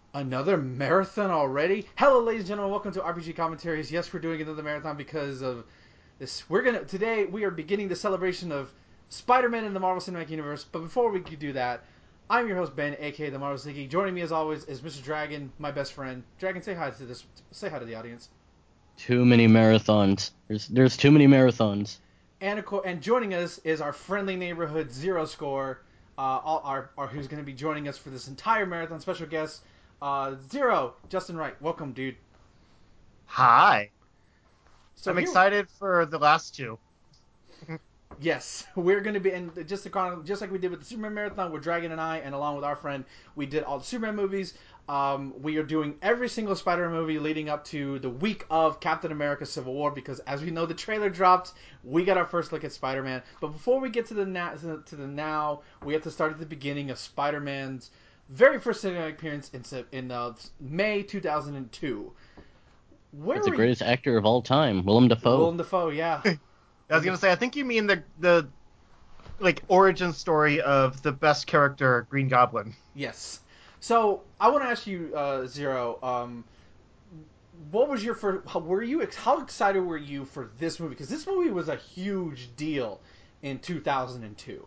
Another marathon already? Hello, ladies and gentlemen. Welcome to RPG Commentaries. Yes, we're doing another marathon because of this. Today we are beginning the celebration of Spider-Man in the Marvel Cinematic Universe. But before we could do that, I'm your host Ben, aka the Marvel Ziggy. Joining me as always is Mr. Dragon, my best friend. Dragon, say hi to this. Say hi to the audience. Too many marathons. There's too many marathons. And joining us is our friendly neighborhood Zero Score. Who's going to be joining us for this entire marathon. Special guest, Zero Justin Wright. Welcome, dude. Hi. So I'm here, excited for the last two. yes, we're going to be, and just like we did with the Superman marathon, with Dragon and I, and along with our friend, we did all the Superman movies. We are doing every single Spider-Man movie leading up to the week of Captain America: Civil War because, as we know, the trailer dropped. We got our first look at Spider-Man, but before we get to the now, we have to start at the beginning of Spider-Man's very first cinematic appearance in May 2002. Where It's the were you? greatest actor of all time, Willem Dafoe. Willem Dafoe, yeah. I was gonna say, I think you mean the like origin story of the best character, Green Goblin. Yes. So I want to ask you, Zero. What was your first? How excited were you for this movie? Because this movie was a huge deal in 2002.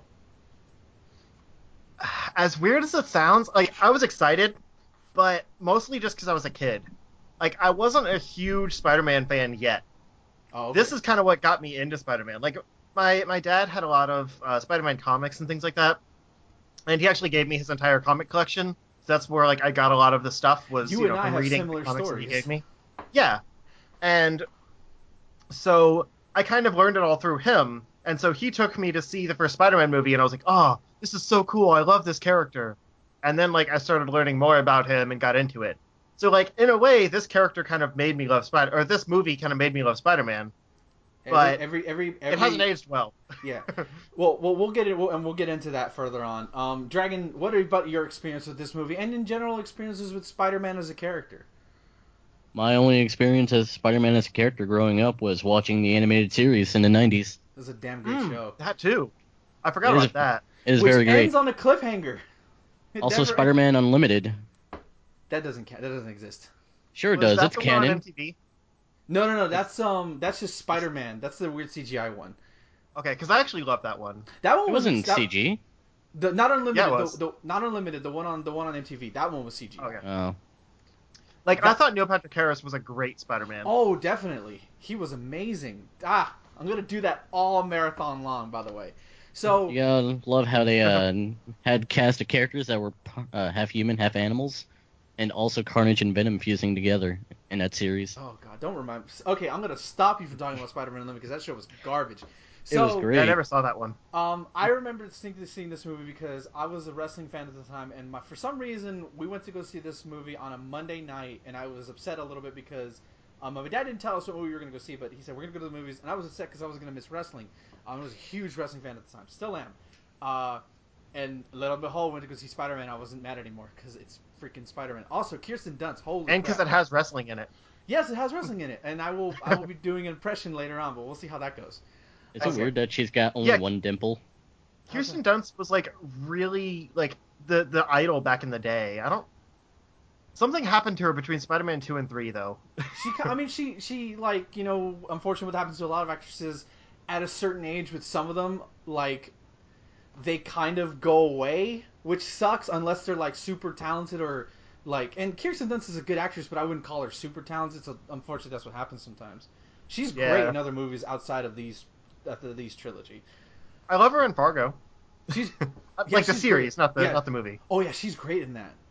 As weird as it sounds, like I was excited, but mostly just because I was a kid. Like I wasn't a huge Spider-Man fan yet. Oh, okay. This is kind of what got me into Spider-Man. Like my dad had a lot of Spider-Man comics and things like that, and he actually gave me his entire comic collection. So that's where like I got a lot of the stuff was You and I from have reading the similar comics that he stories. gave me. Yeah, and so I kind of learned it all through him. And so he took me to see the first Spider-Man movie, and I was like, "Oh, this is so cool! I love this character." And then like I started learning more about him and got into it. So like in a way, this character kind of made me love Spider, or this movie kind of made me love Spider-Man. Every, But every, every, it hasn't every. aged well. Yeah. Well, we'll get it, and we'll get into that further on. Dragon, what about your experience with this movie, and in general experiences with Spider-Man as a character? My only experience as Spider-Man as a character growing up was watching the animated series in the 90s. This is a damn great show, That too. I forgot It is about that. it is which very ends great. on a cliffhanger. It Also, never. Spider-Man Unlimited. That doesn't count. That doesn't exist. Sure it Was does. that It's the one on canon. MTV? No. Like, That's just Spider Man. That's the weird CGI one. okay, because I actually love that one. That one It was wasn't that CG. the not Yeah, it unlimited. was. The not unlimited. The one on MTV. That one was CGI. Okay. Oh, Like I That thought Neil Patrick Harris was a great Spider-Man. oh definitely he was amazing. I'm gonna do that all marathon long. By the way, so you gotta love how they had cast of characters that were half human, half animals, and also Carnage and Venom fusing together in that series. oh god, don't remind. Okay, I'm gonna stop you from talking about Spider Man because that show was garbage. It was So Yeah, I great. never saw that one. I remember distinctly seeing this movie because I was a wrestling fan at the time, and for some reason we went to go see this movie on a Monday night, and I was upset a little bit because my dad didn't tell us what movie we were going to go see, but he said we're going to go to the movies, and I was upset because I was going to miss wrestling. I was a huge wrestling fan at the time, still am. Uh, and lo and behold, went to go see Spider Man. I wasn't mad anymore because it's freaking Spider Man. Also, Kirsten Dunst, holy And because crap! it has wrestling in it. Yes, it has wrestling in it, and I will be doing an impression later on, but we'll see how that goes. Is it Excellent. weird that she's got only Yeah, one dimple? How's that? Kirsten Dunst was like really like the idol back in the day. I don't. Something happened to her between Spider-Man 2 and 3 though. I mean, she like unfortunately, what happens to a lot of actresses at a certain age with some of them, like they kind of go away, which sucks unless they're like super talented or like. And Kirsten Dunst is a good actress, but I wouldn't call her super talented. So unfortunately, that's what happens sometimes. She's great Yeah, in other movies outside of these after these trilogy. I love her in Fargo. She's yeah, Like the she's great. series, not the Yeah. not the movie. Oh yeah, she's great in that.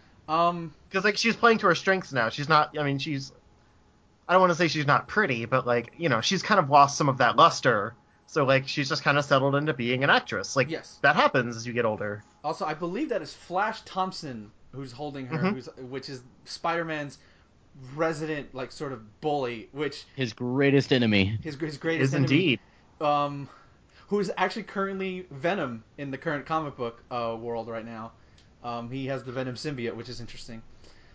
Um, Because like she's playing to her strengths now. She's not. I mean, she's. I don't want to say she's not pretty, but like she's kind of lost some of that luster. So like she's just kind of settled into being an actress. Like yes. that happens as you get older. Also, I believe that is Flash Thompson who's holding her, Hmm. which is Spider-Man's resident like sort of bully, which His greatest enemy. his It greatest is enemy, indeed. um, who is actually currently Venom in the current comic book world right now. He has the Venom symbiote, which is interesting.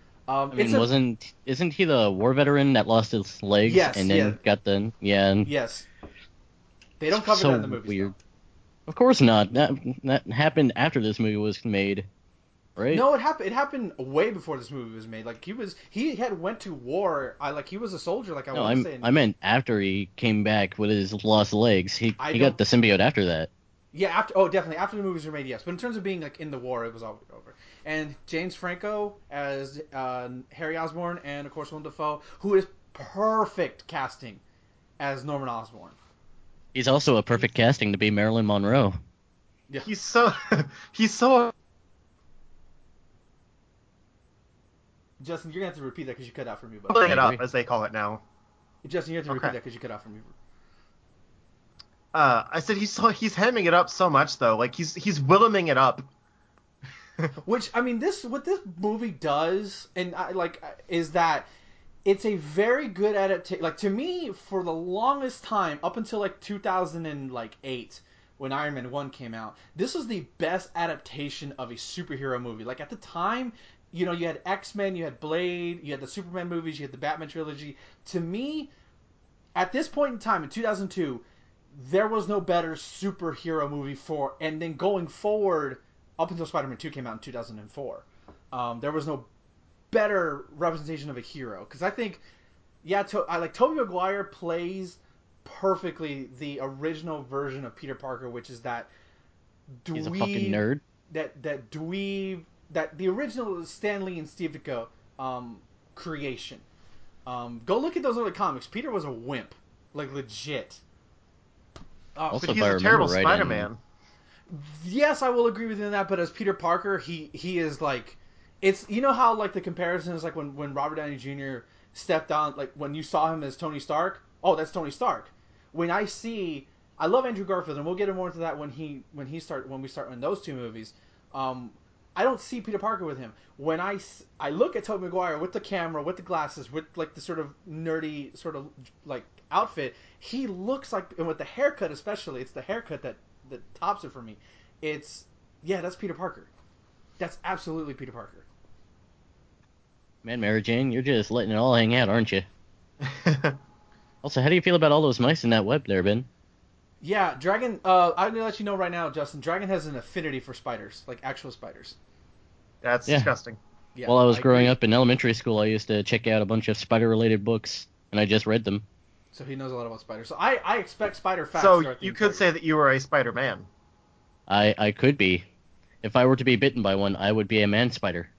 I It's mean, a isn't he the war veteran that lost his legs yes, and yeah, then got the yeah? And yes. They don't it's cover that in the so movies though. weird. Of course not. That happened after this movie was made. right? No, it happened. It happened way before this movie was made. Like he had went to war. He was a soldier. Like I No, want to say. I meant after he came back with his lost legs. I He got don't. the symbiote after that. Yeah, definitely after the movies were made, yes. But in terms of being like in the war, it was all over. And James Franco as Harry Osborn, and of course Willem Dafoe, who is perfect casting as Norman Osborn. He's also a perfect casting to be Marilyn Monroe. Yeah. He's so he's so Justin, you're gonna have to repeat that because you cut out for me, building but it I up, agree. as they call it now. Justin, you have to repeat Okay. that because you cut out for me. I said he's hamming it up so much though. Like he's willeming it up. Which I mean, what this movie does, and is that it's a very good adaptation. Like to me, for the longest time, up until like 2008, when Iron Man 1 came out, this was the best adaptation of a superhero movie. Like at the time, you know, you had X-Men, you had Blade, you had the Superman movies, you had the Batman trilogy. To me, at this point in time in 2002, there was no better superhero movie for, and then going forward up until Spider-Man 2 came out in 2004, there was no better representation of a hero. Because I think, yeah, I like Tobey Maguire plays perfectly the original version of Peter Parker, which is that He's a fucking dweeb, nerd. that dweeb, that the original Stan Lee and Steve Ditko creation. Go look at those other comics. Peter was a wimp, like legit. Also, But if he's I a remember terrible right, Spider-Man. Yes, I will agree with you on that. But as Peter Parker, he is like, it's, you know how like the comparison is like when Robert Downey Jr. stepped on, like when you saw him as Tony Stark. Oh, that's Tony Stark. When I love Andrew Garfield, and we'll get more into that when we start in those two movies. Um, I don't see Peter Parker with him. When I look at Tobey Maguire with the camera, with the glasses, with like the sort of nerdy sort of like outfit, he looks like, and with the haircut especially, it's the haircut that tops it for me. It's, yeah, that's Peter Parker. That's absolutely Peter Parker. man, Mary Jane, you're just letting it all hang out, aren't you? Also, how do you feel about all those mice in that web there, Ben? Yeah, Dragon. I'm gonna let you know right now, Justin. Dragon has an affinity for spiders, like actual spiders. That's Yeah. disgusting. Yeah, While I was I growing agree. up in elementary school, I used to check out a bunch of spider-related books, and I just read them. So he knows a lot about spiders. So I expect spider facts So throughout the you could entire. say that you were a Spider-Man. I could be. If I were to be bitten by one, I would be a man spider.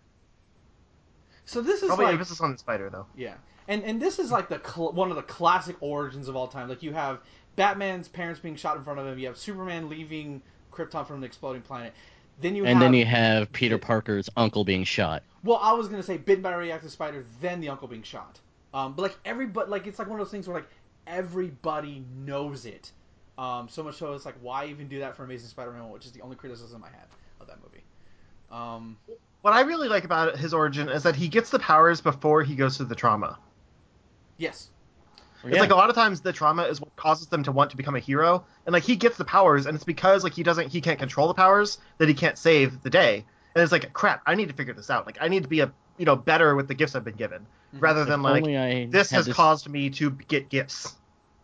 So this is Probably like, emphasis on the spider though. yeah, and this is like one of the classic origins of all time. Like you have Batman's parents being shot in front of him. You have Superman leaving Krypton from the exploding planet. Then you And then have you have Peter Parker's uncle being shot. well, I was gonna say bitten by a radioactive spider, then the uncle being shot. But like everybody, like it's like one of those things where like everybody knows it. So much so it's like, why even do that for Amazing Spider-Man 1, which is the only criticism I had of that movie. Um, What I really like about his origin is that he gets the powers before he goes through the trauma. yes, It's like a lot of times the trauma is what causes them to want to become a hero, and like he gets the powers, and it's because like he can't control the powers that he can't save the day, and it's like crap. I need to figure this out. Like I need to be better with the gifts I've been given, rather If than like only I this had has this. caused me to get gifts.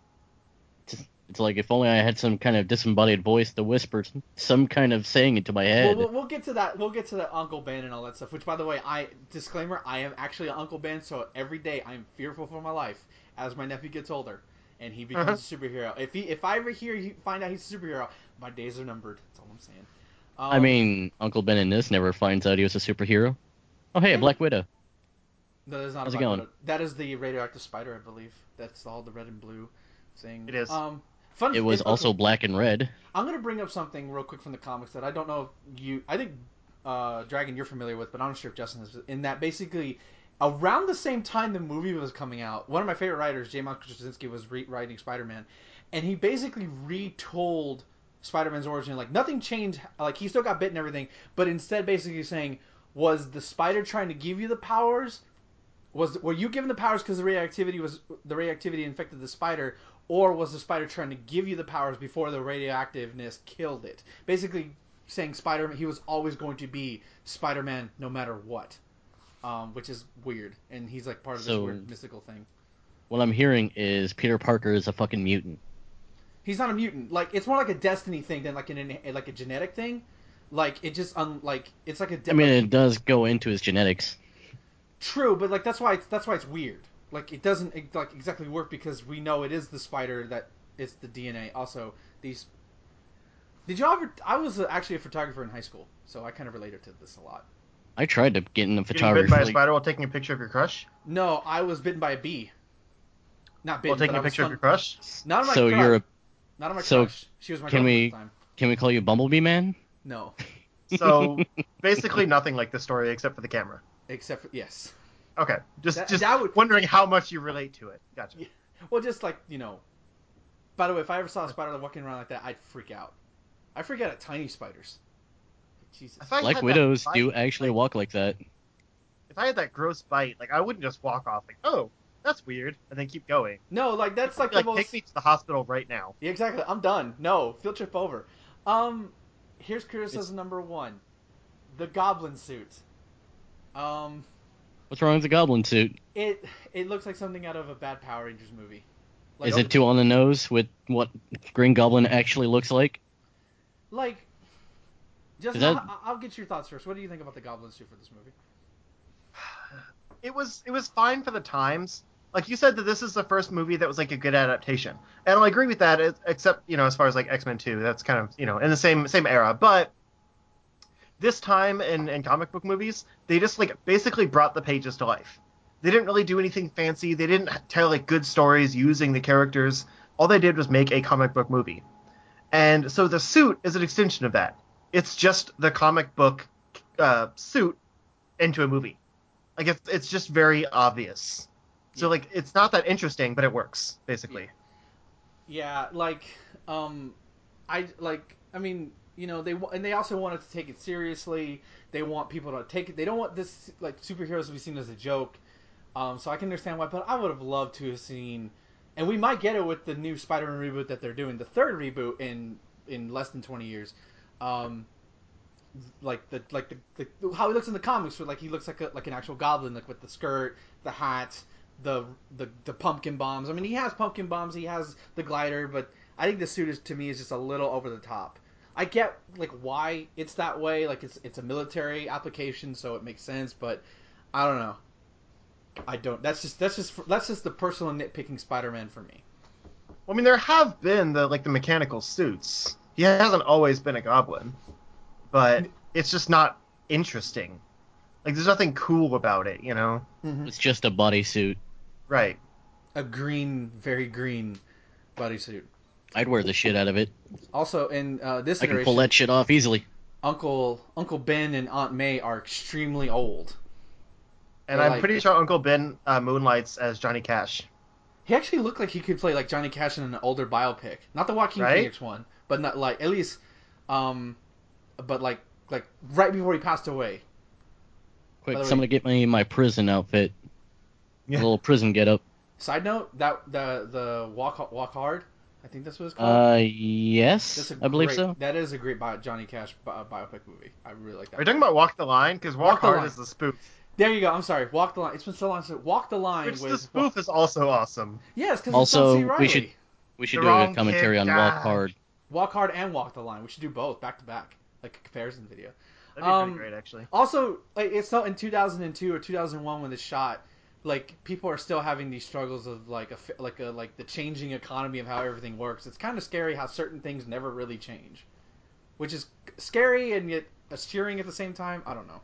It's like if only I had some kind of disembodied voice to whisper some kind of saying into my head. we'll get to that. We'll get to the Uncle Ben and all that stuff. Which, by the way, disclaimer: I am actually Uncle Ben, so every day I am fearful for my life as my nephew gets older and he becomes a superhero. If I ever find out he's a superhero, my days are numbered. That's all I'm saying. I mean, Uncle Ben in this never finds out he was a superhero. Oh, hey, a Yeah. Black Widow. No, that is not a How's it Black going? Widow. That is the radioactive spider, I believe. That's all the red and blue thing. It is. Fun. It was also Okay. black and red. I'm gonna bring up something real quick from the comics that I don't know if you. I think Dragon you're familiar with, but I'm not sure if Justin is. In that, basically, around the same time the movie was coming out, one of my favorite writers, J. Michael Straczynski, was writing Spider-Man, and he basically retold Spider-Man's origin. Like nothing changed. Like he still got bit and everything, but instead, basically saying, was the spider trying to give you the powers? Were you given the powers because the radioactivity infected the spider, or was the spider trying to give you the powers before the radioactiveness killed it? Basically, saying he was always going to be Spider-Man no matter what, which is weird, and he's like part of this So weird mystical thing. what I'm hearing is Peter Parker is a fucking mutant. He's not a mutant. Like it's more like a destiny thing than like like a genetic thing. Like it just like it's like a I mean, like, it does go into his genetics. true, but like that's why it's weird. Like it doesn't like exactly work because we know it is the spider that it's the DNA. Also, these. Did you ever? I was actually a photographer in high school, so I kind of related to this a lot. I tried to get into Getting bitten by a photography. spider while taking a picture of your crush? No, I was bitten by a bee. Not While bitten, but taking I a was picture of your stung. crush? Not on my So crush. you're a Not on my so crush. She was my can girlfriend at we the time. can we call you Bumblebee Man? No, So, basically nothing like the story except for the camera. except for yes. Okay, just That would. wondering how much you relate to it. Gotcha. Well, just like By the way, if I ever saw a spider walking around like that, I'd freak out. I freak out at tiny spiders. Jesus. If I Black had Widows that do bite, actually like, walk like that. if I had that gross bite, like I wouldn't just walk off like, oh, that's weird, and then keep going. No, like that's like the Like, most. take me to the hospital right now. Yeah, exactly. I'm done. No, field trip over. Um, here's It's criticism number one: the goblin suit. Um, what's wrong with the goblin suit? it it looks like something out of a bad Power Rangers movie. Like Is it too on the nose with what Green Goblin actually looks like? like? Is Justin, that I'll get your thoughts first. What do you think about the goblin suit for this movie? It was fine for the times. Like you said that this is the first movie that was like a good adaptation, and I agree with that. Except as far as like X-Men 2, that's kind of in the same era. But this time in comic book movies, they just like basically brought the pages to life. They didn't really do anything fancy. They didn't tell like good stories using the characters. All they did was make a comic book movie. And so the suit is an extension of that. It's just the comic book suit into a movie. Like it's just very obvious. So Yeah. like it's not that interesting, but it works basically. Yeah, like, I mean, they also wanted to take it seriously. They want people to take it. They don't want this like superheroes to be seen as a joke. So I can understand why, but I would have loved to have seen, and we might get it with the new Spider-Man reboot that they're doing, the third reboot in less than 20 years. Um, the how he looks in the comics, where like he looks like an actual goblin, like with the skirt, the hat, the pumpkin bombs. I mean, he has pumpkin bombs, he has the glider, but I think the suit is to me is just a little over the top. I get like why it's that way, like it's a military application, so it makes sense, but I don't know. I don't. That's just the personal nitpicking Spider-Man for me. Well, I mean, there have been the mechanical suits. He hasn't always been a goblin, but it's just not interesting. Like there's nothing cool about it, you know? Mm-hmm. it's just a bodysuit? Right. A green, very green bodysuit. I'd wear the shit out of it. Also, in this I can pull iteration, that shit off easily. Uncle Ben and Aunt May are extremely old. And They're I'm like pretty sure Uncle Ben moonlights as Johnny Cash. he actually looked like he could play like Johnny Cash in an older biopic, not the Joaquin Right? Phoenix one, but not like at least, um, but like right before he passed away. By Quick, the way, somebody get me my prison outfit. A Yeah. little prison getup. side note that the Walk Hard, I think that's what it's called. That's Yes, a I believe great. so. That is a great Johnny Cash biopic movie. I really like that. Are you talking about Walk the Line? Because Walk Walk the Hard Line. is the spoof. There you go. I'm sorry. Walk the Line. It's been so long since Walk the Line Which the with. spoof is also awesome. Yes, because it's John C. Also, Riley. we should The do a wrong commentary kid on Walk died. Hard. Walk Hard and Walk the Line. We should do both back to back, like a comparison video. That'd be pretty great, actually. Also, like it's not in 2002 or 2001 when it's shot. Like people are still having these struggles of like the changing economy of how everything works. It's kind of scary how certain things never really change, which is scary and yet assuring at the same time. I don't know.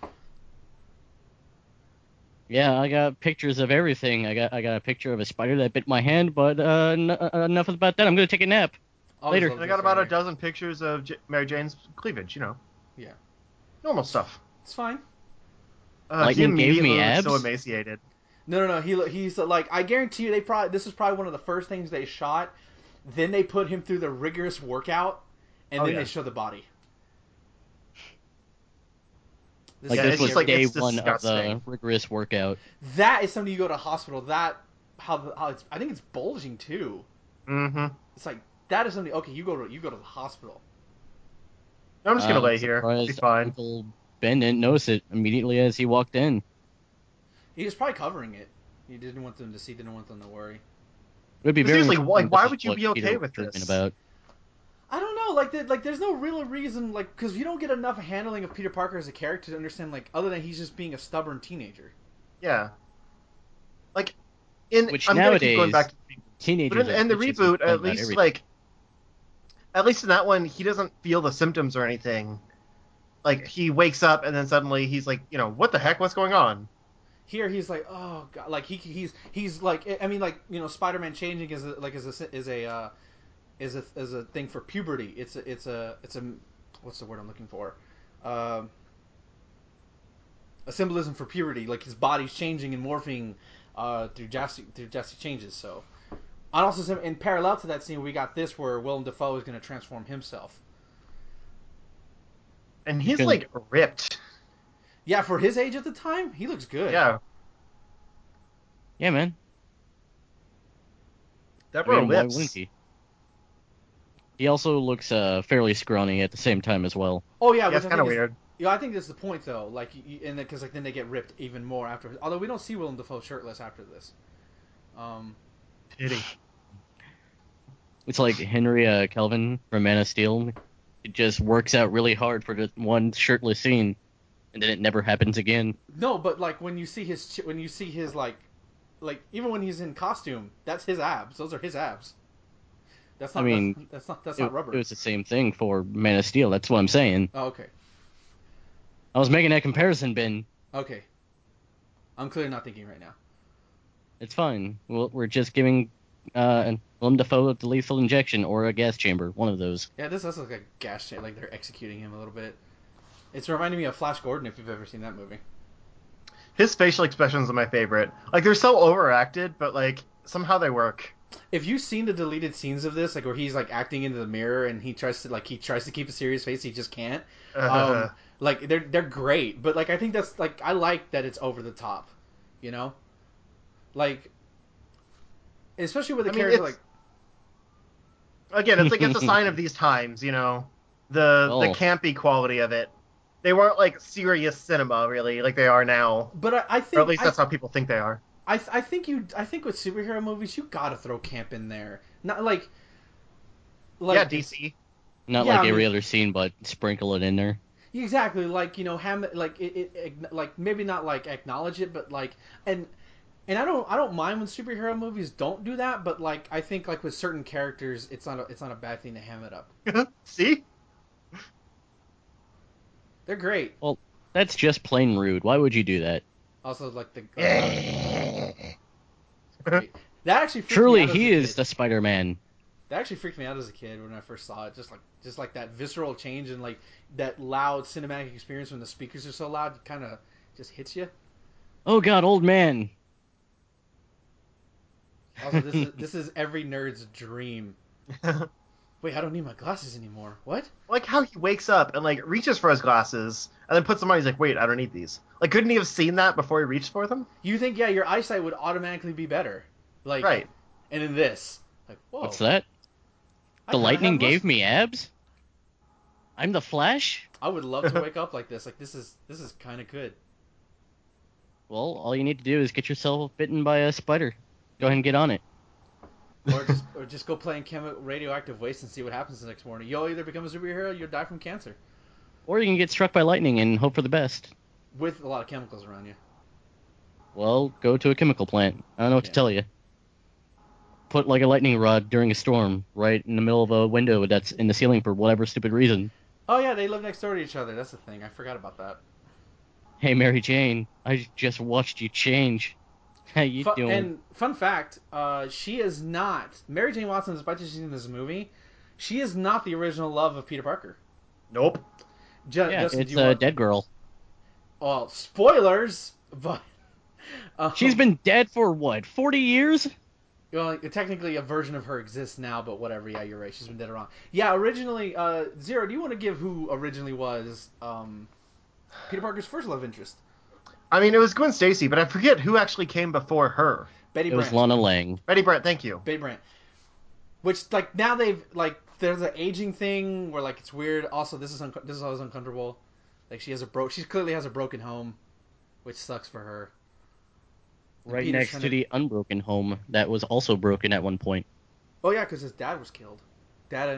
Yeah, I got pictures of everything. I got a picture of a spider that bit my hand, but enough about that. I'm gonna take a nap. Always Later. love And I this got about a writer. dozen pictures of Mary Jane's cleavage, Yeah, Normal stuff. it's fine. He Lightning gave immediately me looks so abs. emaciated. No. He's like I guarantee you this is probably one of the first things they shot. Then they put him through the rigorous workout, and Oh, then yeah. they show the body. Like Yeah, this it's was just like, day it's one of disgusting. the rigorous workout. That is something you go to hospital. How it's I think it's bulging too. Mm-hmm. It's like that is something. Okay, you go to the hospital. I'm just gonna I'm lay here. I'll be surprised fine. Uncle Ben didn't notice it immediately as he walked in. He was probably covering it. He didn't want them to see. Didn't want them to worry. It would be But very seriously, interesting. why This is would you what be okay Peter with dreaming this? about. I don't know, like there's no real reason, like, because you don't get enough handling of Peter Parker as a character to understand, like, other than he's just being a stubborn teenager. Yeah. Like, Which I'm gonna keep going nowadays, back to the reboot, but teenagers are in the bitches and reboot, complain about everything. at least in that one, he doesn't feel the symptoms or anything. Like, he wakes up and then suddenly he's like, what the heck? What's going on? Here he's like, oh god, like he's like, I mean, like, Spider-Man changing is a thing for puberty. It's a what's the word I'm looking for? Um, a symbolism for puberty. Like his body's changing and morphing through drastic changes. So, and also in parallel to that scene, we got this where Willem Dafoe is going to transform himself. And he's like ripped. Yeah, for his age at the time, he looks good. Yeah. Yeah, man. That I mean, why rips. wouldn't he? He also looks fairly scrawny at the same time as well. Oh yeah, Yeah, which it's I kind think of is, weird. I think that's the point though. Like, and because like then they get ripped even more after. Although we don't see Willem Dafoe shirtless after this. Pity. It's like Henry Kelvin from Man of Steel. It just works out really hard for the one shirtless scene, and then it never happens again. No, but like when you see his like even when he's in costume, that's his abs. Those are his abs. That's I not mean, that's it not rubber. was the same thing for Man of Steel. That's what I'm saying. Oh, okay. I was making that comparison, Ben. Okay. I'm clearly not thinking right now. It's fine. We're just giving Willem Dafoe the lethal injection or a gas chamber, one of those. Yeah, this does look like a gas chamber. Like they're executing him a little bit. It's reminding me of Flash Gordon if you've ever seen that movie. His facial expressions are my favorite. Like, they're so overacted, but like somehow they work. If you've seen the deleted scenes of this, like where he's like acting into the mirror and he tries to keep a serious face, he just can't. Uh, Like they're great, but like I think that's like I like that it's over the top, you know, like especially with a I mean, character like it's a sign of these times, the Oh, campy quality of it. They weren't like serious cinema really, like they are now, but I or at think least that's how people think they are. I think with superhero movies you gotta throw camp in there, not Yeah, like DC. not yeah like I mean every other scene, but sprinkle it in there. exactly like like like maybe not like acknowledge it, but like and I don't mind when superhero movies don't do that, but like I think like with certain characters, it's not a bad thing to ham it up. See? They're great. Well, that's just plain rude. Why would you do that? Also, like the loud, great. That actually freaked me Truly, out as a he is kid. the Spider-Man. That actually freaked me out as a kid when I first saw it. Just like that visceral change and like that loud cinematic experience when the speakers are so loud, it kind of just hits you. Oh God, old man. Also, this is every nerd's dream. Wait, I don't need my glasses anymore. What? Like how he wakes up and like reaches for his glasses and then puts them on. He's like, "Wait, I don't need these." Like, couldn't he have seen that before he reached for them? You think yeah, your eyesight would automatically be better, like, Right. and in this, like, What's whoa, that? I The kind of lightning have gave muscles. me abs? I'm the Flash? I would love to wake up like this. Like this is kind of good. Well, all you need to do is get yourself bitten by a spider. Go ahead and get on it. Or just go play in radioactive waste and see what happens the next morning. You'll either become a superhero, or you'll die from cancer Or you can get struck by lightning and hope for the best. with a lot of chemicals around you. Well, go to a chemical plant. I don't know what to Yeah. tell you. Put like a lightning rod during a storm right in the middle of a window that's in the ceiling for whatever stupid reason. Oh yeah, they live next door to each other. That's the thing. I forgot about that. Hey, Mary Jane, I just watched you change. How you doing? And fun fact, she is not Mary Jane Watson. Despite she's in this movie, she is not the original love of Peter Parker. Nope. Yeah, Justin, do it's you a want? dead girl. Well, spoilers, but She's um, been dead for what, 40 years? well, technically a version of her exists now, but whatever. Yeah, you're right. She's been dead around. Yeah, originally, Zero. Do you want to give who originally was Peter Parker's first love interest? I mean, it was Gwen Stacy, but I forget who actually came before her. Betty It was Brant. Lana Lang. Betty Brant, thank you. Betty Brant. Which like now they've like there's an aging thing where like it's weird. Also, this is always uncomfortable. Like she clearly has a broken home, which sucks for her. And Right Peter's next trying to to. the unbroken home that was also broken at one point. Oh yeah, because his dad was killed. Dad and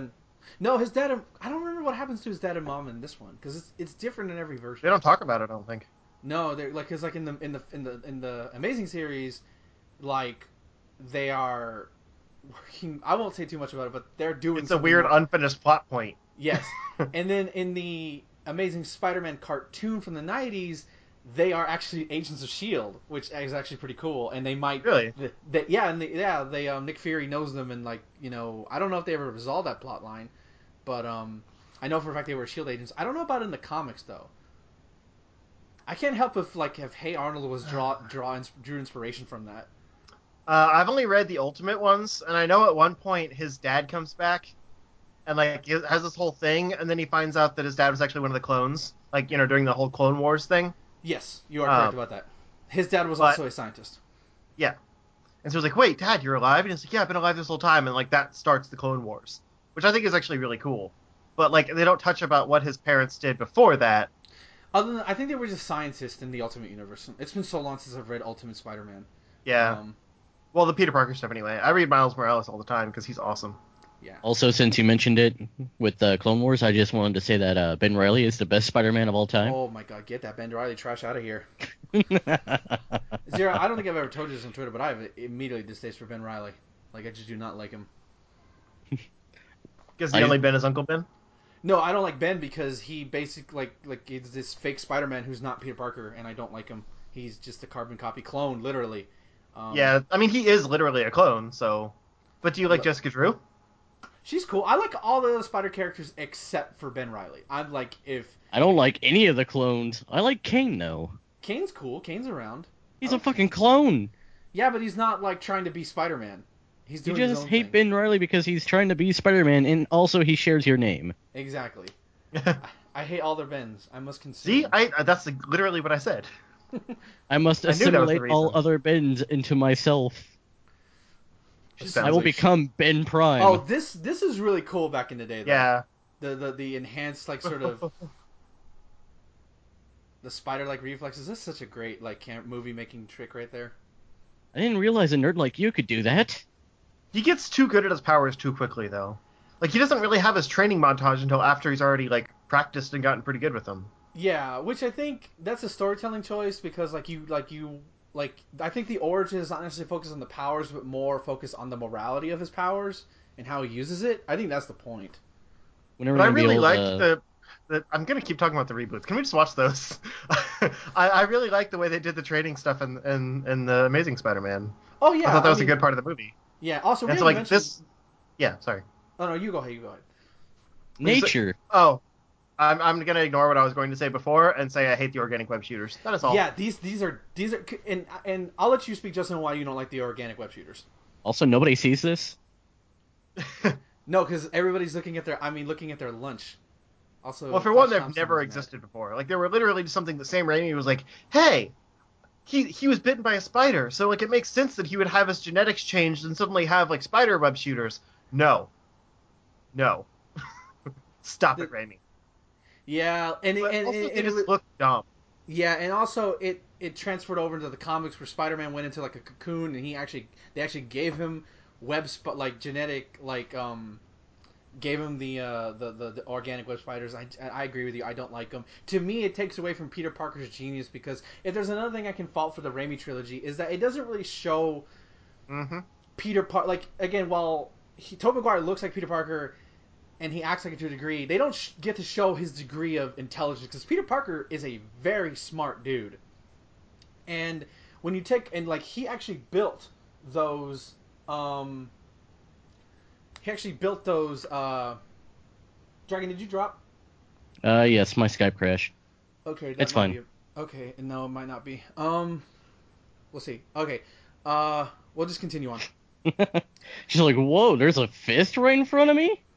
No, his dad. I don't remember what happens to his dad and mom in this one because it's different in every version. They don't talk about it, I don't think. No, they're like because like in the Amazing series, like they are working. I won't say too much about it, but they're doing It's a something weird more. unfinished plot point. Yes, and then in the Amazing Spider-Man cartoon from the '90s, they are actually agents of Shield, which is actually pretty cool. And they might, Really? yeah, and they Nick Fury knows them, and like I don't know if they ever resolved that plot line, but I know for a fact they were Shield agents. I don't know about in the comics though. I can't help if Hey Arnold was drew inspiration from that. I've only read the Ultimate ones, and I know at one point his dad comes back and like has this whole thing, and then he finds out that his dad was actually one of the clones, like during the whole Clone Wars thing. Yes, you are correct about that. His dad was But also a scientist. yeah, and so he's like, "Wait, Dad, you're alive?" And he's like, "Yeah, I've been alive this whole time," and like that starts the Clone Wars, which I think is actually really cool. But like they don't touch about what his parents did before that. Other than I think they were just scientists in the Ultimate Universe. It's been so long since I've read Ultimate Spider-Man. Yeah, Um, well, the Peter Parker stuff anyway. I read Miles Morales all the time because he's awesome. yeah. Also, since you mentioned it with Clone Wars, I just wanted to say that Ben Reilly is the best Spider-Man of all time. Oh my God, get that Ben Riley trash out of here. Zero, I don't think I've ever told you this on Twitter, but I have immediately distaste for Ben Riley. Like I just do not like him. Because the only Ben is Uncle Ben. No, I don't like Ben because he basically like he's this fake Spider-Man who's not Peter Parker, and I don't like him. He's just a carbon copy clone, literally. Yeah, I mean he is literally a clone. So, but do you like Jessica Drew? She's cool. I like all the other Spider characters except for Ben Riley. I'm like, if I don't like any of the clones. I like Kane though. Kane's cool, Kane's around. I He's a like fucking Kane. clone. Yeah, but he's not like trying to be Spider-Man. He's You doing his just own hate thing. Ben Reilly because he's trying to be Spider-Man, and also he shares your name. Exactly. I hate all their Bens. I must See, consume. that's literally what I said. I must I knew that was the assimilate all reason. other Bens into myself. I Sounds will like become Ben Oh, Prime. this is really cool back in the day though. yeah. The enhanced like sort of the spider like reflexes. This is such a great like movie making trick right there. I didn't realize a nerd like you could do that. He gets too good at his powers too quickly, though. Like he doesn't really have his training montage until after he's already like practiced and gotten pretty good with them. Yeah, which I think that's a storytelling choice because I think the origin is not necessarily focused on the powers, but more focused on the morality of his powers and how he uses it. I think that's the point. Whenever But we're I gonna be really able like to. the I'm gonna keep talking about the reboots. Can we just watch those? I really like the way they did the training stuff in the Amazing Spider-Man. Oh I yeah, thought that I was a mean, good part of the movie. yeah. Also, we And so haven't like mentioned. this, yeah. Sorry. Oh no, you go ahead. You go ahead. Nature. Oh, I'm gonna ignore what I was going to say before and say I hate the organic web shooters. That is all. Yeah, these are and I'll let you speak, Justin, why you don't like the organic web shooters. Also, nobody sees this. No, because everybody's looking at their lunch. Well, Also, for one, Flash they've Thompson never is mad. existed before. Like they were literally just something that Sam Raimi was like, "Hey, he was bitten by a spider, so like it makes sense that he would have his genetics changed and suddenly have like spider web shooters." No, no, stop The, it, Raimi. yeah, and it, But and, also, and, they and it, just look dumb. yeah, and also it transferred over into the comics where Spider-Man went into like a cocoon, and they actually gave him webs, but like genetic gave him the organic web spiders. I agree with you. I don't like them. To me, it takes away from Peter Parker's genius because if there's another thing I can fault for the Raimi trilogy is that it doesn't really show Mm-hmm. Peter Parker. Like again, while Tobey Maguire looks like Peter Parker and he acts like it to a degree, they don't get to show his degree of intelligence because Peter Parker is a very smart dude. And when you take and like those um he actually built those Dragon, did you drop? Yes, my Skype crashed. Okay, that It's might fine. be. Okay, no, it might not be. We'll see. Okay, we'll just continue on. She's like, "Whoa, there's a fist right in front of me.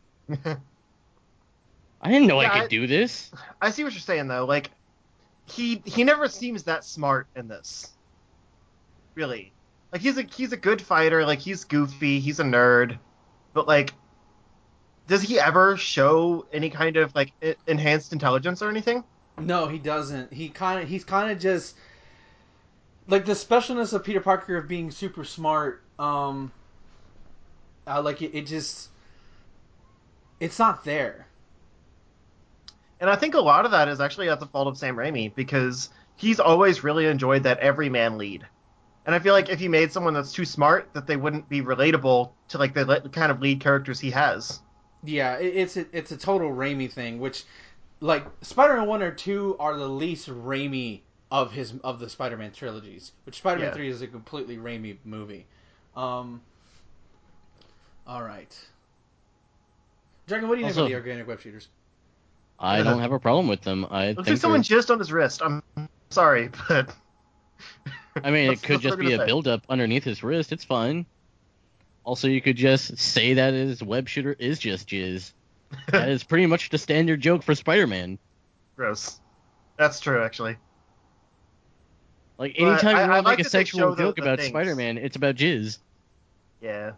I didn't know I Yeah, could do this." I see what you're saying though. Like he never seems that smart in this. Really, like he's a good fighter. Like he's goofy. He's a nerd. But like, does he ever show any kind of like enhanced intelligence or anything? No, he doesn't. He's kind of just like the specialness of Peter Parker of being super smart. Like it just It's not there. And I think a lot of that is actually at the fault of Sam Raimi, because he's always really enjoyed that everyman lead. And I feel like if he made someone that's too smart, that they wouldn't be relatable to like the kind of lead characters he has. Yeah, it's a total Raimi thing, which like Spider-Man 1 or 2 are the least Raimi of the Spider-Man trilogies, which Spider-Man Yeah. 3 is a completely Raimi movie. All right. Dragon, what do you think of Also, the organic web shooters? I don't have a problem with them. I Looks like think someone they're. jizzed on his wrist. I'm sorry, but I mean, it could that's what just I'm be gonna a say. buildup underneath his wrist. It's fine. Also, you could just say that his web shooter is just jizz. That is pretty much the standard joke for Spider-Man. Gross. That's true, actually. Like, But anytime you I want to make like a that they sexual show joke the about things. Spider-Man, it's about jizz. Yeah.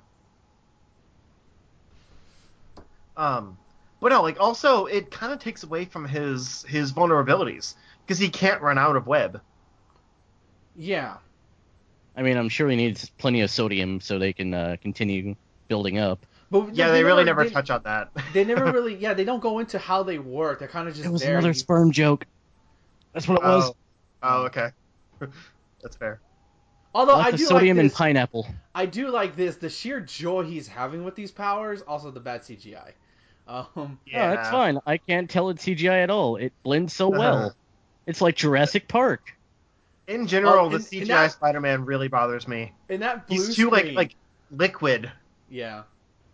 Um, but no, like also it kind of takes away from his vulnerabilities because he can't run out of web. Yeah, I mean, I'm sure he needs plenty of sodium so they can continue building up. but Yeah, they really never touch on that. they never really they don't go into how they work. They're kind of It just was there. another sperm joke. That's what it was. Oh, oh, okay, that's fair. Although I Lots of do like sodium and this. pineapple. I do like this. The sheer joy he's having with these powers. Also the bad CGI. Oh, that's Yeah. fine. I can't tell it's CGI at all. It blends so well. It's like Jurassic Park. In Well, general, the in CGI that Spider-Man really bothers me. in that He's blue too screen. like liquid. Yeah.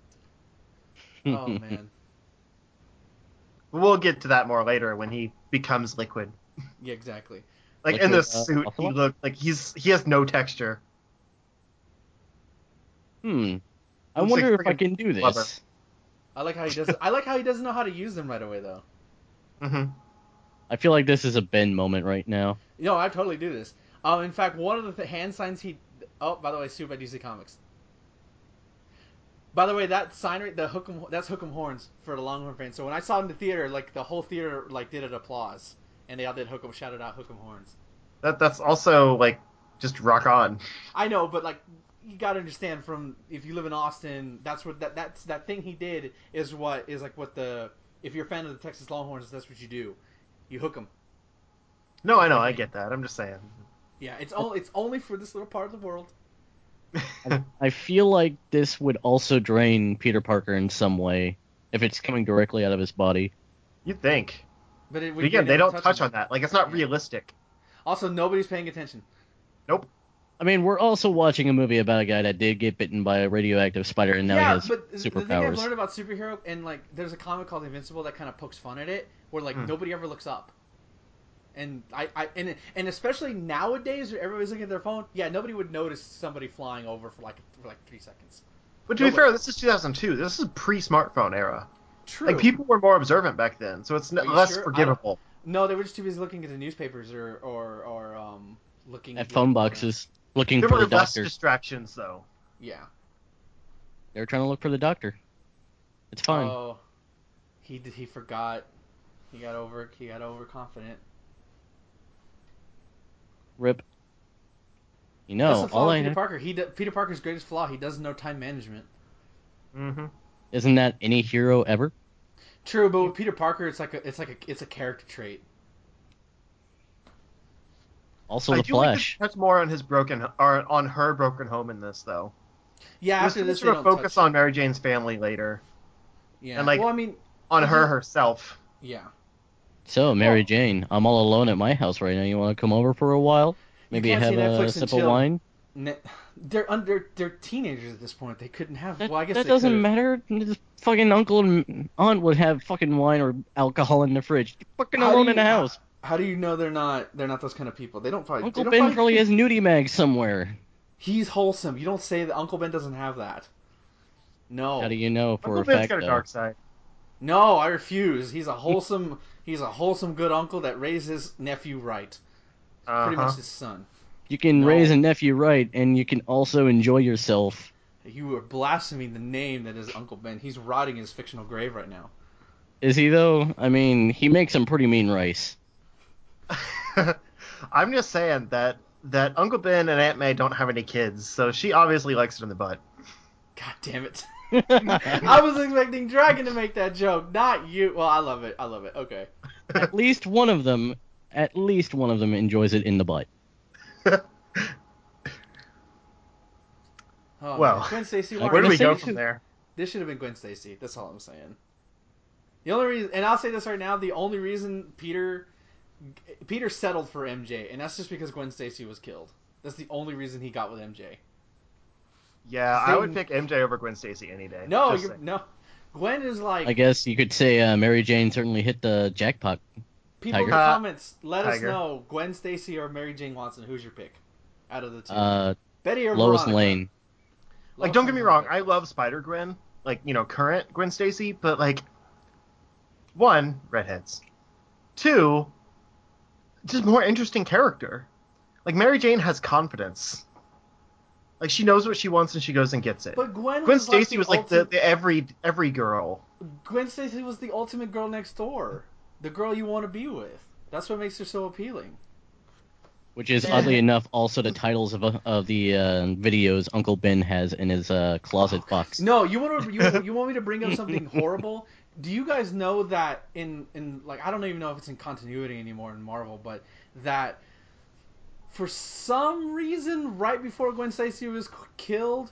Oh man. We'll get to that more later when he becomes liquid. Yeah, exactly. Like in Liquid the suit, he Ocelot? looked like he has no texture. I He looks like wonder if I freaking can do blubber. this. I like how he doesn't. I like how he doesn't know how to use them right away though. Hmm. I feel like this is a Ben moment right now. No, I totally do this. In fact, one of the hand signs he. Oh, by the way, Super by DC Comics. By the way, that sign right, the Hook'em, that's Hook'em horns for the Longhorn fans. So when I saw it in the theater, like the whole theater like did an applause, and they all did Hook'em, shouted out Hook'em horns. That's also like just rock on. I know, but like you gotta understand from if you live in Austin, that's what that's that thing he did is what is like what the if you're a fan of the Texas Longhorns, that's what you do. You hook them. No, I That's know, their I thing. get that. I'm just saying. Yeah, it's only for this little part of the world. I feel like this would also drain Peter Parker in some way if it's coming directly out of his body. You'd think. But But they again, they never don't touch touch him. on that. Like it's not Yeah. realistic. Also, nobody's paying attention. Nope. I mean, we're also watching a movie about a guy that did get bitten by a radioactive spider and now he Yeah, has but the thing I've superpowers. learned about superhero and like there's a comic called Invincible that kind of pokes fun at it, where like Hmm. nobody ever looks up. And and especially nowadays, where everybody's looking at their phone. Yeah, nobody would notice somebody flying over for like 3 seconds. But to be Nobody. fair, this is 2002. This is pre-smartphone era. Like True. people were more observant back then, so it's Are you less sure? I don't. forgivable. No, they were just too busy looking at the newspapers or looking At phone looking. boxes, looking There for were the less doctor. distractions though. Yeah. They're trying to look for the doctor. It's fine. Oh, he forgot. He got overconfident. Rip. That's the All flaw with I Peter have Parker. Peter Parker's greatest flaw. He doesn't know time management. Mm-hmm. isn't that any hero ever? True, but with Peter Parker, it's a character trait. Also, I the do like that Flash. they touch more on his broken or on her broken home in this though. Yeah, There's after too this much they of a don't focus touch. on Mary Jane's family later, and Yeah. like Well, I mean, on it her did, herself. yeah. So, Mary Well, Jane, I'm all alone at my house right now. You want to come over for a while? you Maybe can't say have a Netflix and sip of chill. wine? They're teenagers at this point. They couldn't have. That Well, I guess that they could doesn't have. matter. This fucking uncle and aunt would have fucking wine or alcohol in the fridge. You're fucking How do alone in you the house. how do you know they're not those kind of people? They Uncle don't Ben probably. probably has nudie mags somewhere. He's wholesome. You don't say that Uncle Ben doesn't have that. How No, do you know for Uncle a Ben's fact got a though? dark side. no, I refuse. He's a wholesome. He's a wholesome good uncle that raised his nephew right. Uh Pretty much huh. his son. You can raise No, a nephew right, and you can also enjoy yourself. you are blaspheming the name that is Uncle Ben. He's rotting in his fictional grave right now. Is he though? I mean, he makes some pretty mean rice. I'm just saying that Uncle Ben and Aunt May don't have any kids, so she obviously likes it in the butt. God damn it. I was expecting Dragon to make that joke, not you. Well, I love it. I love it. Okay. At least one of them enjoys it in the butt. Oh, Well, man. Gwen Stacy. Like, where do we go Stacy- from there? This should have been Gwen Stacy. That's all I'm saying. The only reason, and I'll say this right now, the only reason Peter settled for MJ, and that's just because Gwen Stacy was killed. That's the only reason he got with MJ. Yeah, I would pick MJ over Gwen Stacy any day. No, Just saying. no. Gwen is like I guess you could say Mary Jane certainly hit the jackpot. people in the Tiger. comments. Let us Tiger. know Gwen Stacy or Mary Jane Watson. Who's your pick out of the two? Betty or Lois Veronica? Lane. Like, don't get me wrong, I love Spider-Gwen, like, current Gwen Stacy, but, like, one, redheads. Two, just more interesting character. Like, Mary Jane has confidence. Like, she knows what she wants and she goes and gets it. But Gwen Stacy was like the every girl. Gwen Stacy was the ultimate girl next door. The girl you want to be with. That's what makes her so appealing. Which is oddly enough also the titles of the videos Uncle Ben has in his closet box. No, you want me to bring up something horrible? Do you guys know that in like I don't even know if it's in continuity anymore in Marvel, but that for some reason right before Gwen Stacy was killed,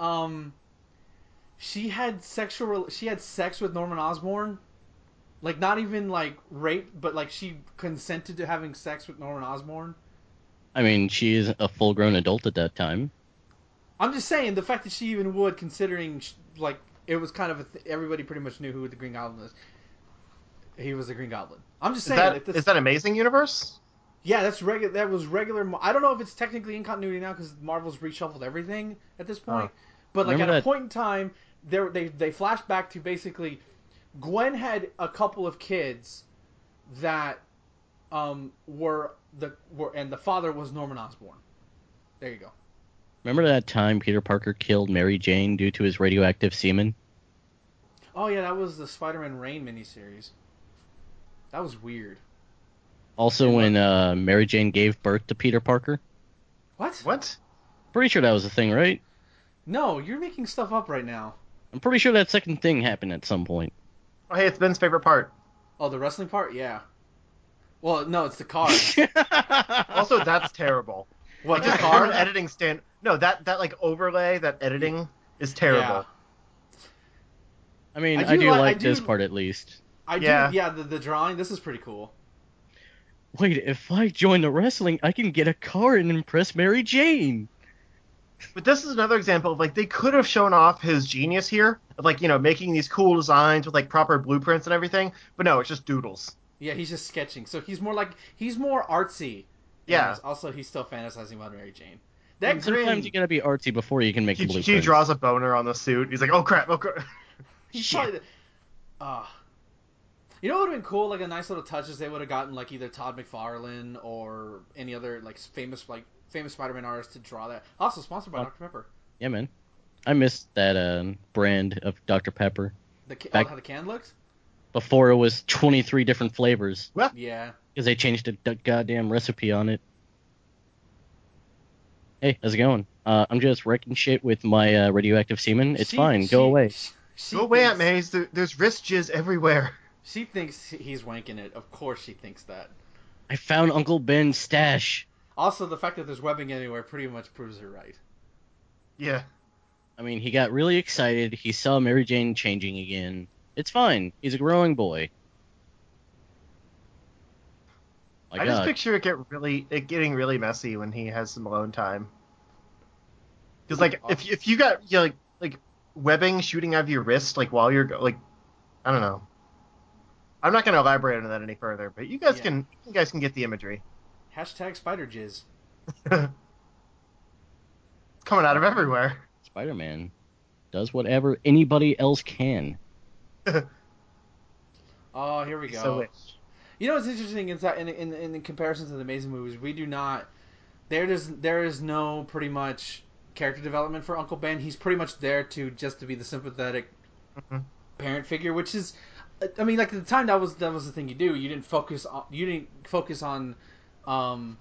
she had sex with Norman Osborn. Like not even like rape, but like she consented to having sex with Norman Osborn. I mean, she is a full-grown adult at that time. I'm just saying the fact that she even would, considering like it was kind of everybody pretty much knew who the Green Goblin was. He was the Green Goblin. I'm just saying. Is that Amazing Universe? Yeah, that's regular. That was regular. I don't know if it's technically in continuity now because Marvel's reshuffled everything at this point. But like Remember at a that- point in time, they flashed back to basically Gwen had a couple of kids that were and the father was Norman Osborn. There you go. Remember that time Peter Parker killed Mary Jane due to his radioactive semen? Oh yeah, that was the Spider-Man Reign miniseries. That was weird. Also, when Mary Jane gave birth to Peter Parker? What? Pretty sure that was a thing, right? No, you're making stuff up right now. I'm pretty sure that second thing happened at some point. Oh, hey, it's Ben's favorite part. Oh, the wrestling part? Yeah. Well, no, it's the car. Also, that's terrible. What, the Just car? from an editing stand. No, that like overlay, that editing is terrible. I mean, I I do do like- like I do- this part at least. Yeah, the drawing. This is pretty cool. Wait, if I join the wrestling, I can get a car and impress Mary Jane. But this is another example of like they could have shown off his genius here, of like making these cool designs with like proper blueprints and everything. But no, it's just doodles. Yeah, he's just sketching. So he's more artsy. Yeah. And also, he's still fantasizing about Mary Jane. And sometimes you gotta be artsy before you can make the He blueprints. draws a boner on the suit. He's like, oh crap, oh crap. He's probably. You know what would have been cool? Like a nice little touch is they would have gotten like either Todd McFarlane or any other like famous Spider-Man artist to draw that. Also sponsored by Dr. Pepper. Yeah, man. I missed that brand of Dr. Pepper. How the can looked? Before it was 23 different flavors. Yeah. Because they changed the goddamn recipe on it. Hey, how's it going? I'm just wrecking shit with my radioactive semen. It's fine. Go away. Go away, Aunt Maze. There's wrist jizz everywhere. She thinks he's wanking it. Of course she thinks that. I found Uncle Ben's stash. Also, the fact that there's webbing anywhere pretty much proves her right. Yeah. I mean, he got really excited. He saw Mary Jane changing again. It's fine. He's a growing boy. My I God. just picture it getting really messy when he has some alone time. Because like if you got like webbing shooting out of your wrist like while you're like, I don't know. I'm not going to elaborate on that any further, but you guys can get the imagery. Hashtag spider jizz. It's coming out of everywhere. Spider-Man does whatever anybody else can. Oh, here we go. So You know what's interesting is that in comparison to the Amazing movies, we do not. There is no pretty much character development for Uncle Ben. He's pretty much there to be the sympathetic parent figure, which is, I mean, like at the time that was the thing you do. You didn't focus on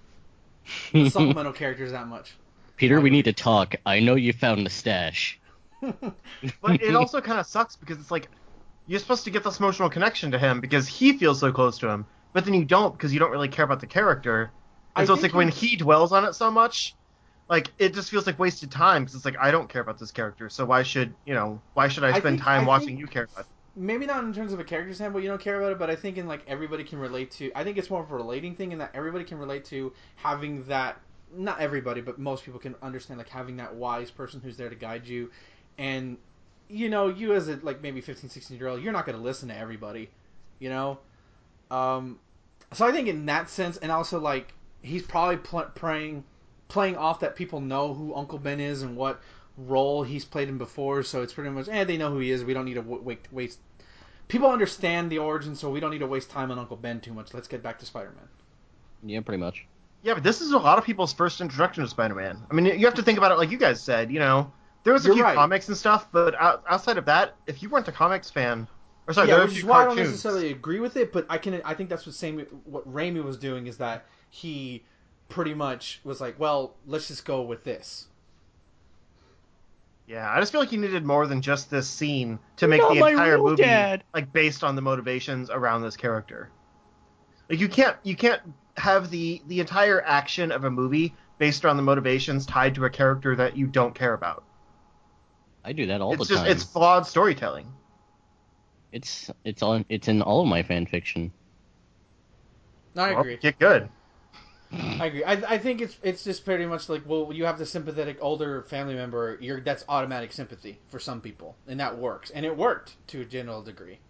the supplemental characters that much. Peter, we need to talk. I know you found the stash. But it also kind of sucks because it's like you're supposed to get this emotional connection to him because he feels so close to him, but then you don't because you don't really care about the character. I And so it's think like when he dwells on it so much, like it just feels like wasted time because it's like I don't care about this character, so why should I spend time watching you care about it? maybe not in terms of a character standpoint, you don't care about it, but I think in like everybody can relate to. I think it's more of a relating thing in that everybody can relate to having that. Not everybody, but most people can understand like having that wise person who's there to guide you, and you as a like maybe 15, 16 year old, you're not going to listen to everybody, you know. Um, so I think in that sense, and also like he's probably playing off that people know who Uncle Ben is and what role he's played in before. So it's pretty much, they know who he is. We don't need to waste. People understand the origin, so we don't need to waste time on Uncle Ben too much. Let's get back to Spider-Man. Yeah, pretty much. Yeah, but this is a lot of people's first introduction to Spider-Man. I mean, you have to think about it like you guys said. There was a You're few right. comics and stuff, but outside of that, if you weren't a comics fan, or sorry, Yeah, there were a which is few why I don't cartoons. necessarily agree with it, but I think that's what Raimi was doing is that he pretty much was like, well, let's just go with this. Yeah, I just feel like you needed more than just this scene to make Not the my entire real movie dad. like based on the motivations around this character. Like you can't have the entire action of a movie based around the motivations tied to a character that you don't care about. I do that all the It's time. flawed storytelling. It's in all of my fan fiction. I Well, agree. get good. I agree. I think it's just pretty much like, well, you have the sympathetic older family member. That's automatic sympathy for some people, and that works, and it worked to a general degree.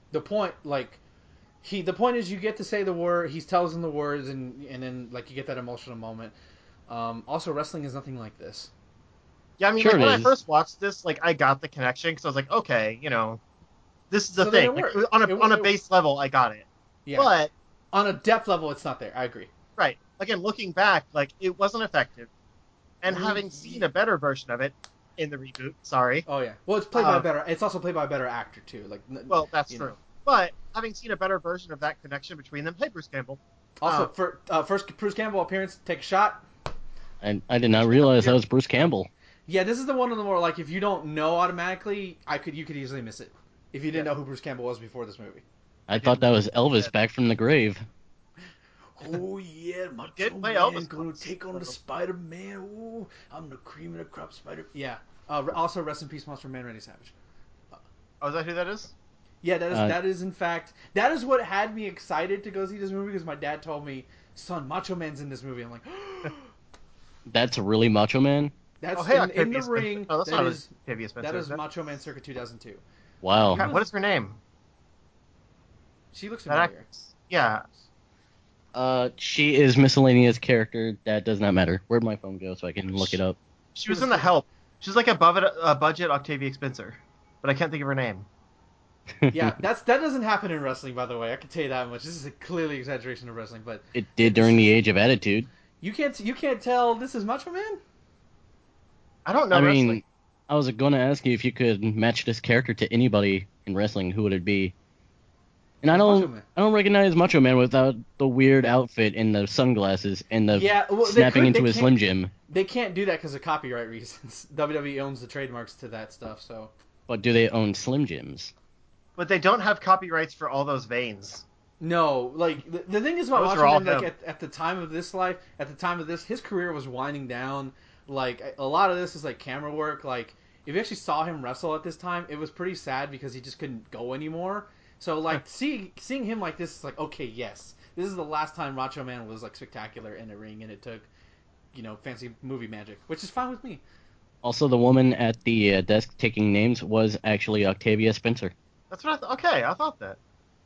The point is you get to say the word. He tells them the words, and then like you get that emotional moment. Also, wrestling is nothing like this. Yeah, I mean, Sure like it when I is. first watched this, like I got the connection because I was like, okay, this is the So then thing. it Like worked. on a base level, I got it. Yeah. But On a depth level, it's not there. I agree. right, again, looking back, like it wasn't effective. And having seen a better version of it in the reboot, sorry, Oh yeah. Well, it's played by a uh, better. It's also played by a better actor too. Like, well, that's you know. true. But having seen a better version of that connection between them, hey, Bruce Campbell, Also, for first Bruce Campbell appearance, take a shot. And I did not realize that was Bruce Campbell. Yeah, this is the one of the more like if you don't know automatically, you could easily miss it if you didn't Yes, know who Bruce Campbell was before this movie. I he did thought that really was Elvis good. back from the grave. Oh yeah, He Macho did play Man Elvis gonna once. take on the Spider Man. Ooh, I'm the cream of the crop Spider. Yeah. Also, rest in peace, Monster Man, Randy Savage. Oh, is that who that is? Yeah, Uh, that is in fact that is what had me excited to go see this movie because my dad told me, "Son, Macho Man's in this movie." I'm like, that's really Macho Man. Oh, "That's hey, in the Octavia Spencer. ring. Oh, that's That not is Octavia that Spencer, is is it? Macho Man circa 2002." He Wow. God, what was. is her name? She looks That familiar. actress. Yeah, She is miscellaneous character. That does not matter. Where'd my phone go so I can look it she, up? she It was was in The good. Help. She's like above it, a budget Octavia Spencer, but I can't think of her name. Yeah, that doesn't happen in wrestling, by the way. I can tell you that much. This is a clearly exaggeration of wrestling, but It did during the Age of Attitude. you can't tell this is Macho Man. I don't know I wrestling. mean, I was going to ask you if you could match this character to anybody in wrestling, who would it be? And It's Macho Man. I don't recognize Macho Man without the weird outfit and the sunglasses and the Yeah, well, snapping they into his can't Slim Jim. they can't do that because of copyright reasons. WWE owns the trademarks to that stuff, so But do they own Slim Jims? But they don't have copyrights for all those veins. no. Like the thing is about Those are Macho all Man, like him. at the time of this life, at the time of this, his career was winding down. Like a lot of this is like camera work. Like if you actually saw him wrestle at this time, it was pretty sad because he just couldn't go anymore. So like seeing him like this is like okay, yes, this is the last time Macho Man was like spectacular in a ring, and it took fancy movie magic, which is fine with me. Also, the woman at the desk taking names was actually Octavia Spencer. That's what I thought. Okay, I thought that.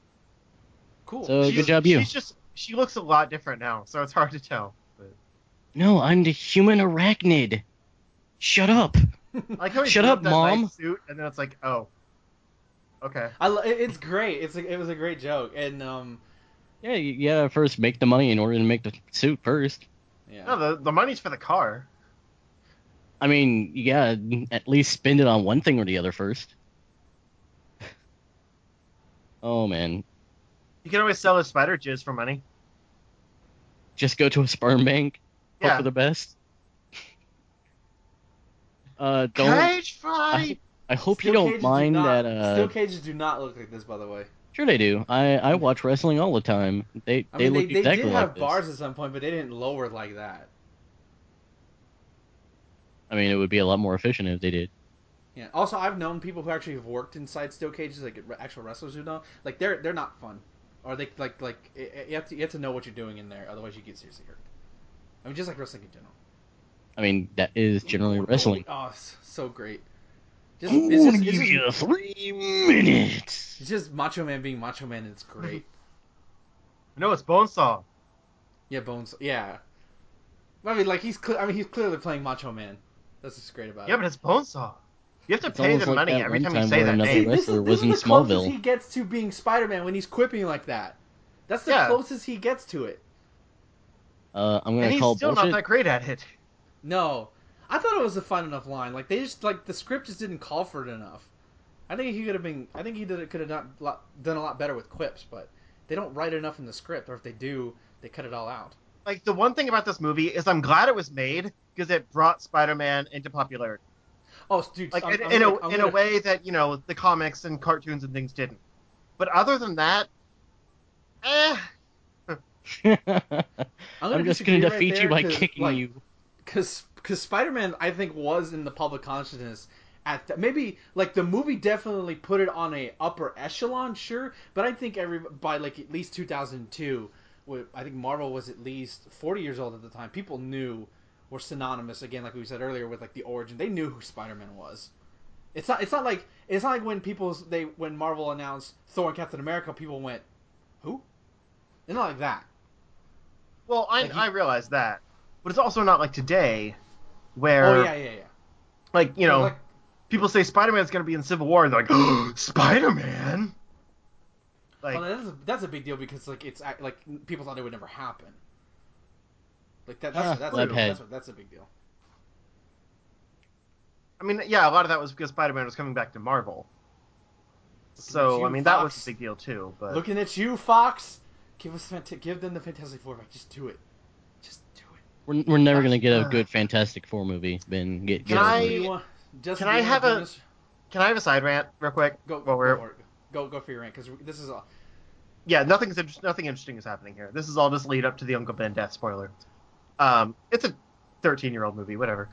Cool. So good job, you. She looks a lot different now, so it's hard to tell. But No, I'm the human arachnid. Shut up. I like how he Shut put up, up that Mom. nice suit, and then it's like, oh, okay. It's great. It was a great joke, and Yeah, you gotta first make the money in order to make the suit first. yeah. No, the money's for the car. I mean, you gotta at least spend it on one thing or the other first. Oh man, You can always sell his spider jizz for money. just go to a sperm bank, hope for Yeah. the best. Don't. Cage fight. I I hope you Steel don't cages do mind not. that. Steel cages do not look like this, by the way. Sure they do. I watch wrestling all the time. They I they mean, look they did exactly like have this. bars at some point, but they didn't lower it like that. I mean, it would be a lot more efficient if they did. Yeah. Also, I've known people who actually have worked inside steel cages, like actual wrestlers who know, like they're not fun, or they you have to know what you're doing in there, otherwise you get seriously hurt. I mean, just like wrestling in general. I mean, that is generally wrestling. Oh, it's so great. I'm gonna give you 3 minutes. It's just Macho Man being Macho Man, and it's great. No, it's Bonesaw. Yeah, Bones. Yeah. I mean, like he's clearly playing Macho Man. That's what's great about Yeah, it. but it's Bonesaw. You have to It's pay almost them like money that every one time you time say where that another name. wrestler This was in is the closest Smallville. he gets to being Spider-Man when he's quipping like that. That's the Yeah. closest he gets to it. I'm And gonna he's call still bullshit. not that great at it. No, I thought it was a fun enough line. Like they just like the script just didn't call for it enough. I think he could have been. I think he could have done a lot better with quips, but they don't write enough in the script, or if they do, they cut it all out. Like, the one thing about this movie is I'm glad it was made because it brought Spider-Man into popularity. Oh, dude, Like, I'm in gonna, a way that, the comics and cartoons and things didn't. But other than that, eh. I'm I'm gonna just gonna disagree right defeat you there by because kicking like you. because Spider-Man I think was in the public consciousness maybe like the movie definitely put it on a upper echelon, sure, but I think by like at least 2002, I think Marvel was at least 40 years old at the time. People knew were synonymous again, like we said earlier, with like the origin. They knew who Spider-Man was. It's not like when Marvel announced Thor and Captain America, people went, who? It's not like that. Well, Like I realize that. But it's also not like today, oh where, yeah. like, But like people say Spider-Man's going to be in Civil War, and they're like, oh, Spider-Man? Like, well, that's a big deal because like it's like people thought it would never happen. Like Webhead. that's a big deal. I mean, yeah, a lot of that was because Spider-Man was coming back to Marvel. So, I mean, that was a big deal, too. But Looking at you, Fox. Give them the Fantastic Four back. Just do it. Just do it. We're never gonna get a good Fantastic Four movie, Ben. Get Can over I- What it. do you want? Justin, can do I you want have to join a- us? Can I have a side rant real quick? Go While we're... for it. Go for your rant because this is all. Yeah, nothing interesting is happening here. This is all just lead up to the Uncle Ben death spoiler. It's a 13-year-old movie, whatever.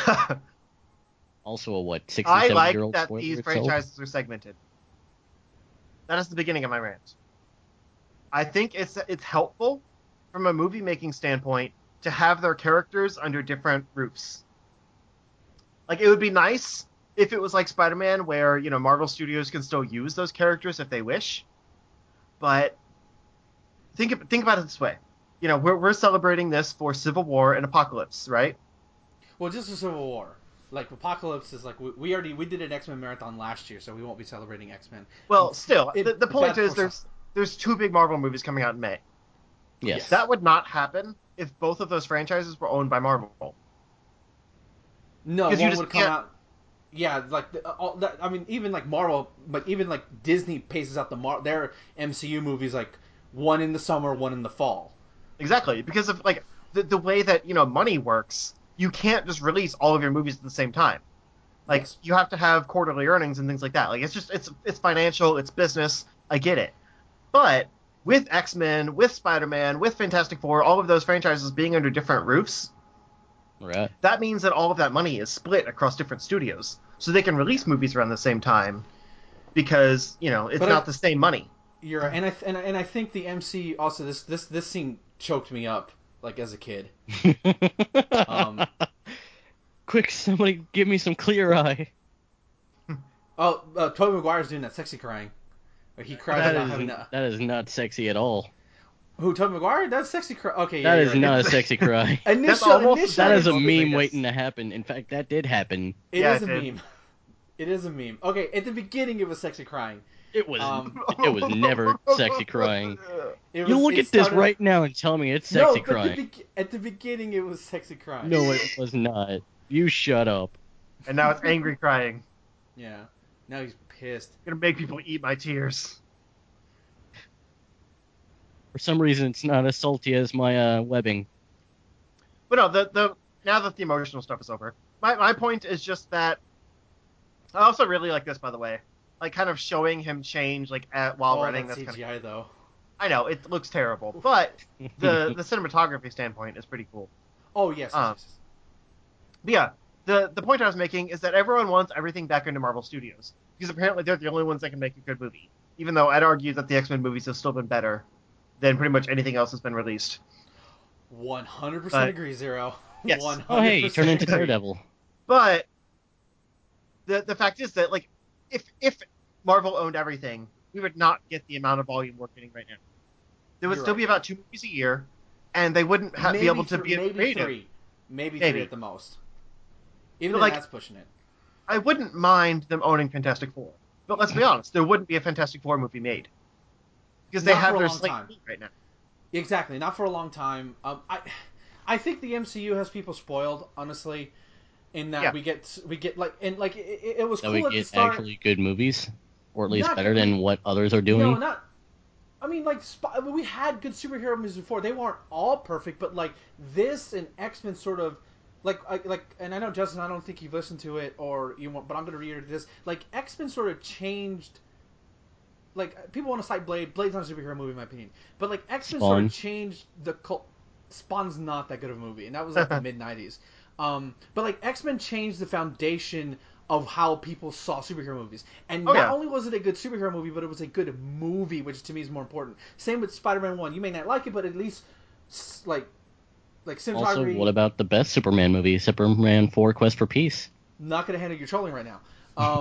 Also a what, I 67 like year old that spoiler these itself? franchises are segmented. That is the beginning of my rant. I think it's helpful from a movie making standpoint to have their characters under different roofs. Like, it would be nice if it was like Spider-Man, where, Marvel Studios can still use those characters if they wish. But think about it this way. We're celebrating this for Civil War and Apocalypse, right? Well, just for Civil War. Like Apocalypse is like we did an X-Men marathon last year, so we won't be celebrating X-Men. Well, still, It- the point bad is for there's two big Marvel movies coming out in May. Yes. That would not happen if both of those franchises were owned by Marvel. No, 'Cause you one just would come can't- out. Yeah, like I mean, even like Marvel, but even like Disney paces out their MCU movies like one in the summer, one in the fall. Exactly, because of like the way that money works, you can't just release all of your movies at the same time. Like, Yes. you have to have quarterly earnings and things like that. Like, it's financial, it's business. I get it, but with X-Men, with Spider-Man, with Fantastic Four, all of those franchises being under different roofs, Right. that means that all of that money is split across different studios, so they can release movies around the same time, because it's But not the same money. You're right. And I think the MC also this scene choked me up like as a kid. Um, Quick, somebody give me some Clear Eye. Tobey Maguire's doing that sexy crying. Where he cries That about is having a... that is not sexy at all. Who, Tobey Maguire? That's sexy cry. Okay, yeah, That you're is right. not a It's- sexy cry. That's almost Initial, That is a Las meme Vegas. waiting to happen. In fact, that did happen. It Yeah, is it a did. meme. It is a meme. Okay, at the beginning it was sexy crying. It was Um, it was never sexy crying. It You was, look it at this started- right now and tell me it's No, sexy but crying. at the beginning it was sexy crying. No, it was not. You shut up. And now it's angry crying. Yeah. Now he's pissed. Gonna make people eat my tears. For some reason, it's not as salty as my webbing. But no, the now that the emotional stuff is over, my point is just that I also really like this, by the way. Like, kind of showing him change, like, while Oh, running. that That's kind of CGI though. I know it looks terrible, but the cinematography standpoint is pretty cool. Oh yes, yes, Um, yes. Yes. but yeah, the point I was making is that everyone wants everything back into Marvel Studios because apparently they're the only ones that can make a good movie. Even though I'd argue that the X-Men movies have still been better than pretty much anything else that's been released. 100% But agree, Zero. yes, Oh, hey, you turn 100% into agree. Daredevil. but the fact is that like if Marvel owned everything, we would not get the amount of volume we're getting right now. There would You're still right. be about 2 movies a year, and they wouldn't be able to be as Maybe creative. three, maybe three at Maybe, the most. Even but then, like that's pushing it. I wouldn't mind them owning Fantastic Four. But let's be honest, there wouldn't be a Fantastic Four movie made because they Not for have a their long slate time. full right now. Exactly, not for a long time. I think the MCU has people spoiled, honestly, in that Yeah, we get like and like it was That we cool at the get start. actually good movies, or at least Not better good. than what others are No, doing. not. I mean, like we had good superhero movies before. They weren't all perfect, but like this and X Men sort of. And I know Justin, I don't think you've listened to it or you want, but I'm going to reiterate this. Like X Men sort of changed, like people want to cite Blade. Blade's not a superhero movie in my opinion, but like X Men sort of Spawn. changed the cult. Spawn's not that good of a movie, and that was like the mid '90s. But like X Men changed the foundation of how people saw superhero movies, and oh not yeah. only was it a good superhero movie, but it was a good movie, which to me is more important. Same with Spider-Man One. You may not like it, but at least like Also, what cinematography. about the best Superman movie, Superman 4: Quest for Peace? Not going to handle your trolling right now.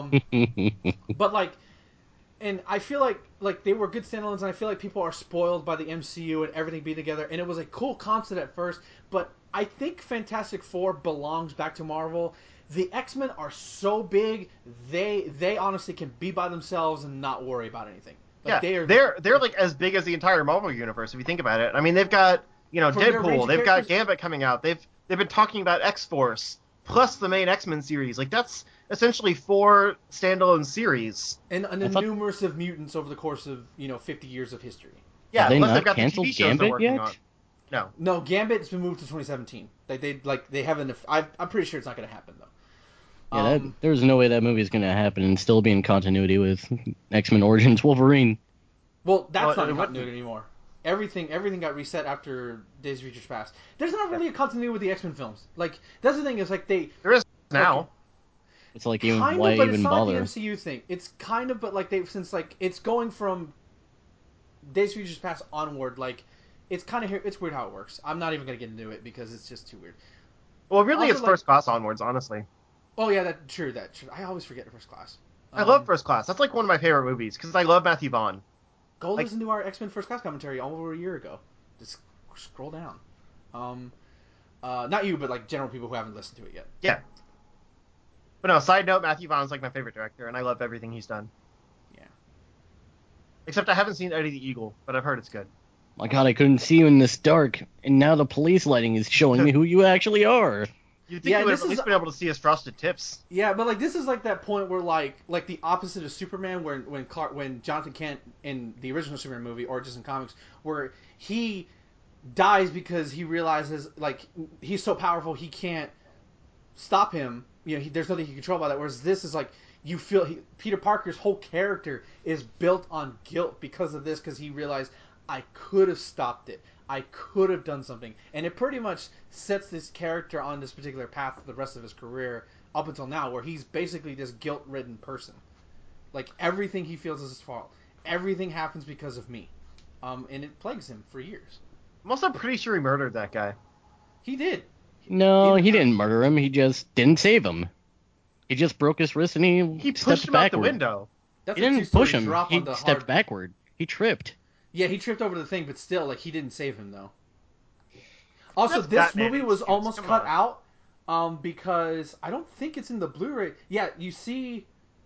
But like and I feel like they were good standalones, and I feel like people are spoiled by the MCU and everything being together. And it was a cool concept at first, but I think Fantastic Four belongs back to Marvel. The X-Men are so big; they honestly can be by themselves and not worry about anything. Like Yeah, they are they're like as big as the entire Marvel universe if you think about it. I mean, they've got from their range Deadpool, of they've got characters. Gambit coming out, they've been talking about X Force plus the main X Men series. Like that's essentially four standalone series. And I the thought, numerous of mutants over the course of 50 years of history. have Yeah, they plus they've not got the TV canceled shows they're Gambit working yet? on. No, No, Gambit's been moved to 2017. They haven't. I'm pretty sure it's not going to happen though. Yeah, there's no way that movie's gonna happen and still be in continuity with X-Men Origins Wolverine. Well, well that's not it in wouldn't. continuity anymore. Everything got reset after Days of Future Past. There's not Yeah, really a continuity with the X Men films. Like that's the thing is like they there is like now. It's like, even kind why of, but it's even not like the bother? MCU thing. It's kind of, but like they since like it's going from Days of Future Past onward. Like it's kind of it's weird how it works. I'm not even gonna get into it because it's just too weird. Well, really, Also, it's like First Class onwards. Honestly, oh yeah, that true. That true. I always forget First Class. I love Um, First Class. That's like one of my favorite movies because I love Matthew Vaughn. Go Like, listen to our X Men First Class commentary over a year ago. Just scroll down. Um, not you, but like general people who haven't listened to it yet. yeah. But no, side note, Matthew Vaughn's like my favorite director, and I love everything he's done. Yeah. Except I haven't seen Eddie the Eagle, but I've heard it's good. My God, I couldn't see you in this dark, and now the police lighting is showing me who you actually are. You'd think Yeah, you would this have at is least been able to see his frosted tips. yeah, but like this is like that point where like the opposite of Superman, where when Jonathan Kent in the original Superman movie or just in comics, where he dies because he realizes like he's so powerful he can't stop him. There's nothing he can control about that. Whereas this is like you feel Peter Parker's whole character is built on guilt because of this, because he realized I could have stopped it. I could have done something, and it pretty much sets this character on this particular path for the rest of his career up until now, where he's basically this guilt-ridden person. Like everything he feels is his fault. Everything happens because of me, and it plagues him for years. I'm also pretty sure he murdered that guy. He did. No, In he didn't murder him. He just didn't save him. He just broke his wrist and he He pushed stepped him out the backward. window. That's He a didn't push two-story him. drop He onto stepped hard. backward. He tripped. Yeah, he tripped over the thing, but still, like he didn't save him though. Also, That's this Batman movie was excuse. almost Come cut on. out because I don't think it's in the Blu-ray. Yeah, you see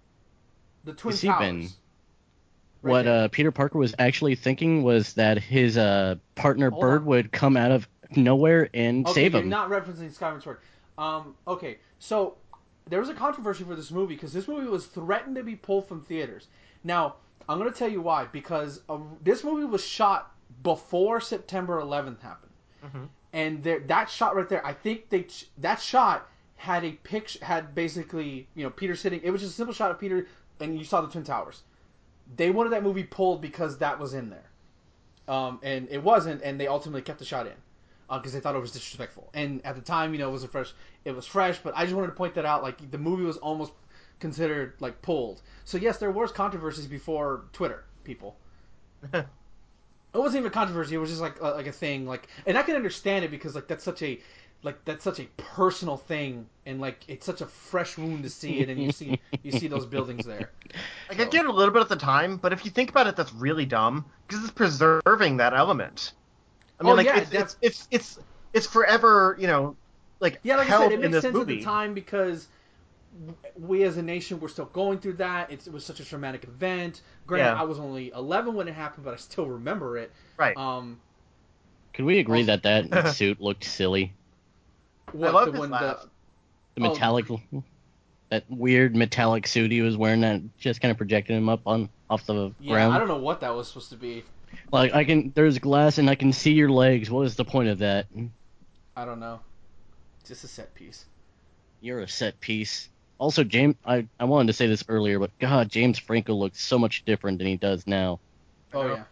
the You Twin see, Ben, Towers right what there. Peter Parker was actually thinking was that his partner Hold on. Bird would come out of nowhere and Okay, save you're him. not referencing Skyward Sword. Okay, so there was a controversy for this movie because this movie was threatened to be pulled from theaters. Now, I'm going to tell you why. Because this movie was shot before September 11th happened. Hmm. And that shot right there, I think that shot had a picture, had basically, Peter sitting. It was just a simple shot of Peter, and you saw the Twin Towers. They wanted that movie pulled because that was in there, and it wasn't, and they ultimately kept the shot in because they thought it was disrespectful. And at the time, it was fresh, but I just wanted to point that out. Like the movie was almost considered like pulled. So yes, there was controversies before Twitter, people. It wasn't even a controversy. It was just like a thing. Like, and I can understand it because that's such a personal thing, and like it's such a fresh wound to see it, and you see those buildings there. Like, I get it a little bit at the time, but if you think about it, that's really dumb because it's preserving that element. I mean, it's forever, like Yeah, like I held said, it in makes this sense movie. at the time because we as a nation were still going through that. It was such a traumatic event. Granted, Yeah. I was only 11 when it happened, but I still remember it. Right. Could we agree Also- that suit looked silly? What love the his one laugh. The metallic, that weird metallic suit he was wearing that just kind of projected him up off the Yeah, ground. I don't know what that was supposed to be. Like there's glass and I can see your legs. What is the point of that? I don't know. Just a set piece. You're a set piece. Also, James, I wanted to say this earlier, but God, James Franco looks so much different than he does now. Oh yeah.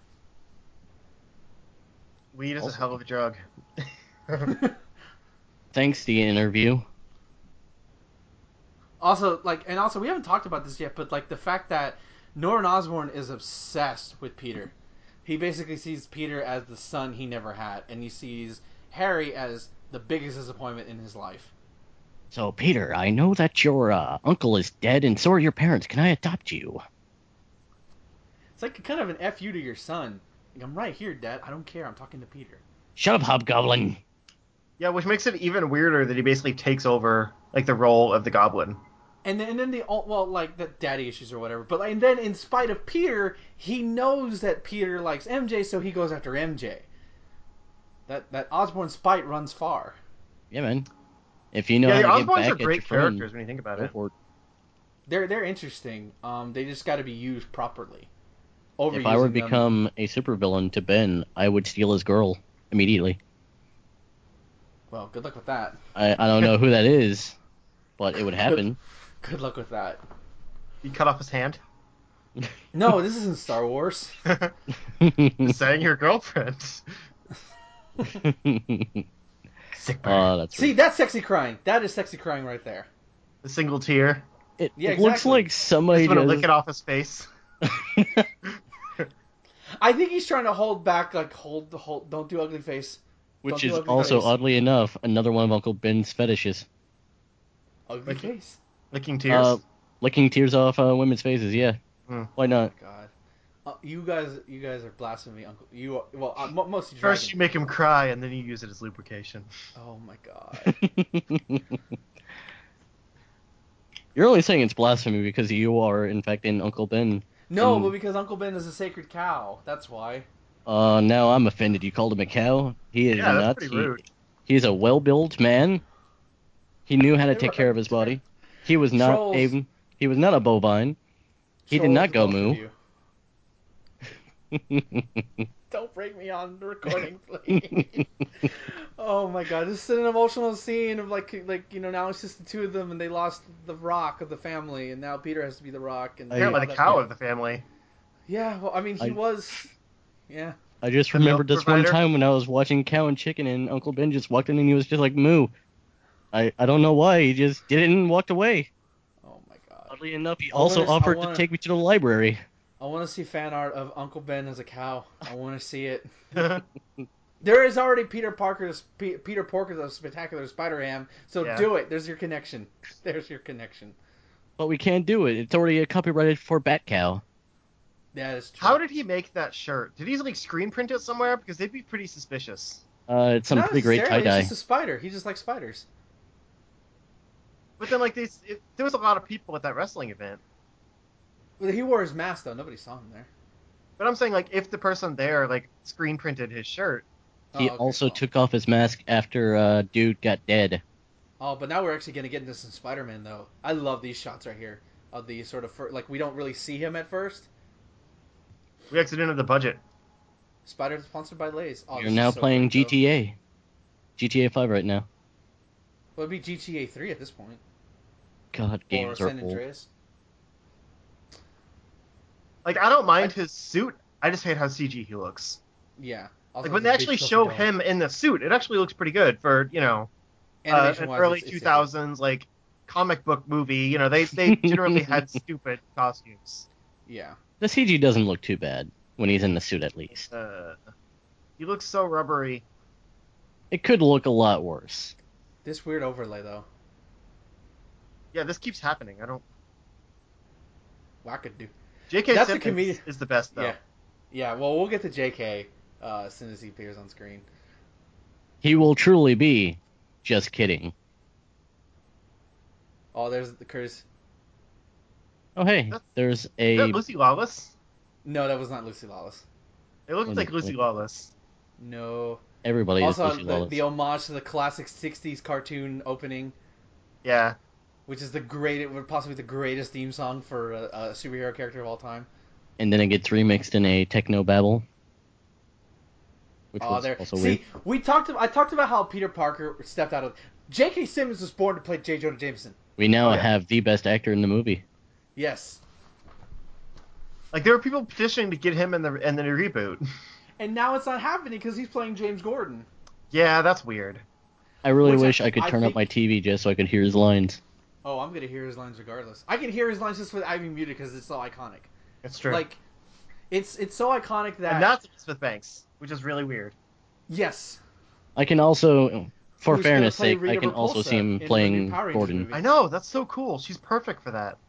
Weed is a Also- hell of a drug. Thanks, the interview. Also, we haven't talked about this yet, but like the fact that Norman Osborn is obsessed with Peter. He basically sees Peter as the son he never had, and he sees Harry as the biggest disappointment in his life. So, Peter, I know that your uncle is dead, and so are your parents. Can I adopt you? It's like kind of an F you to your son. Like, I'm right here, Dad. I don't care. I'm talking to Peter. Shut up, Hobgoblin. Yeah, which makes it even weirder that he basically takes over like the role of the Goblin. And then the daddy issues or whatever. But and then in spite of Peter, he knows that Peter likes MJ, so he goes after MJ. That Osborn spite runs far. Yeah, man. If you know Yeah, the how to get Osborns back are at great your friend, characters when you think about go it. for it. They're interesting. They just got to be used properly. If I were to Overusing them. become a supervillain to Ben, I would steal his girl immediately. Well, good luck with that. I don't know who that is, but it would happen. Good luck with that. You cut off his hand. No, this isn't Star Wars. Just saying your girlfriend. Sick burn. Oh, that's See, right. that's sexy crying. That is sexy crying right there. The single tear. It Yeah, looks exactly. like somebody Just want to lick just... it off his face. I think he's trying to hold back, like hold. Don't do ugly face. Which Don't do is ugly also, face. oddly enough, another one of Uncle Ben's fetishes. Ugly Like- face. Licking tears. Licking tears off women's faces, yeah. Hmm. Why not? God, you guys are blasphemy, Uncle. Mostly Dragon. First you make him cry, and then you use it as lubrication. Oh my God. You're only saying it's blasphemy because you are, in fact, in Uncle Ben. No, And- but because Uncle Ben is a sacred cow. That's why. Now I'm offended. You called him a cow? He is Yeah, that's not. pretty rude. He's a well-built man. He knew how to take Right. care of his body. He was not Trolls. He was not a bovine. He did not go Trolls, both of moo. you. Don't break me on the recording, please. Oh my God, this is an emotional scene of now it's just the two of them, and they lost the rock of the family, and now Peter has to be the rock, and Apparently the cow of the family. Yeah, well, I mean, he I- was. Yeah. I just The remembered milk this one provider? time when I was watching Cow and Chicken, and Uncle Ben just walked in and he was just like moo. I don't know why. He just did it and walked away. Oh my God. Oddly enough, he I also wanna- I offered wanna- to take me to the library. I want to see fan art of Uncle Ben as a cow. I want to see it. There is already Peter Porker of Spectacular Spider-Ham, so Yeah. do it. There's your connection. There's your connection. But we can't do it. It's already copyrighted for Bat Cow. That is true. How did he make that shirt? Did he like screen print it somewhere? Because they'd be pretty suspicious. It's some Not pretty great necessarily, tie-dye. He's just a spider. He just likes spiders. But then like there was a lot of people at that wrestling event. Well, he wore his mask though. Nobody saw him there. But I'm saying like if the person there like screen printed his shirt. He Oh, okay, also well. took off his mask after dude got dead. Oh, but now we're actually going to get into some Spider-Man, though. I love these shots right here of the sort of we don't really see him at first. We actually didn't have the budget. Spider sponsored by Lay's. Oh, You're this now is so playing great, though. GTA. GTA 5 right now. Well, it'd be GTA 3 at this point, God, or games are San old. Andreas. Like, I don't mind his suit. I just hate how CG he looks. Yeah. Also, Like when the they big actually fluffy show dome. him in the suit, it actually looks pretty good for Animation an wise, early it's 2000s like comic book movie. They generally had stupid costumes. yeah. The CG doesn't look too bad when he's in the suit, at least. He looks so rubbery. It could look a lot worse. This weird overlay though. Yeah, this keeps happening. I don't. Wackadoo. J.K. That's a Simmons comedian. is the best though. Yeah. Yeah. Well, we'll get to JK as soon as he appears on screen. He will truly be just kidding. Oh, there's the curse. Oh, hey, there's Is a... that Lucy Lawless? No, that was not Lucy Lawless. It looks like Lucy Lawless. No. Everybody is Also, Lucy Lawless. the homage to the classic '60s cartoon opening, Yeah. which is possibly the greatest theme song for a superhero character of all time. And then it gets remixed in a techno babble, which was also weird. I talked about how Peter Parker stepped out of. J.K. Simmons was born to play J. Jonah Jameson. We now Oh, yeah. have the best actor in the movie. Yes. Like there were people petitioning to get him in the reboot. And now it's not happening because he's playing James Gordon. Yeah, that's weird. I really Which wish I could I turn up think- my TV just so I could hear his lines. Oh, I'm gonna hear his lines regardless. I can hear his lines just with Ivy muted because it's so iconic. It's true. Like, it's so iconic that. And that's Elizabeth Banks, which is really weird. Yes. I can also, for Who's gonna fairness play sake, Rita I can also Repulsa see him in the playing new Power Rangers Gordon. movie. I know, that's so cool. She's perfect for that.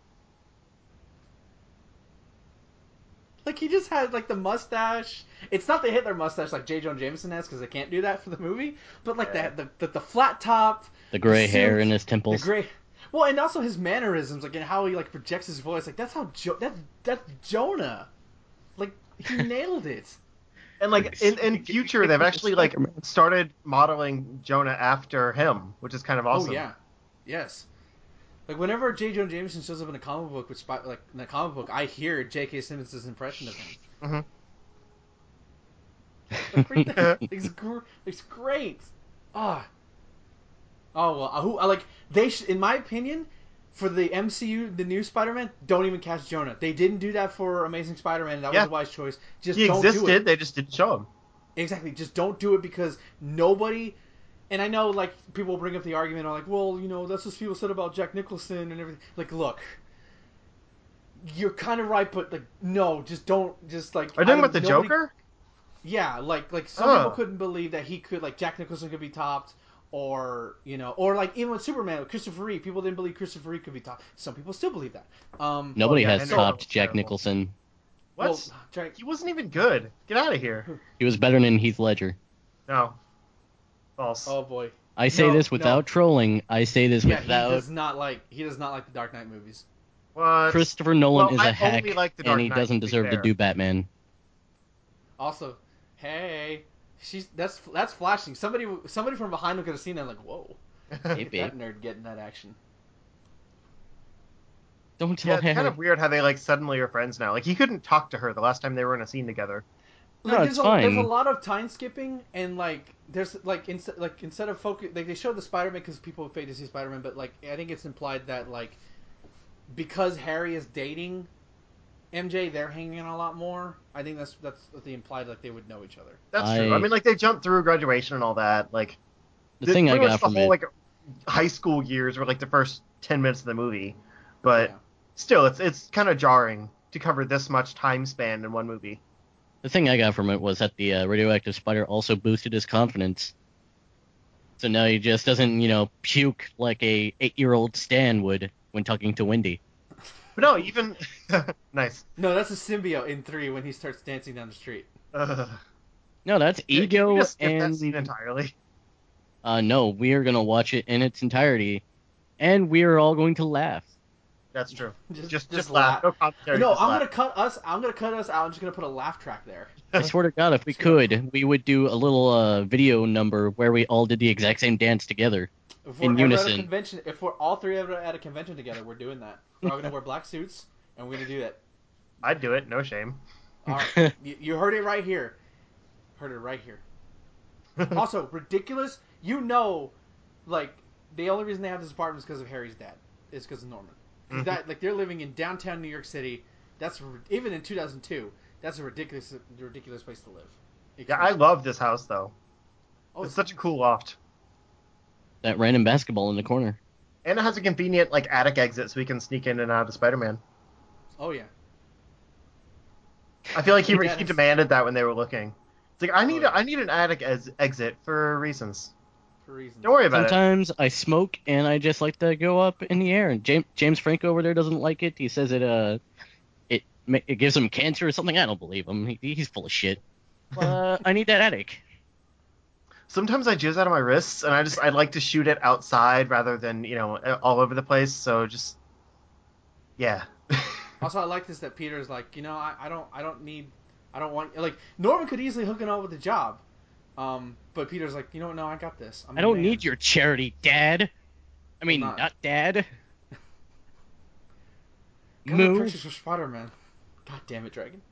Like, he just had, like, the mustache. It's not the Hitler mustache like J. Jonah Jameson has, because they can't do that for the movie. But, like, Yeah. the flat top. The gray suit, hair in his The temples. gray... Well, and also his mannerisms, like, and how he, like, projects his voice. Like, that's how... that's Jonah. Like, he nailed it. And like in future, they've actually like started modeling Jonah after him, which is kind of awesome. Oh, yeah. Yes. Like, whenever J. Jonah Jameson shows up in a comic book, like, in a comic book, I hear J.K. Simmons' impression of him. Mm-hmm. It's great. Ah. Oh well. In my opinion, for the MCU, the new Spider-Man, don't even cast Jonah. They didn't do that for Amazing Spider-Man, and that was a wise choice. Just He don't do it. existed, they just didn't show him. Exactly. Just don't do it because nobody. And I know, like, people bring up the argument, are like, well, you know, that's what people said about Jack Nicholson and everything. Like, look, you're kind of right, but like, no, just don't. Just like. Are you talking about the Joker? Yeah, like some people couldn't believe that he could, like, Jack Nicholson could be topped, or, you know, or like even with Superman, with Christopher Reeve, people didn't believe Christopher Reeve could be topped. Some people still believe that. Nobody yeah, has Henry topped was Jack terrible. Nicholson. What? Well, Jack, He wasn't even good. Get out of here. He was better than Heath Ledger. No. False. oh boy, I say No, this without trolling. I say this yeah, without... he does not like the Dark Knight movies. What? Christopher Nolan is I a hack, only like The Dark and he Knight, doesn't to be deserve to fair. do Batman. Also, hey, that's flashing. Somebody from behind could have seen that, like, whoa, Hey, look at that nerd getting that action. Don't tell Yeah, it's Harry. kind of weird how they like suddenly are friends now. Like he couldn't talk to her the last time they were in a scene together. No, Like, it's there's a fine. lot of time skipping, and like there's like instead of focus, like, they showed the Spider-Man because people paid to see Spider-Man, but like I think it's implied that, like, because Harry is dating MJ, they're hanging out a lot more. I think that's what they implied, like they would know each other. That's true. I mean, like they jumped through graduation and all that. Like The thing I pretty much got the from whole it... like high school years were like the first 10 minutes of the movie, but Yeah. still, it's kind of jarring to cover this much time span in one movie. The thing I got from it was that the radioactive spider also boosted his confidence. So now he just doesn't, puke like a 8-year-old Stan would when talking to Wendy. But no, even nice. No, that's a symbiote in 3 when he starts dancing down the street. Ugh. No, that's Yeah, ego, you just skip that scene and entirely. no, we are gonna watch it in its entirety, and we are all going to laugh. That's true. Just laugh. laugh. No commentary. No, just I'm laugh. gonna cut us out. I'm just gonna put a laugh track there. I swear to God, if we could, we would do a little video number where we all did the exact same dance together. If In we're ever at a unison. convention, if we're all three ever at a convention together, we're doing that. We're all gonna wear black suits, and we're gonna do that. I'd do it. No shame. All right, you heard it right here. Heard it right here. Also, ridiculous. Like, the only reason they have this apartment is because of Harry's dad. Is because of Norman. Because Mhm. like they're living in downtown New York City. That's even in 2002. That's a ridiculous place to live. Yeah, I love this house though. Oh, It's such a cool loft, That random basketball in the corner. and it has a convenient like attic exit so we can sneak in and out of Spider-Man. Oh yeah. I feel like Your dad he has- demanded that when they were looking. It's like Oh, yeah. I need an attic exit for reasons. For reasons. Don't worry about it. Sometimes I smoke and I just like to go up in the air. And James Franco over there doesn't like it. He says it gives him cancer or something. I don't believe him. He's full of shit. I need that attic. Sometimes I jizz out of my wrists, and I like to shoot it outside rather than all over the place. So just yeah. Also, I like this that Peter's like, I don't want like Norman could easily hook it up with the job, but Peter's like, no, I got this. I'm I the don't man. need your charity, Dad. I mean, not. not Dad. Got no Moo. purchase for Spider-Man. God damn it, Dragon.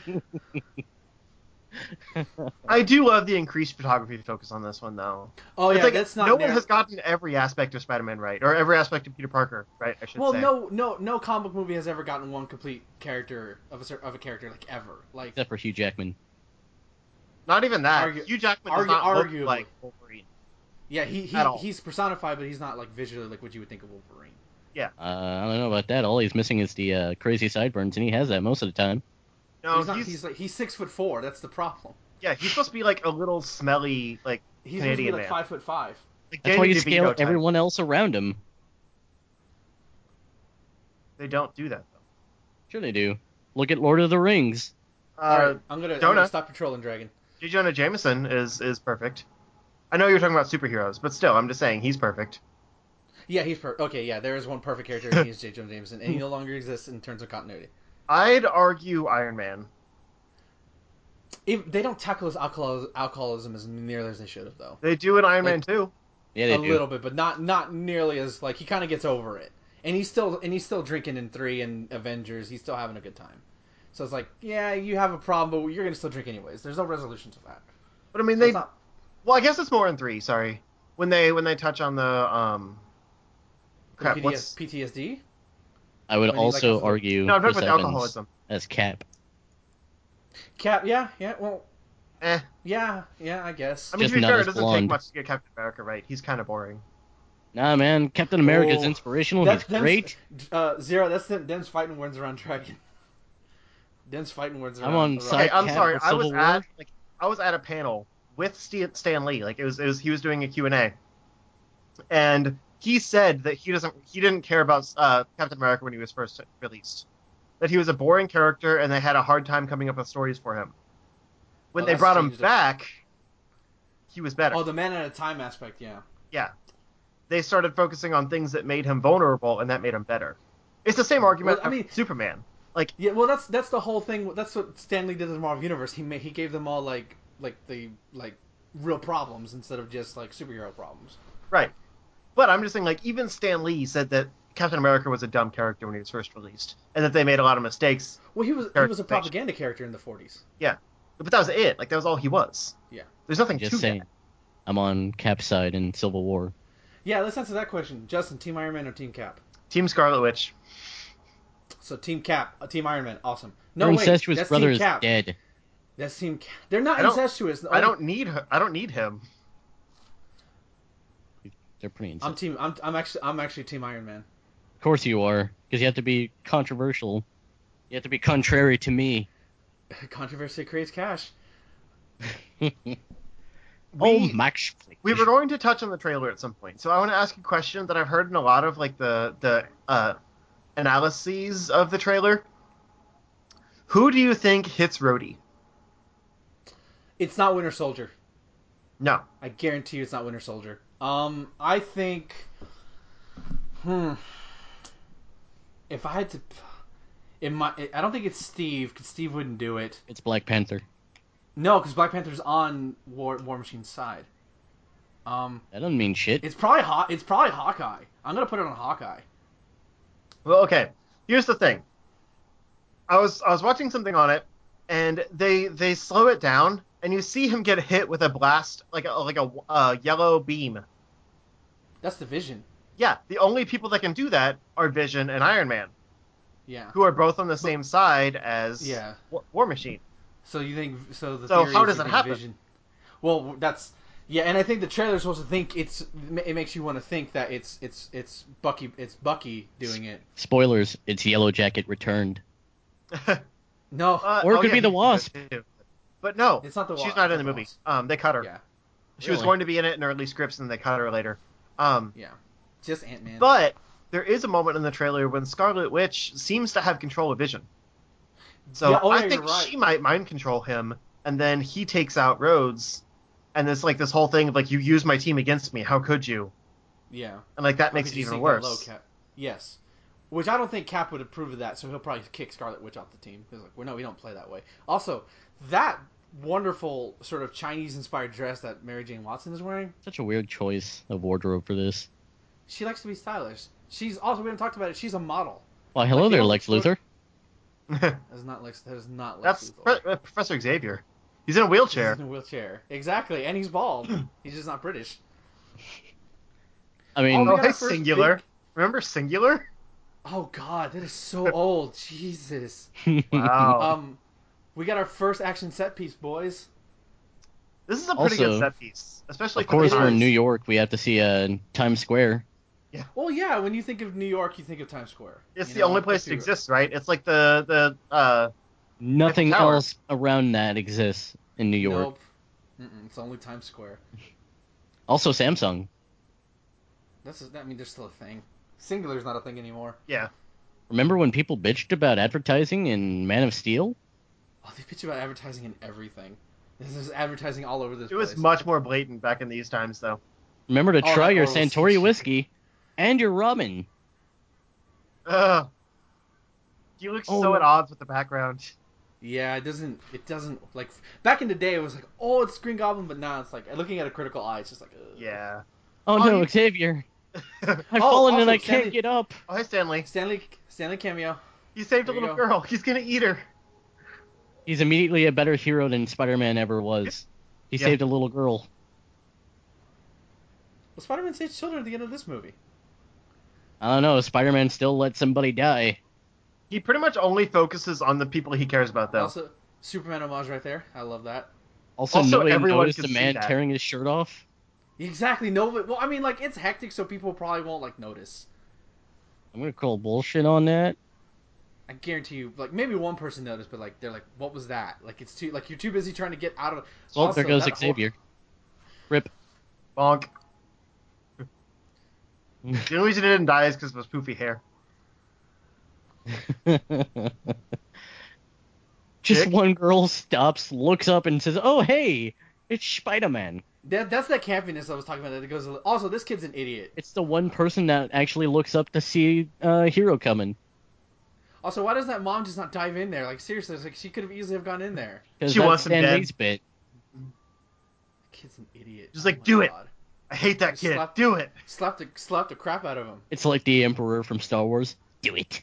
I do love the increased photography focus on this one, though. Oh It's yeah, like that's not. no one has gotten every aspect of Spider-Man right, or every aspect of Peter Parker right. I should Well, say. no comic movie has ever gotten one complete character of a character like ever. Like Except for Hugh Jackman. Not even that. Hugh Jackman does not look arguably. like Wolverine. yeah, At all. he's personified, but he's not like visually like what you would think of Wolverine. I don't know about that. All he's missing is the crazy sideburns, and he has that most of the time. No, he's not. He's 6'4". That's the problem. yeah, he's supposed to be like a little smelly like He's Canadian supposed to be like man. 5'5". Like That's why Danny you DeVito scale type. everyone else around him. They don't do that though. Sure they do. Look at Lord of the Rings. All right, I'm gonna Jonah. stop controlling Dragon. J. Jonah Jameson is perfect. I know you're talking about superheroes, but still, I'm just saying he's perfect. Yeah, he's okay. Yeah, there is one perfect character, and he's J. Jonah Jameson, and he no longer exists in terms of continuity. I'd argue Iron Man. They don't tackle his alcoholism as nearly as they should have, though. They do in Iron Like- Man too. Yeah, they A do. little bit, but not nearly as like he kind of gets over it, and he's still drinking in 3 and Avengers. He's still having a good time. So it's like, yeah, you have a problem, but you're gonna still drink anyways. There's no resolution to that. But I mean, So it's not- well, I guess it's more in 3. Sorry, when they touch on the crap. What's PTSD? I would When he, like, also has the- argue no? I'm talking Chris about the Evans alcoholism. as Cap. Cap? Yeah. Well, Eh. yeah. I guess. I mean, Just to be not fair, it as doesn't blonde. take much to get Captain America right. He's kind of boring. Nah, man, Captain America's Oh, inspirational. That's He's great. Zero. That's Den's fighting words around Dragon. Den's fighting words around. I'm on around- side- Okay, I'm Cap sorry. for Civil War? I was at a panel with Stan Lee. Like it was he was doing a Q&A, and he said that he didn't care about Captain America when he was first released. That he was a boring character, and they had a hard time coming up with stories for him. When Oh, they that's brought him changed it. back, he was better. Oh, the man at a time aspect. Yeah. Yeah, they started focusing on things that made him vulnerable, and that made him better. It's the same argument. Well, I mean- Superman. Like Yeah, well, that's the whole thing. That's what Stan Lee did in the Marvel Universe. He gave them all like real problems instead of just like superhero problems. right, but I'm just saying like even Stan Lee said that Captain America was a dumb character when he was first released, and that they made a lot of mistakes. Well, he was a Characterization. propaganda character in the 40s. But that was it. Like that was all he was. Yeah. There's nothing Just to saying. that. I'm on Cap's side in Civil War. Yeah, let's answer that question. Justin, Team Iron Man or Team Cap? Team Scarlet Witch. So Team Cap, Team Iron Man, awesome. Your No, wait, incestuous that's brother Team is Cap. dead. That's Team Cap. They're not I don't- incestuous. I don't need her. I don't need him. They're pretty I'm incestuous. Team. I'm actually Team Iron Man. Of course you are, because you have to be controversial. You have to be contrary to me. Controversy creates cash. Max. We were going to touch on the trailer at some point, so I want to ask a question that I've heard in a lot of like the analyses of the trailer. Who do you think hits Rhodey? It's not Winter Soldier. No. I guarantee you, it's not Winter Soldier. I think. If I had to, I don't think it's Steve, because Steve wouldn't do it. It's Black Panther. No, because Black Panther's on War Machine's side. That doesn't mean shit. It's probably Hawkeye. I'm gonna put it on Hawkeye. Well, okay. Here's the thing. I was watching something on it, and they slow it down, and you see him get hit with a blast, like a yellow beam. That's the Vision. Yeah, the only people that can do that are Vision and Iron Man, Yeah. who are both on the But same side as yeah. War Machine. So you think so? The So theory how is does you it think happen? Vision. Well, that's yeah, and I think the trailer's supposed to think it makes you want to think that it's Bucky doing it. Spoilers, it's Yellow Jacket returned. No, Or it could yeah, be the he can do it Wasp. too. But no, it's not the she's Wasp. not It's in not the the movie. Wasp. They cut her. Yeah, She was Really? going to be in it in early scripts, and they cut her later. Um, yeah, just Ant-Man. but there is a moment in the trailer when Scarlet Witch seems to have control of Vision. So yeah, oh I yeah, you're think right. she might mind control him, and then he takes out Rhodes, and it's like this whole thing of like, you used my team against me. How could you? Yeah, And like that how makes could it you even sink that low, worse. Cap? Yes, which I don't think Cap would approve of that, so he'll probably kick Scarlet Witch off the team. He's like, well, no, we don't play that way. Also, that wonderful sort of Chinese-inspired dress that Mary Jane Watson is wearing, Such a weird choice of wardrobe for this. she likes to be stylish. She's also, we haven't talked about it, she's a model. Well, hello there, Game of Lex Thrones- Luthor. That is not Lex. That is not Lex That's Luthor. Professor Xavier. He's in a He's wheelchair. in a wheelchair. Exactly, and he's bald. He's just not British. I Oh, mean, we Oh, got hey, our first Singular. big. Remember Singular? Oh God, that is so old. Jesus. Wow. We got our first action set piece, boys. This is a pretty good also, set piece, especially of for the course, It we're in times. New is. York. We have to see Times Square. Well, yeah. When you think of New York, you think of Times Square. It's You the only know, place let's it be real. exists, right? It's like the Eiffel Nothing Tower. else around that exists in New York. Nope. It's only Times Square. Also, Samsung. I mean, there's still a thing. Singular's not a thing anymore. Yeah. Remember when people bitched about advertising in Man of Steel? Oh, they bitch about advertising and everything. This is advertising all over this It was place. much more blatant back in these times, though. Remember to Oh, try that your oral Santori sushi. whiskey and your ramen. Ugh. You look Oh so at no. odds with the background. Yeah, it doesn't. It doesn't like back in the day. It was like, oh, it's Green Goblin, but now it's like looking at a critical eye. It's just like, ugh. Yeah. Oh Oh, no, you. Xavier. I've Oh, fallen and also I can't get up. Oh, hi, Stanley. Stanley cameo. He saved a There you little go. girl. He's gonna eat her. He's immediately a better hero than Spider-Man ever was. He Yeah. saved a little girl. Well, Spider-Man saves children at the end of this movie. I don't know, Spider-Man still let somebody die. He pretty much only focuses on the people he cares about, though. Also, Superman homage right there. I love that. Also, Also, nobody everyone noticed can a see man that. tearing his shirt off. Exactly. No, but well, I mean, like it's hectic, so people probably won't like notice. I'm gonna call bullshit on that. I guarantee you, like maybe one person noticed, but like they're like, "What was that?" Like it's too like you're too busy trying to get out of. Well, there Also, goes that Xavier. Rip. Bonk. The only reason he didn't die is because of his poofy hair. Just Chick? one girl stops, looks up, and says, "Oh, hey, it's Spider-Man." that's that campiness I was talking about. That goes. Also, this kid's an idiot. It's the one person that actually looks up to see hero coming. Also, why does that mom just not dive in there? Like seriously, it's like she could have easily have gone in there. Because She that's wants him Stan dead. Lee's bit. The kid's an idiot. Just Oh like, my do it. God. I hate that kid. Slap- Do it. Slapped the crap out of him. It's like the Emperor from Star Wars. Do it.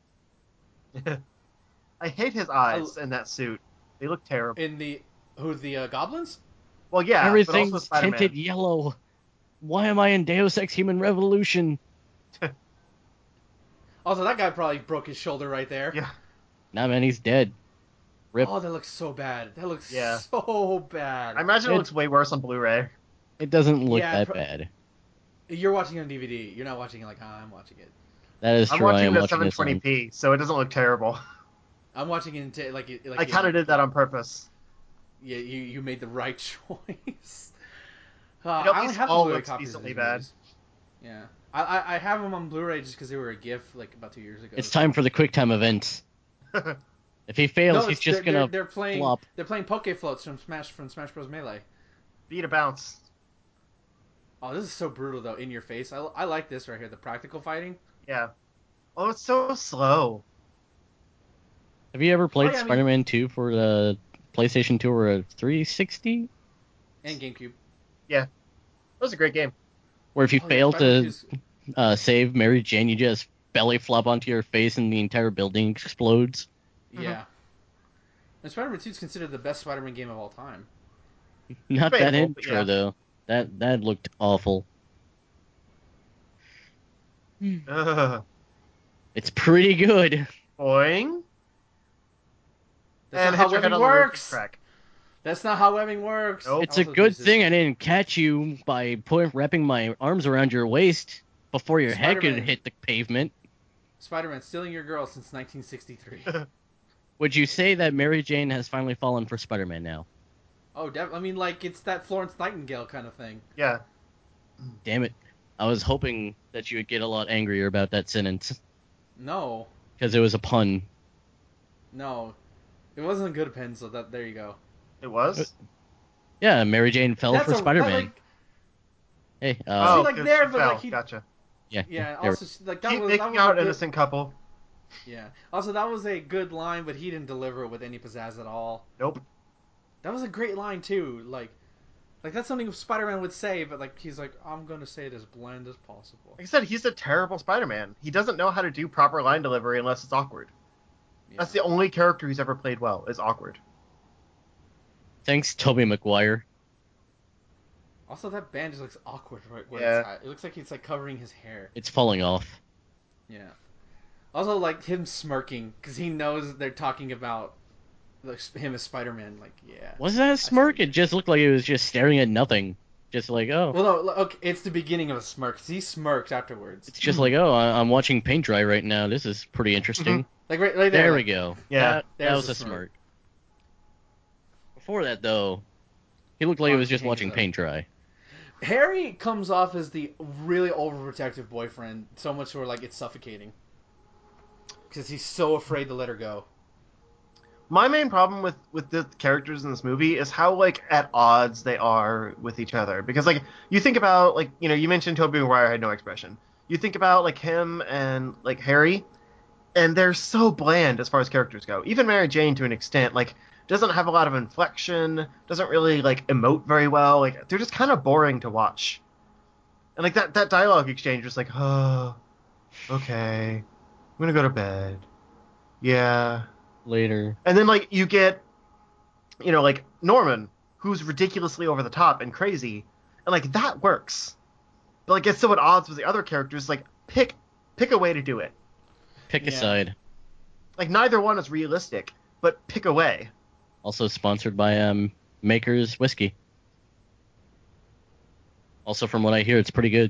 I hate his eyes in that suit. They look terrible. In the goblins? Well, yeah, but also Everything's Spider-Man. tinted yellow. Why am I in Deus Ex Human Revolution? Also, that guy probably broke his shoulder right there. Yeah. Nah, man, he's dead. Rip. Oh, that looks so bad. That looks Yeah. so bad. I imagine it It- looks way worse on Blu-ray. It doesn't look Yeah, that bad. You're watching it on DVD. You're not watching it like I'm watching it. That is I'm true. I watching am it at watching this on. 720p, so it doesn't look terrible. I'm watching it in like I kind of did that on purpose. Yeah, you made the right choice. It I at only least have all Blu-ray looks copies of decently these bad. movies. Yeah, I have them on Blu-ray just because they were a gift like about 2 years ago. It's time for the QuickTime events. If he fails, No, he's just gonna they're playing. flop. They're playing Poke Floats from Smash Bros. Melee. Beat a bounce. Oh, this is so brutal though. In your face. I like this right here. The practical fighting. Yeah. Oh, it's so slow. Have you ever played yeah, I mean- Spider-Man 2 for the PlayStation 2 or a 360? And GameCube. That was a great game. Where if you Oh, yeah, fail Spider-Man to 2's save Mary Jane, you just belly flop onto your face and the entire building explodes. Yeah. And Spider-Man 2 is considered the best Spider-Man game of all time. Not that Debatable, but intro yeah. though. That looked awful. Ugh. It's pretty good. Boing. That's And not how hit your head webbing on the roof and works. crack. That's not how webbing works. Nope. It's a Also, good this is thing I didn't catch you by wrapping my arms around your waist before your head could Spider-Man. hit the pavement. Spider-Man stealing your girl since 1963. Would you say that Mary Jane has finally fallen for Spider-Man now? Oh, I mean, like, it's that Florence Nightingale kind of thing. Yeah. Damn it. I was hoping that you would get a lot angrier about that sentence. No. Because it was a pun. No. It wasn't a good pen, so there you go. It was? Yeah, Mary Jane fell for Spider-Man. Hey, See, Oh, like, 'cause there, she but, fell. like, he... Gotcha. yeah. Yeah, there- also, like, that Keep was making a out, good... innocent couple. Yeah. Also, that was a good line, but he didn't deliver it with any pizzazz at all. Nope. That was a great line, too. Like that's something Spider-Man would say, but, like, he's like, I'm gonna say it as bland as possible. Like I said, he's a terrible Spider-Man. He doesn't know how to do proper line delivery unless it's awkward. Yeah. That's the only character he's ever played well, is awkward. Thanks, Tobey Maguire. Also, that band just looks awkward right where Yeah. it's at. It looks like it's, like, covering his hair. It's falling off. Yeah. Also, like, him smirking, because he knows they're talking about like, him as Spider-Man. Like, yeah. Was that a smirk? It just looked like it was just staring at nothing. Just like, oh. Well, no, okay, it's the beginning of a smirk. 'Cause he smirks afterwards. It's just like, oh, I'm watching paint dry right now. This is pretty interesting. Like, right there. There we like, go. Yeah. That There's was the a smirk. smirk. Before that, though, he looked like he was just watching paint dry. Harry comes off as the really overprotective boyfriend, so much so like it's suffocating. Because he's so afraid to let her go. My main problem with the characters in this movie is how, like, at odds they are with each other. Because, like, you think about, like, you know, you mentioned Tobey Maguire had no expression. You think about, like, him and, like, Harry, and they're so bland as far as characters go. Even Mary Jane, to an extent, like, doesn't have a lot of inflection, doesn't really, like, emote very well. Like, they're just kind of boring to watch. And, like, that dialogue exchange was like, oh, okay, I'm gonna go to bed. Yeah. Later. And then, like, you get, you know, like, Norman, who's ridiculously over the top and crazy, and, like, that works. But, like, it's so at odds with the other characters. Like, pick a way to do it. Pick a Yeah. side. Like, neither one is realistic, but pick a way. Also sponsored by Maker's Whiskey. Also, from what I hear, it's pretty good.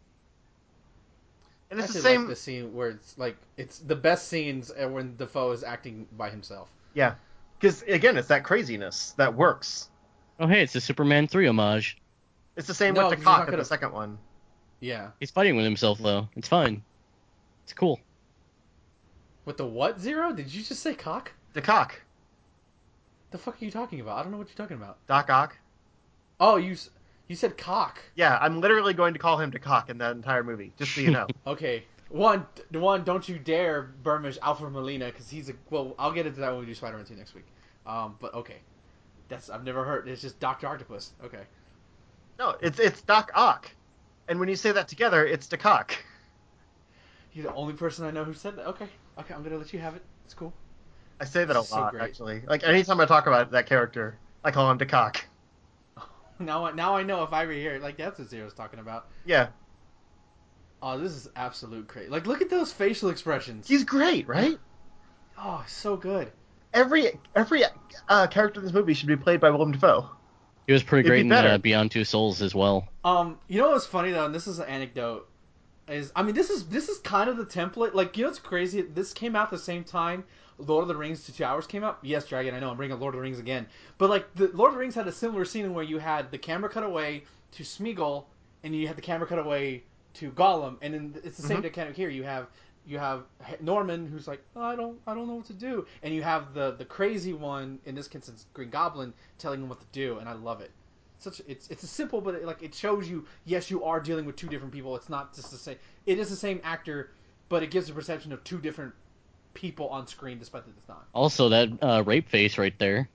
And I it's the actually same. like the scene where it's like it's the best scenes when Defoe is acting by himself. Yeah. Because, again, it's that craziness that works. Oh, hey, it's the Superman 3 homage. It's the same No, with 'cause the he's cock not in the gonna- second one. Yeah. He's fighting with himself, though. It's fine. It's cool. With the what, Zero? Did you just say cock? The cock. The fuck are you talking about? I don't know what you're talking about. Doc Ock. Oh, you said cock. Yeah, I'm literally going to call him Cock in that entire movie, just so you know. Okay. One, don't you dare burnish Alfred Molina because he's a. Well, I'll get into that when we do Spider-Man 2 next week. But okay, I've never heard. It's just Doctor Octopus. Okay. No, it's Doc Ock. And when you say that together, it's Cock. You're the only person I know who said that. Okay, I'm gonna let you have it. It's cool. I say that This a is so lot, great. actually. Like, anytime I talk about that character, I call him Cock. Now I know if I ever hear it, like that's what Zero's talking about. Yeah. Oh, this is absolute crazy. Like, look at those facial expressions. He's great, right? Oh, so good. Every character in this movie should be played by Willem Dafoe. He was pretty It'd great be in better. Beyond Two Souls as well. You know what's funny though, and this is an anecdote. I mean, this is kind of the template. Like, you know what's crazy? This came out the same time Lord of the Rings: 2 Hours came out. Yes, Dragon, I know I'm bringing up Lord of the Rings again, but like the Lord of the Rings had a similar scene where you had the camera cut away to Smeagol, and you had the camera cut away to Gollum, and then it's the same dynamic here. You have Norman who's like, oh, I don't know what to do, and you have the crazy one, in this instance Green Goblin, telling him what to do, and I love it. It's a simple, but it shows you, yes, you are dealing with two different people. It's not just the same. It is the same actor, but it gives the perception of two different people on screen, despite that it's not. Also, that rape face right there.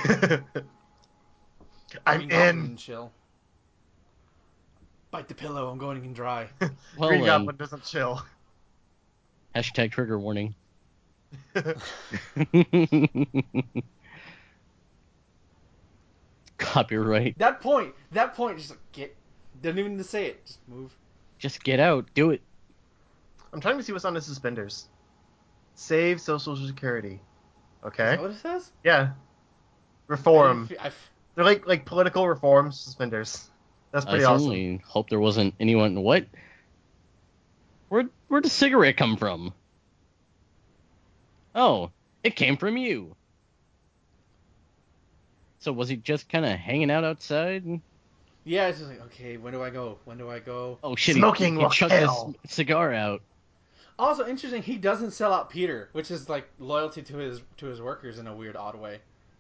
I'm Green Goblin in. chill. Bite the pillow. I'm going in dry. Well, Green then, Goblin doesn't chill. hashtag trigger warning. Copyright. That point, just like, get. Didn't even need to say it. Just move. Just get out. Do it. I'm trying to see what's on his suspenders. Save Social Security. Is Okay. that what it says? Yeah. I Reform. didn't They're like political reform suspenders. That's I pretty awesome. certainly hope there wasn't anyone. What? Where'd the cigarette come from? Oh, it came from you. So was he just kind of hanging out outside? Yeah, it's just like, okay, when do I go? When do I go? Oh shit, Smoking he will chucked this kill. cigar out. Also interesting, he doesn't sell out Peter, which is like loyalty to his workers in a weird, odd way.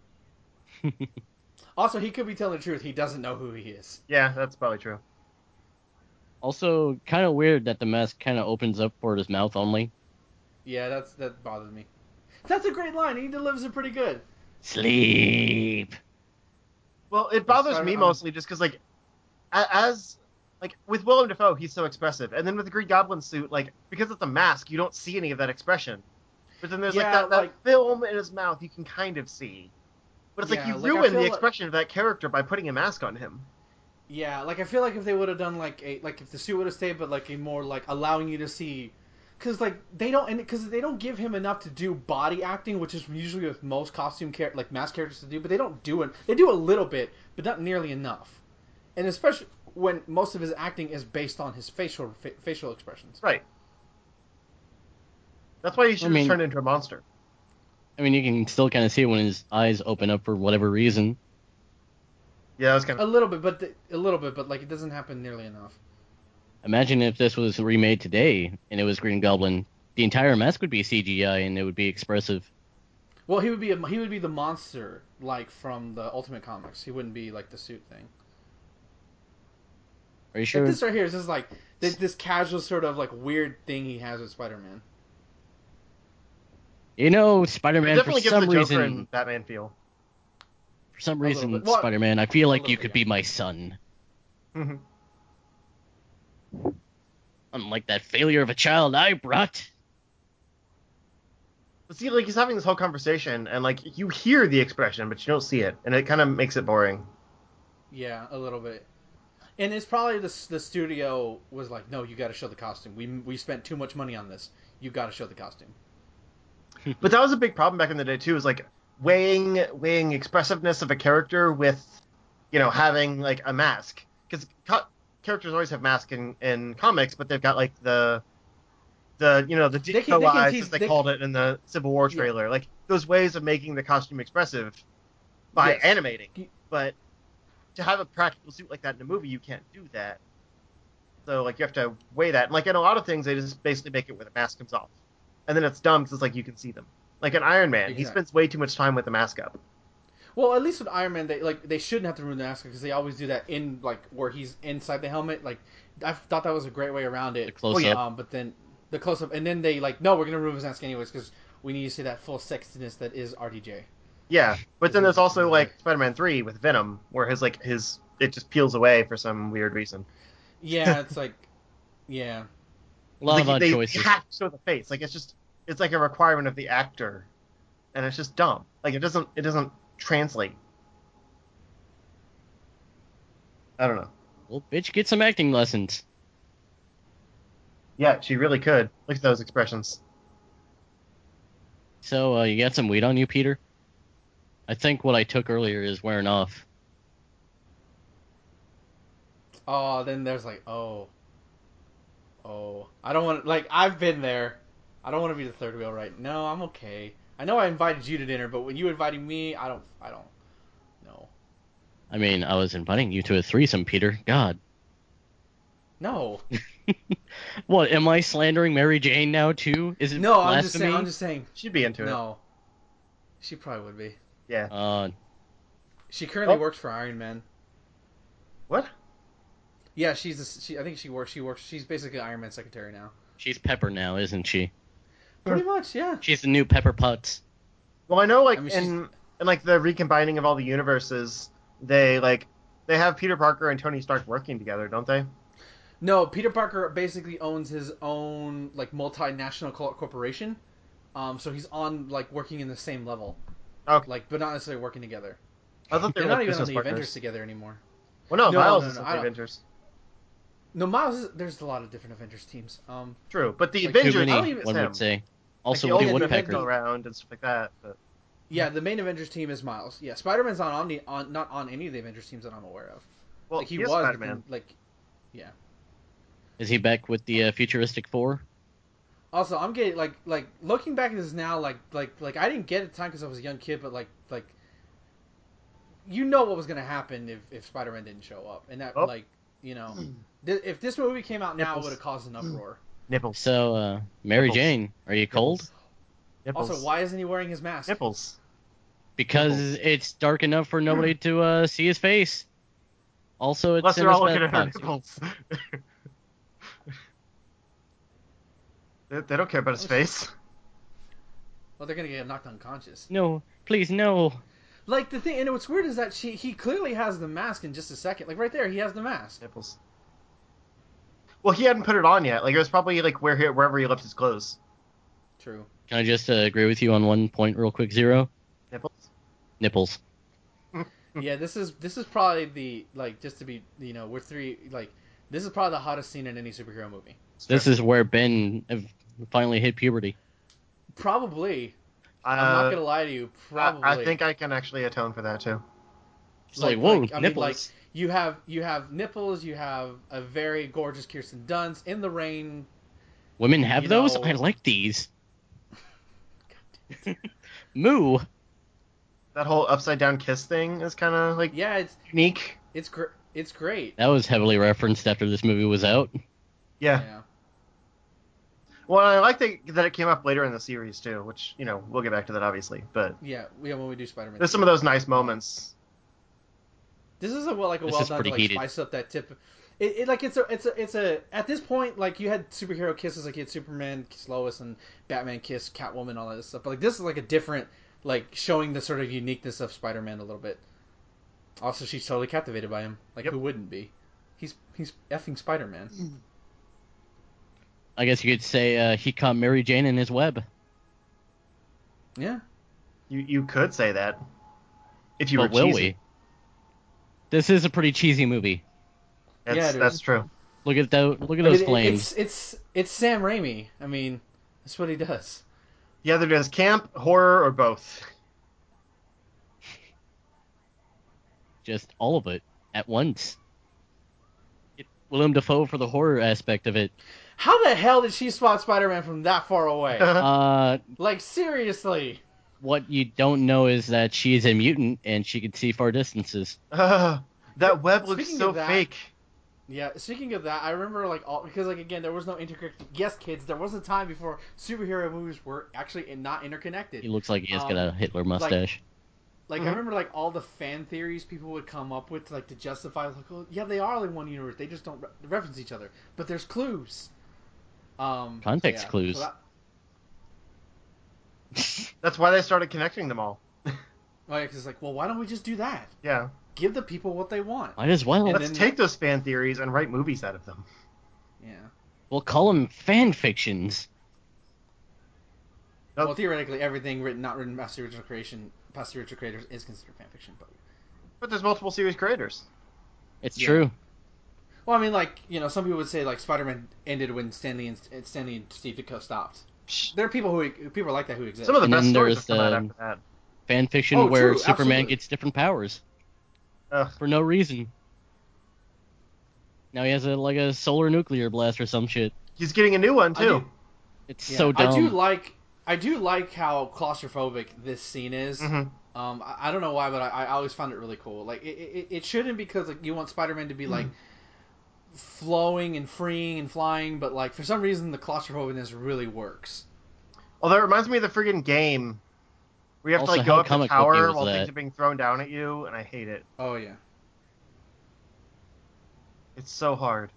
Also, he could be telling the truth. He doesn't know who he is. Yeah, that's probably true. Also, kind of weird that the mask kind of opens up for his mouth only. Yeah, that bothers me. That's a great line. He delivers it pretty good. Sleep. Well, it bothers Spider- me mostly just because, like, as like with Willem Dafoe, he's so expressive, and then with the Green Goblin suit, like because it's a mask, you don't see any of that expression. But then there's like Yeah, that like- film in his mouth you can kind of see. But it's like Yeah, you like, I ruin feel the like- expression of that character by putting a mask on him. Yeah, like I feel like if they would have done like if the suit would have stayed, but like a more like allowing you to see, because like they don't give him enough to do body acting, which is usually with most like mask characters to do, but they don't do it. They do a little bit, but not nearly enough, and especially when most of his acting is based on his facial expressions. Right. That's why he should have turned into a monster. I mean, you can still kind of see it when his eyes open up for whatever reason. Yeah, that's kind A of little bit, but like it doesn't happen nearly enough. Imagine if this was remade today and it was Green Goblin. The entire mask would be CGI and it would be expressive. Well, he would be the monster like from the Ultimate Comics. He wouldn't be like the suit thing. Are you sure? Like this right here is just like this casual sort of like weird thing he has with Spider-Man. You know, it Spider-Man, for definitely gives the some Joker reason, and Batman feel. for some A little reason, bit. Well, Spider-Man, I feel like little you bit, could yeah. be my son. Unlike that failure of a child I brought. But see, like he's having this whole conversation, and like you hear the expression, but you don't see it, and it kind of makes it boring. Yeah, a little bit. And it's probably the studio was like, no, you got to show the costume. We spent too much money on this. You got to show the costume. But that was a big problem back in the day too, is like weighing expressiveness of a character with, having like a mask, because characters always have masks in comics, but they've got like the decoy eyes, as they called it in the Civil War trailer, like those ways of making the costume expressive by animating. But to have a practical suit like that in a movie, you can't do that. So like you have to weigh that. And like in a lot of things, they just basically make it where the mask comes off, and then it's dumb because it's like you can see them. Like in Iron Man, he spends way too much time with the mask up. Well, at least with Iron Man, they shouldn't have to ruin the mask because they always do that in like where he's inside the helmet. Like I thought that was a great way around it. The close up. But then the close up, and then they like, no, we're gonna remove his mask anyways because we need to see that full sexiness that is RDJ. Yeah, but then there's also like Spider-Man 3 with Venom, where his it just peels away for some weird reason. Yeah, it's like, yeah. A lot of odd they choices. have to show the face. Like it's like a requirement of the actor, and it's just dumb. Like it doesn't translate. I don't know. Well, bitch, get some acting lessons. Yeah, she really could. Look at those expressions. So, you got some weed on you, Peter? I think what I took earlier is wearing off. Oh, then there's like, oh, I don't want like I've been there. I don't want to be the third wheel, right? No, I'm okay. I know I invited you to dinner, but when you invited me, I don't know. I mean, I was inviting you to a threesome, Peter. God. No. What, am I slandering Mary Jane now, too? Is it No, blasphemy? I'm just saying. She'd be into it. No. She probably would be. Yeah. She currently works for Iron Man. What? Yeah, I think she works. She's basically Iron Man's secretary now. She's Pepper now, isn't she? Pretty much, yeah. She's the new Pepper Potts. Well, I know, like I mean, in like the recombining of all the universes, they have Peter Parker and Tony Stark working together, don't they? No, Peter Parker basically owns his own like multinational corporation. So he's on like working in the same level. Okay. Like, but not necessarily working together. I thought they They're were not like even on business the partners. Avengers together anymore. Well, no, No, Miles no, is no, in I the don't- Avengers. No, Miles. There's a lot of different Avengers teams. True, but the Like, Too Avengers I don't many, even- is one him. would say. Like Also, the Woody Ultimate Woodpecker. go around and stuff like that. But Yeah, the main Avengers team is Miles. Yeah, Spider-Man's not on any of the Avengers teams that I'm aware of. well, Like he is was, but Spider-Man. then, like, yeah. Is he back with the futuristic four? Also, I'm getting like looking back at this now, like I didn't get it at the time because I was a young kid, but like you know what was gonna happen if Spider-Man didn't show up, and that Oh. like you know if this movie came out now, it Nipples. would have caused an uproar. Nipples. So, Mary Nipples. Jane, are you cold? Nipples. Also, why isn't he wearing his mask? Nipples. Because Nipples. it's dark enough for nobody to see his face. Also, it's Unless in they're a all looking at her bodysuit. nipples. They don't care about his face. Well, they're gonna get knocked unconscious. No, please, no. Like the thing, and what's weird is that he clearly has the mask in just a second. Like right there, he has the mask. Nipples. Well, he hadn't put it on yet. Like it was probably like wherever he left his clothes. True. Can I just agree with you on one point real quick, Zero? Nipples. Nipples. Yeah, this is probably the just to be we're three this is probably the hottest scene in any superhero movie. This is where Ben finally hit puberty. Probably. I'm not gonna lie to you. Probably. I think I can actually atone for that too. It's like, whoa, I nipples. mean, like you have nipples. You have a very gorgeous Kirsten Dunst in the rain. Women have you those? know- I like these. Moo. That whole upside down kiss thing is kind of like Yeah, unique. it's great. That was heavily referenced after this movie was out. Yeah. Yeah. Well, I like that it came up later in the series too, which we'll get back to that obviously. But Yeah. When we do Spider-Man. there's some of those nice moments. This is a This well is done to pretty like heated. spice up that tip. It's a at this point like you had superhero kisses like you had Superman kiss Lois and Batman kiss Catwoman, all that stuff. But like this is like a different like showing the sort of uniqueness of Spider-Man a little bit. Also, she's totally captivated by him. Like Yep. who wouldn't be? He's effing Spider-Man. I guess you could say he caught Mary Jane in his web. Yeah. You could say that if you But were will cheesy. we? This is a pretty cheesy movie. Yeah, it is. That's true. Look at those I mean, flames. it's Sam Raimi. I mean, that's what he does. He either does camp, horror, or both. Just all of it at once. Get Willem Dafoe for the horror aspect of it. How the hell did she spot Spider-Man from that far away? Like seriously. What you don't know is that she is a mutant and she can see far distances. That web looks Speaking so of that- fake. Yeah, speaking of that, I remember because again there was no interconnected. Yes, kids, there was a time before superhero movies were actually not interconnected. He looks like he has got a Hitler mustache. Like I remember all the fan theories people would come up with to justify oh, yeah, they are like one universe. They just don't reference each other, but there's clues. Context clues. So That's why they started connecting them all. oh yeah, because well, why don't we just do that? Yeah. Give the people what they want. Might as well. And Let's then- take those fan theories and write movies out of them. Yeah. We'll call them fan fictions. Nope. Well, theoretically, everything not written past the original creators is considered fan fiction, But there's multiple series creators. It's Yeah. true. well, I mean, some people would say Spider-Man ended when Stanley and Steve Ditko stopped. There are people like that who exist. Some of the And best then stories there's have come out the- after that. Fan fiction Oh, where true, Superman absolutely. gets different powers Ugh. for no reason. Now he has a solar nuclear blast or some shit. He's getting a new one I too. do- It's Yeah, so dumb. I do like how claustrophobic this scene is. Mhm. I don't know why, but I always found it really cool. Like it shouldn't because you want Spider-Man to be flowing and freeing and flying, but for some reason the claustrophobicness really works. Although it reminds me of the friggin' game where you have Also, to go how up the comic booky tower was while that? things are being thrown down at you, and I hate it. Oh yeah. It's so hard.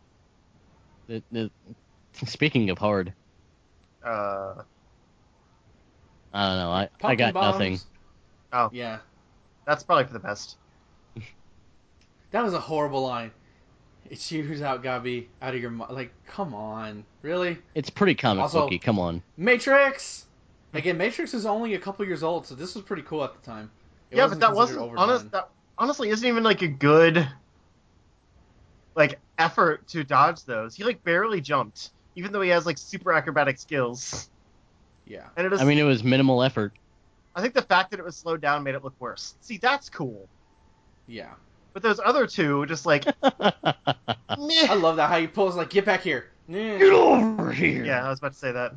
Speaking of hard, Uh, I don't know. I Pumpkin got bombs. nothing. Oh. Yeah. that's probably for the best. That was a horrible line. It's you who's out, Gabi, out of your mind. Like, come on, really? It's pretty comic Also- booky. Come on. Matrix. Again, Matrix is only a couple years old, so this was pretty cool at the time. It Yeah, but that considered wasn't overdone. that honestly isn't even a good like effort to dodge those. He like barely jumped, even though he has like super acrobatic skills. Yeah. And it I is. mean, it was minimal effort. I think the fact that it was slowed down made it look worse. See, that's cool. Yeah. But those other two, just like, meh. I love that how he pulls like, get back here. Get over here. Yeah, I was about to say that.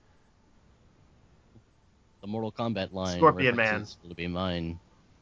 The Mortal Kombat line Scorpion Man. references will be mine.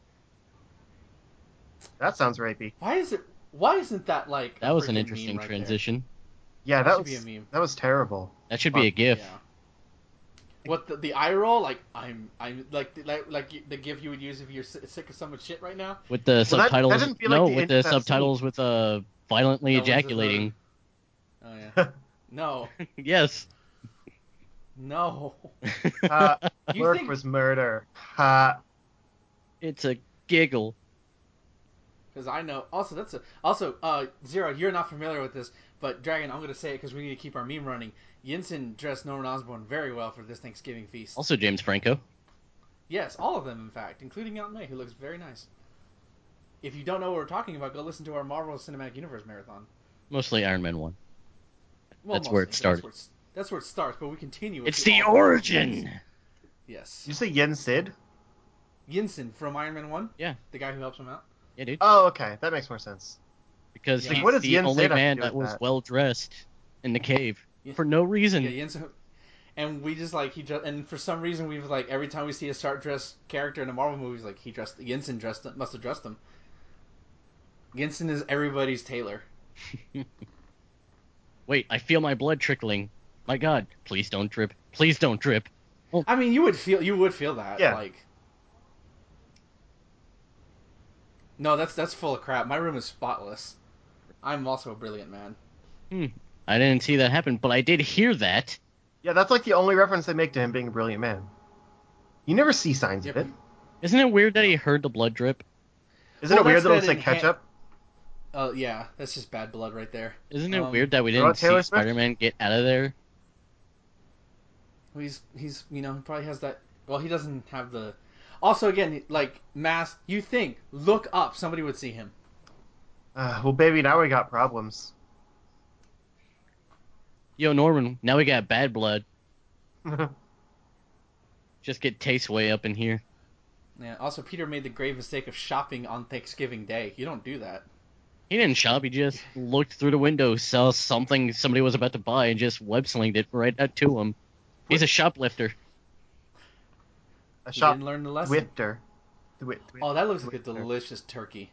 That sounds rapey. Why isn't that like a That was an freaking interesting meme right transition. Yeah, That should be a meme. that was terrible. That should be a there? GIF. Yeah. What the eye roll? Like I'm like the gif you would use if you're sick of someone's shit right now. With the Well, that subtitles. didn't feel No, like the with end the of that subtitles scene. with violently No, what's this ejaculating. Oh yeah. No. Yes. No. You Lurk think? was murder. Ha. It's a giggle. Because I know. Zero. You're not familiar with this, but Dragon, I'm gonna say it because we need to keep our meme running. Yinsen dressed Norman Osborn very well for this Thanksgiving feast. Also James Franco. Yes, all of them, in fact, including Aunt May, who looks very nice. If you don't know what we're talking about, go listen to our Marvel Cinematic Universe marathon. Mostly Iron Man 1. Well, That's where it started. That's where it starts, but we continue. With It's the all Marvel origin! movies. Yes. Did you say Yen Sid? Yinsen from Iron Man 1? Yeah. The guy who helps him out? Yeah, dude. Oh, okay. That makes more sense. Because Yeah. he's What does the Yen only Sid have to man do that with was that? well dressed in the cave. Yeah. For no reason. Yeah, Yinsen. And we just like and for some reason we've like every time we see a start dressed character in a Marvel movie, like Yinsen must have dressed him. Yinsen is everybody's tailor. Wait, I feel my blood trickling. My God, please don't drip. Please don't drip. I mean, you would feel that. Yeah. Like, no, that's full of crap. My room is spotless. I'm also a brilliant man. I didn't see that happen, but I did hear that. Yeah, that's like the only reference they make to him being a brilliant man. You never see signs of it. Isn't it weird that he heard the blood drip? Isn't Well, it weird that's that it looks that like ketchup? Oh yeah, that's just bad blood right there. Isn't it weird that we what about didn't see Taylor Swift? Spider-Man get out of there? He's he probably has that. Well, he doesn't have the. Also, again, like mask. You think look up, somebody would see him. Well, baby, now we got problems. Yo, Norman, now we got bad blood. Just get taste way up in here. Yeah. Also, Peter made the grave mistake of shopping on Thanksgiving Day. You don't do that. He didn't shop, he just looked through the window, saw something somebody was about to buy, and just web-slinged it right up to him. He's a shoplifter. A He shop didn't learn the lesson. whipter. Oh, that looks like a delicious turkey.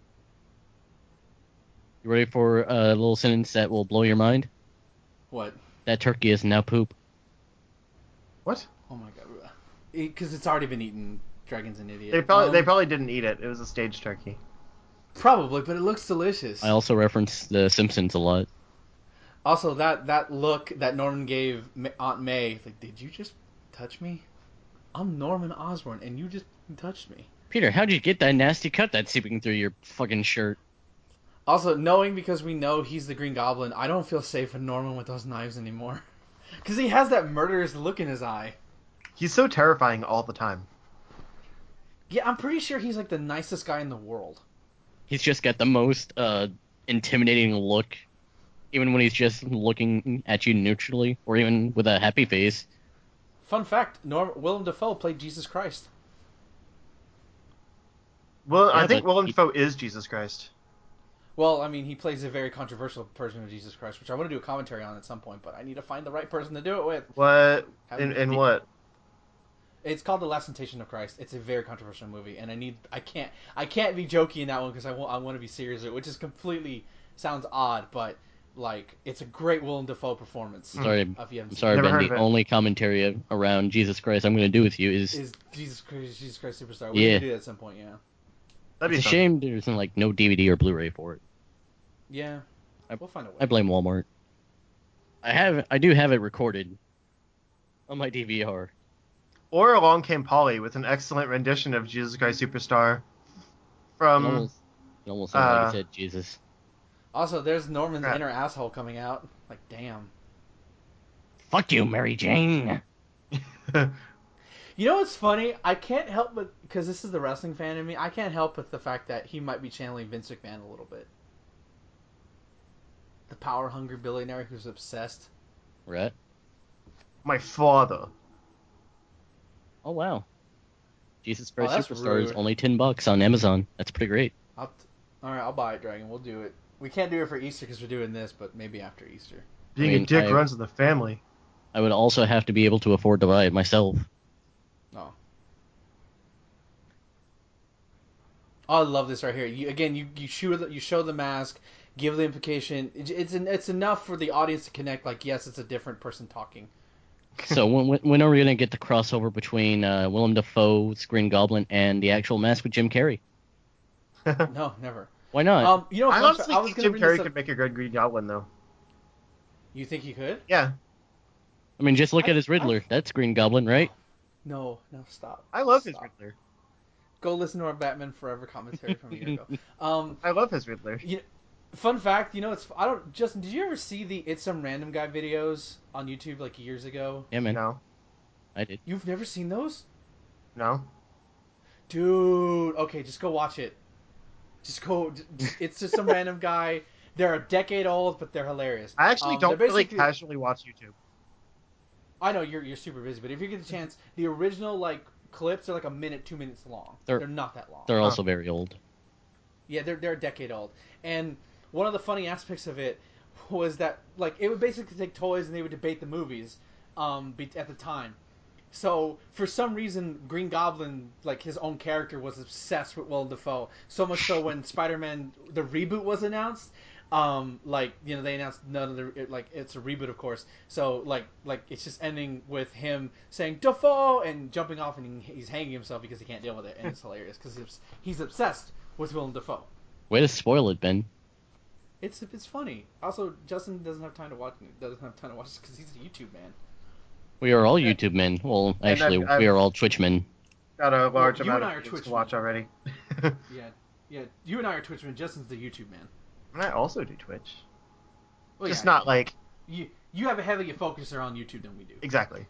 You ready for a little sentence that will blow your mind? What? That turkey is now poop. What? Oh my god. Because it's already been eaten. Dragon's an idiot. They probably didn't eat it. It was a staged turkey. Probably, but it looks delicious. I also reference The Simpsons a lot. Also, that look that Norman gave Aunt May, like, did you just touch me? I'm Norman Osborn, and you just touched me. Peter, how'd you get that nasty cut that's seeping through your fucking shirt? Also, knowing because we know he's the Green Goblin, I don't feel safe with Norman with those knives anymore. Because he has that murderous look in his eye. He's so terrifying all the time. Yeah, I'm pretty sure he's like the nicest guy in the world. He's just got the most intimidating look, even when he's just looking at you neutrally, or even with a happy face. Fun fact, Willem Dafoe played Jesus Christ. Well, Yeah, I think but Willem Dafoe is Jesus Christ. Well, I mean, he plays a very controversial version of Jesus Christ, which I want to do a commentary on at some point, but I need to find the right person to do it with. What? Haven't- In what? It's called The Last Temptation of Christ. It's a very controversial movie, and I can't be jokey in that one because I want to be serious, which is completely sounds odd, but like it's a great Willem Dafoe performance. Sorry, If you haven't I'm seen sorry, Never Ben. heard The of it. only commentary around Jesus Christ I'm going to do with you it. is Is Jesus Christ Superstar? We need to do that at some point, yeah. That'd it's be a fun. shame there's like no DVD or Blu-ray for it. Yeah, we'll find a way. I blame Walmart. I do have it recorded on my DVR. Or Along Came Polly with an excellent rendition of Jesus Christ Superstar It from. almost sounded like it said Jesus. Also, there's Norman's Crap. inner asshole coming out. Like, damn. Fuck you, Mary Jane. You know what's funny? I can't help but because this is the wrestling fan in me. I can't help but the fact that he might be channeling Vince McMahon a little bit. the power hungry billionaire who's obsessed. Right? My father. Oh wow. Jesus Oh, Christ that's Superstar is rude. only $10 on Amazon. That's pretty great. All right, I'll buy it, Dragon. We'll do it. We can't do it for Easter because we're doing this, but maybe after Easter. Being a dick runs in the family. I would also have to be able to afford to buy it myself. Oh. Oh, I love this right here. You show the mask, give the implication. It's enough for the audience to connect. Like, yes, it's a different person talking. So when are we gonna get the crossover between Willem Dafoe's Green Goblin and the actual mask with Jim Carrey? No, never. Why not? I honestly I was think gonna Jim bring this Carrey up. could make a good Green Goblin, though. You think he could? Yeah, I mean, just look at his Riddler. That's Green Goblin, right? No, stop. I love his Stop. Riddler. Go listen to our Batman Forever commentary from a year ago. I love his Riddler. Fun fact, I don't. Justin, did you ever see the It's Some Random Guy videos on YouTube like years ago? Yeah, man. No, I did. You've never seen those? no. Dude, okay, just go watch it. It's just some random guy. They're a decade old, but they're hilarious. I actually don't they're really basically. casually watch YouTube. I know you're super busy, but if you get the chance, the original like clips are like a minute, 2 minutes long. They're not that long. They're also very old. Yeah, they're a decade old. And one of the funny aspects of it was that like it would basically take toys and they would debate the movies at the time. So for some reason, Green Goblin, like his own character, was obsessed with Willem Dafoe. So much so when Spider-Man the reboot was announced, they announced it's a reboot, of course. So like it's just ending with him saying Dafoe and jumping off and he's hanging himself because he can't deal with it, and it's hilarious because he's obsessed with Willem Dafoe. Way to spoil it, Ben. It's funny. Also, Justin doesn't have time to watch it because he's a YouTube man. We are all YouTube men. Well, And actually, we are all Twitch men. Got a large you amount and I of are videos Twitch to watch men. already. Yeah. You and I are Twitch men. Justin's the YouTube man. And I also do Twitch. Well, Just not like you have a heavier focuser on YouTube than we do. exactly.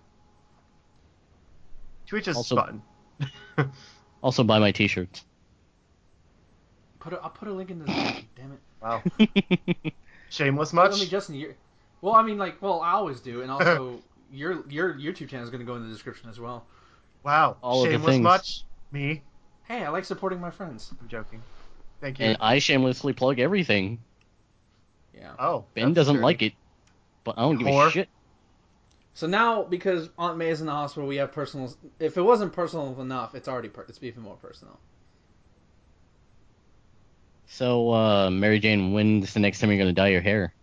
Twitch is Also- fun. Also, buy my T-shirts. I'll put a link in the description. Damn it. Wow. Shameless Well, much? I mean, Justin, I always do, and also your YouTube channel is going to go in the description as well. Wow. All of the Shameless things. much? Me? Hey, I like supporting my friends. I'm joking. Thank you. And I shamelessly plug everything. Yeah. Oh, Ben that's doesn't dirty. like it, but I don't give a Whore. shit. So now, because Aunt May is in the hospital, we have personal. If it wasn't personal enough, it's already it's even more personal. So, Mary Jane, when's the next time you're gonna dye your hair?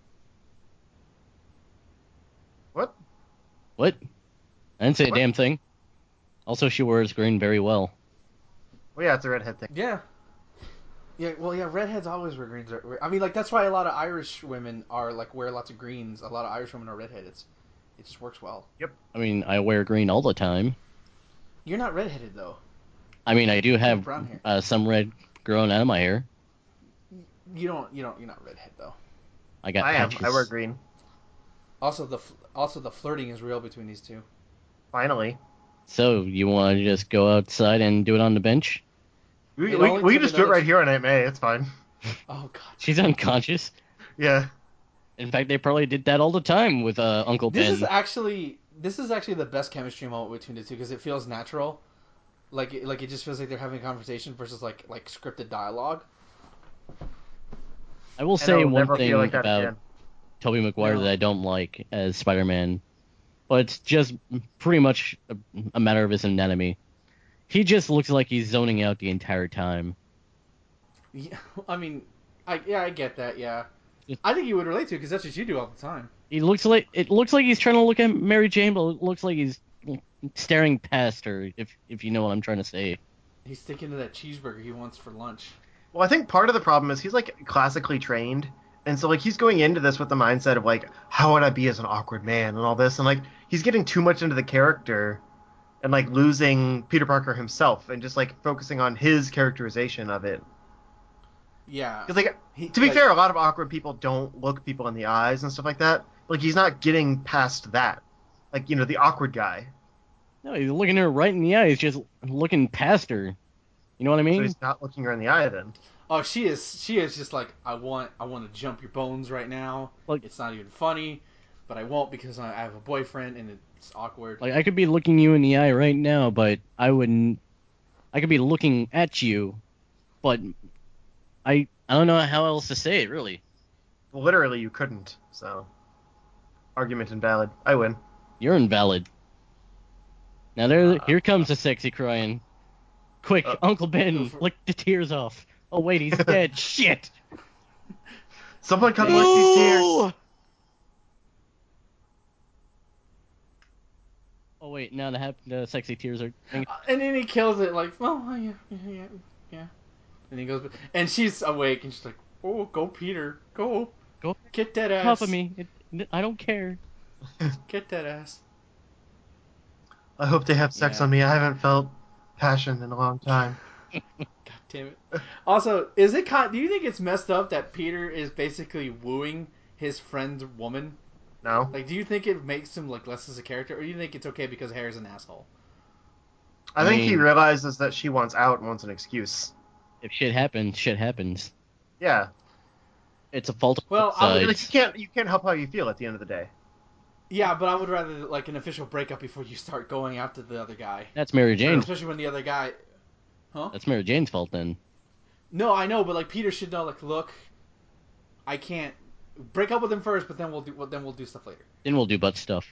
What? What? I didn't say a What? damn thing. Also, she wears green very well. Well, yeah, it's a redhead thing. Yeah. Yeah, well, yeah, redheads always wear greens. I mean, like, that's why a lot of Irish women are, like, wear lots of greens. A lot of Irish women are redheaded. It just works well. I mean, I wear green all the time. You're not redheaded, though. I mean, I do have brown hair. some red growing out of my hair. You're not redhead, though. I got I am. patches. I wear green. Also, the flirting is real between these two. Finally. So, you want to just go outside and do it on the bench? We It only can took just do it another- right here on Aunt May. It's fine. Oh, God. She's unconscious. Yeah. In fact, they probably did that all the time with Uncle This Ben. is actually the best chemistry moment between the two because it feels natural. Like it just feels like they're having a conversation versus like scripted dialogue. I will And say I'll one never thing feel like that about again. Tobey Maguire No. that I don't like as Spider-Man, but it's just pretty much a matter of his anatomy. He just looks like he's zoning out the entire time. Yeah, I mean, I get that. Yeah, I think you would relate to it because that's what you do all the time. It looks like he's trying to look at Mary Jane, but it looks like he's staring past her. If you know what I'm trying to say. He's sticking to that cheeseburger he wants for lunch. Well, I think part of the problem is he's like classically trained, and so like he's going into this with the mindset of like, how would I be as an awkward man and all this, and like he's getting too much into the character, and like losing Peter Parker himself, and just like focusing on his characterization of it. Yeah, Because like to be fair, a lot of awkward people don't look people in the eyes and stuff like that. Like he's not getting past that. Like the awkward guy. No, he's looking her right in the eye. He's just looking past her. You know what I So mean? he's not looking her in the eye then. Oh, she is. She is just like I want. I want to jump your bones right now. Like- It's not even funny, but I won't because I have a boyfriend and it's awkward. Like I could be looking you in the eye right now, but I wouldn't. I could be looking at you, but I don't know how else to say it really. Literally, you couldn't. So, argument invalid. I win. You're invalid. Now here comes the sexy crying. Quick, Uncle Ben, lick the tears off. Oh wait, he's dead. Shit. Someone come lick these tears. Ooh! Oh wait, now the sexy tears are. And then he kills it like, oh yeah. And he goes, and she's awake and she's like, oh, go Peter, go, Go get that ass, top of me. I don't care. get that ass. I hope they have sex Yeah. on me. I haven't felt passion in a long time. God damn it. Also, is it do you think it's messed up that Peter is basically wooing his friend's woman? No. Like, do you think it makes him like less as a character, or do you think it's okay because Harry's an asshole? I think he mean- realizes that she wants out and wants an excuse. If shit happens, shit happens. Yeah. It's a fault of Well, both I would- sides. Like, you can't help how you feel at the end of the day. Yeah, but I would rather like an official breakup before you start going after the other guy. That's Mary Jane's. Especially when the other guy, That's Mary Jane's fault then. No, I know, but like Peter should know. Like, look, I can't break up with him first, but then we'll do stuff later. Then we'll do butt stuff.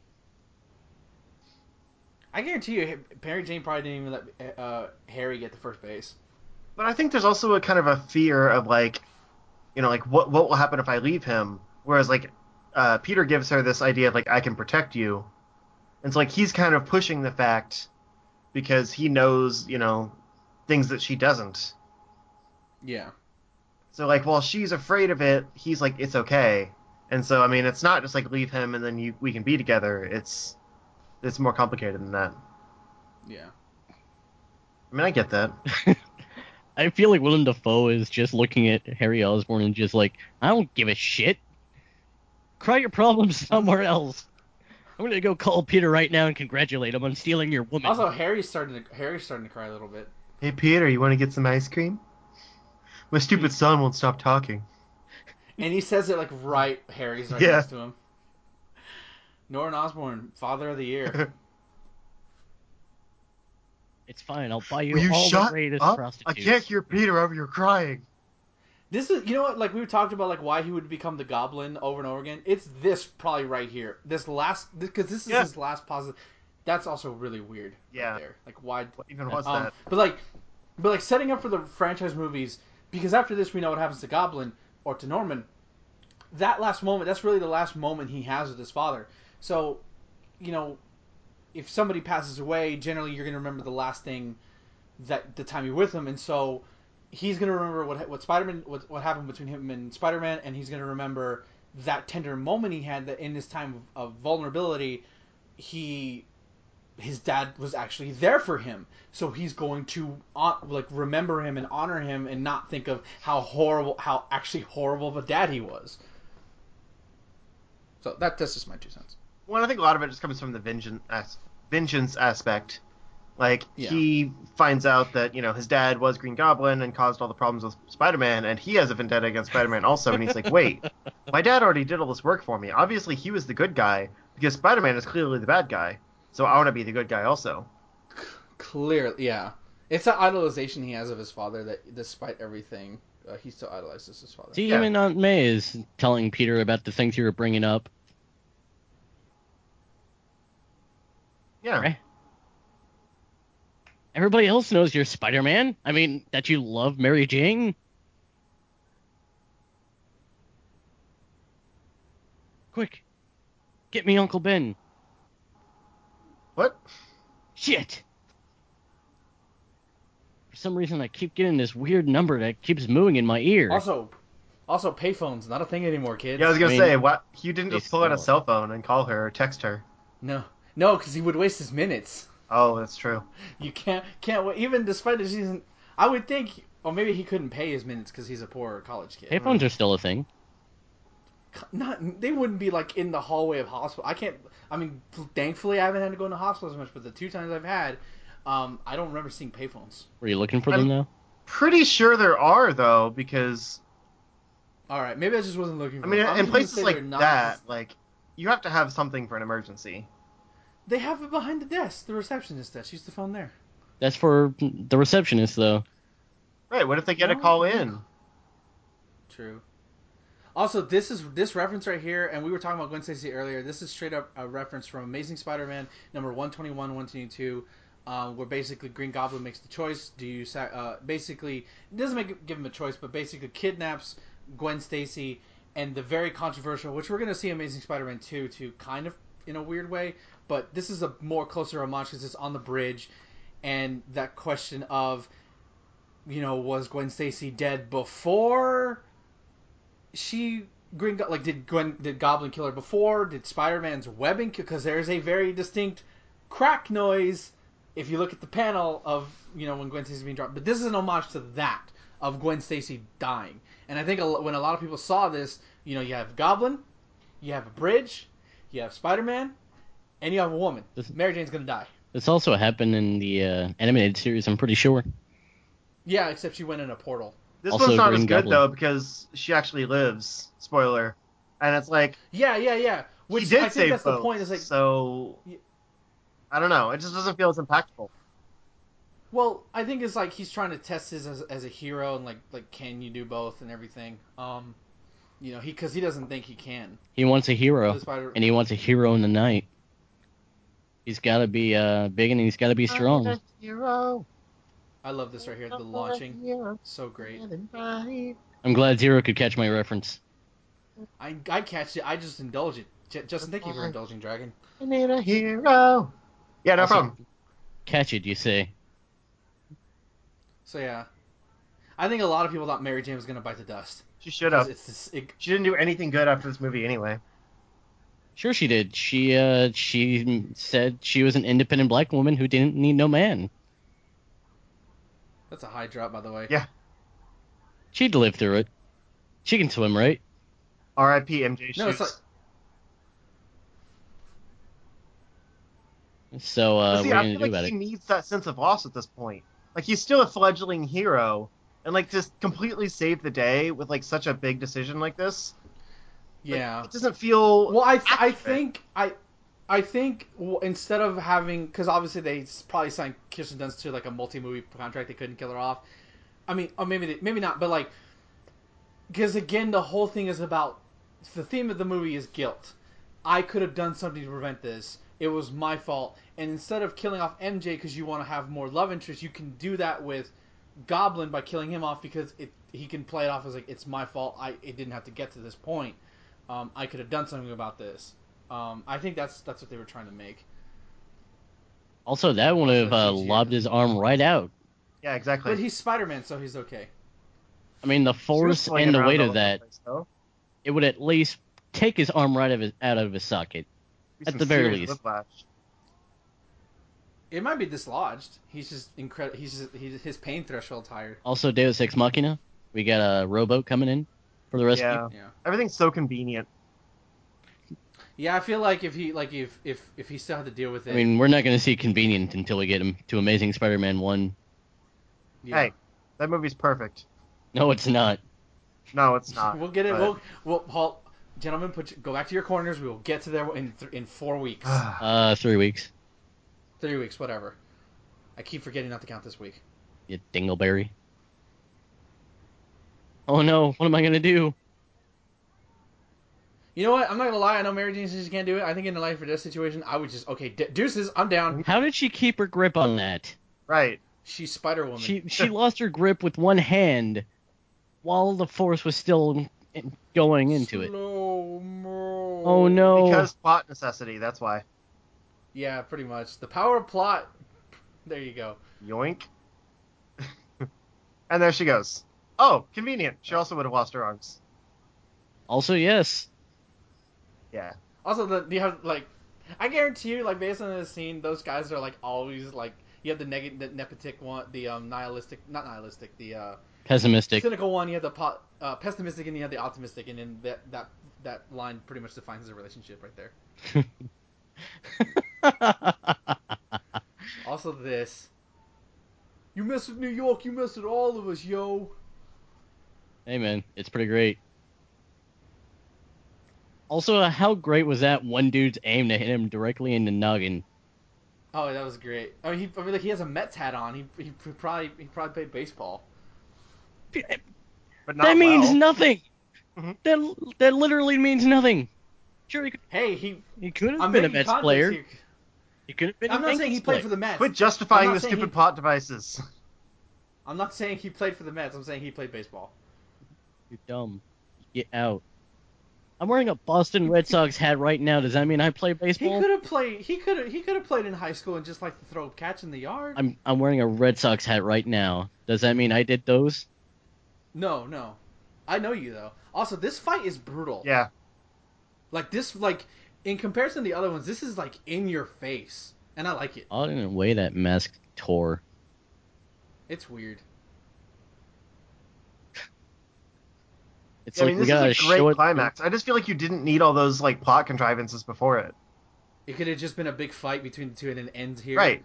I guarantee you, Mary Jane probably didn't even let Harry get the first base. But I think there's also a kind of a fear of like, like what will happen if I leave him? Whereas like, Peter gives her this idea of like I can protect you, and so like he's kind of pushing the fact because he knows things that she doesn't. Yeah. So like while she's afraid of it, he's like it's okay. And so I mean it's not just like leave him and then we can be together. It's more complicated than that. Yeah. I mean I get that. I feel like Willem Dafoe is just looking at Harry Osborn and just like, I don't give a shit. Cry your problems somewhere else. I'm gonna go call Peter right now and congratulate him on stealing your woman. Also, Harry's starting to cry a little bit. Hey Peter, you want to get some ice cream? My stupid son won't stop talking. And he says it like right. Harry's right Yeah. next to him. Norman Osborn, Father of the Year. It's fine. I'll buy you Will you all shut the greatest up? prostitutes. I can't hear Peter over your crying. This is, you know what? Like we talked about, like why he would become the Goblin over and over again. It's this probably right here. Because this is Yeah. his last positive. That's also really weird. Yeah. Right there. Like why? What even was that? But like setting up for the franchise movies, because after this we know what happens to Goblin or to Norman. That last moment, that's really the last moment he has with his father. So, if somebody passes away, generally you're gonna remember the last thing that the time you're with him, and so he's gonna remember what Spider-Man what happened between him and Spider-Man, and he's gonna remember that tender moment he had that in this time of vulnerability, his dad was actually there for him. So he's going to remember him and honor him and not think of how actually horrible of a dad he was. So that's just my 2 cents. Well, I think a lot of it just comes from the vengeance aspect. Like, Yeah. he finds out that, his dad was Green Goblin and caused all the problems with Spider-Man, and he has a vendetta against Spider-Man also, and he's like, wait, my dad already did all this work for me. Obviously, he was the good guy, because Spider-Man is clearly the bad guy, so I want to be the good guy also. Clearly, yeah. It's an idolization he has of his father that, despite everything, he still idolizes his father. See, Yeah. even Aunt May is telling Peter about the things you were bringing up. Yeah. Right? Everybody else knows you're Spider-Man. I mean, that you love Mary Jane. Quick, get me Uncle Ben. What? Shit. For some reason, I keep getting this weird number that keeps moving in my ear. Also, payphones not a thing anymore, kids. Yeah, I was gonna I mean, say, what? You didn't they just pull out a still- cell phone and call her or text her. No, because he would waste his minutes. Oh, that's true. You can't wait. Even despite the season, I would think, or maybe he couldn't pay his minutes because he's a poor college kid. Payphones are still a thing. They wouldn't be like in the hallway of hospital. I mean, thankfully I haven't had to go into hospital as much, but the 2 times I've had, I don't remember seeing payphones. Were you looking for them now? Pretty sure there are though, because All right, maybe I just wasn't looking I for mean, them. I'm in just gonna places say they're like not that, because like you have to have something for an emergency. they have it behind the desk. The receptionist desk. She's the phone there. That's for the receptionist, though. Right? What if they get a No, call no. in? True. Also, this reference right here, and we were talking about Gwen Stacy earlier. This is straight up a reference from Amazing Spider-Man number 121, 122, where basically Green Goblin makes the choice. Do you basically it doesn't give him a choice, but basically kidnaps Gwen Stacy, and the very controversial, which we're gonna see Amazing Spider-Man 2 to kind of in a weird way, but this is a more closer homage because it's on the bridge, and that question of was Gwen Stacy dead before she did Goblin kill her before? Did Spider-Man's webbing because there's a very distinct crack noise if you look at the panel of when Gwen Stacy's being dropped. But this is an homage to that of Gwen Stacy dying. And I think when a lot of people saw this, you have Goblin, you have a bridge, you have Spider-Man, and you have a woman. This, Mary Jane's gonna die. this also happened in the animated series, I'm pretty sure. Yeah, except she went in a portal. This Also one's not Green as good Goblin. though because she actually lives. Spoiler. And it's like Yeah. he Which did I think save that's the folks, point. Is like, so I don't know. It just doesn't feel as impactful. well, I think it's like he's trying to test his as a hero and like can you do both and everything. Because he doesn't think he can. He wants a hero, The Spider. and he wants a hero in the night. He's got to be big and he's got to be I need strong. a hero. I love this right here. The launching, so great. I'm glad Zero could catch my reference. I catch it. I just indulge it. Justin, thank you for indulging Dragon. I need a hero. Yeah, no Also, problem. catch it, you say? So yeah, I think a lot of people thought Mary Jane was gonna bite the dust She should because have. it's this. She didn't do anything good after this movie anyway. Sure, she did. She said she was an independent black woman who didn't need no man. That's a high drop, by the way. Yeah. She'd live through it. She can swim, right? R.I.P. MJ No, it's like Shoes. So But what see, are you I gonna feel do like about he it? needs that sense of loss at this point. Like he's still a fledgling hero, and like to completely save the day with like such a big decision like this, like yeah. it doesn't feel Well, I accurate. think instead of having because obviously they probably signed Kirsten Dunst to like a multi-movie contract, they couldn't kill her off. I mean, or maybe not, but like because again, the whole thing is about the theme of the movie is guilt. I could have done something to prevent this. It was my fault. And instead of killing off MJ because you want to have more love interest, you can do that with Goblin by killing him off because he can play it off as like it's my fault. It didn't have to get to this point. I could have done something about this. I think that's what they were trying to make. Also, that would Plus have the CGI. lobbed his arm right out. Yeah, exactly. But he's Spider-Man, so he's okay. I mean, the She was force and swinging the around weight all of over the that, place, though. it would at least take his arm out of his socket. Be At some the very serious least. whiplash. It might be dislodged. He's just incredible. His pain threshold's higher. Also, Deus Ex Machina. We got a rowboat coming in for the rescue. Yeah, Yeah. everything's so convenient. Yeah, I feel like if he still had to deal with I it. mean, we're not going to see convenient until we get him to Amazing Spider-Man 1. Yeah. Hey, that movie's perfect. No, it's not. No, it's not. We'll get it. But... We'll gentlemen, go back to your corners. We will get to there in 4 weeks, 3 weeks. 3 weeks, whatever. I keep forgetting not to count this week. You dingleberry. Oh no, what am I going to do? You know what? I'm not gonna lie. I know Mary Jane says she can't do it. I think in a life or death situation, I would just deuces. I'm down. How did she keep her grip on that? right. She's Spider Woman. She lost her grip with one hand while the force was still going into it. Slow mo. Oh no. Because plot necessity, that's why. Yeah, pretty much. The power of plot. There you go. Yoink. And there she goes. Oh, convenient. She also would have lost her arms. Also, yes. Yeah. Also, you have like, I guarantee you, like based on this scene, those guys are like always like you have the the nepotic one, the nihilistic, not nihilistic, the Pessimistic. cynical one. You have the pessimistic, and you have the optimistic, and then that line pretty much defines the relationship right there. Also, this. You mess with New York, you mess with all of us, yo. Hey man, it's pretty great. Also, how great was that one dude's aim to hit him directly in the noggin? Oh, that was great. I mean, like, he has a Mets hat on. He probably played baseball. But not That means well. nothing. Mhm. That literally means nothing. Sure, Hey, he could have I'm been a making Mets context player. here. He could have been a I'm not saying Yankees he played player. for the Mets. Quit I'm justifying not the saying stupid he. plot devices. I'm not saying he played for the Mets. I'm saying he played baseball. You're dumb. Get out. I'm wearing a Boston Red Sox hat right now. Does that mean I play He baseball? could have played. He could have played in high school and just like to throw a catch in the yard. I'm wearing a Red Sox hat right now. Does that mean I did those? No, no. I know you though. Also, this fight is brutal. Yeah. Like this, like in comparison to the other ones, this is like in your face, and I like it. Oh, in a way that mask tore. It's weird. It's Yeah, I like mean, we this is a gotta show great it. climax. I just feel like you didn't need all those like plot contrivances before it. It could have just been a big fight between the two, and then ends here. Right.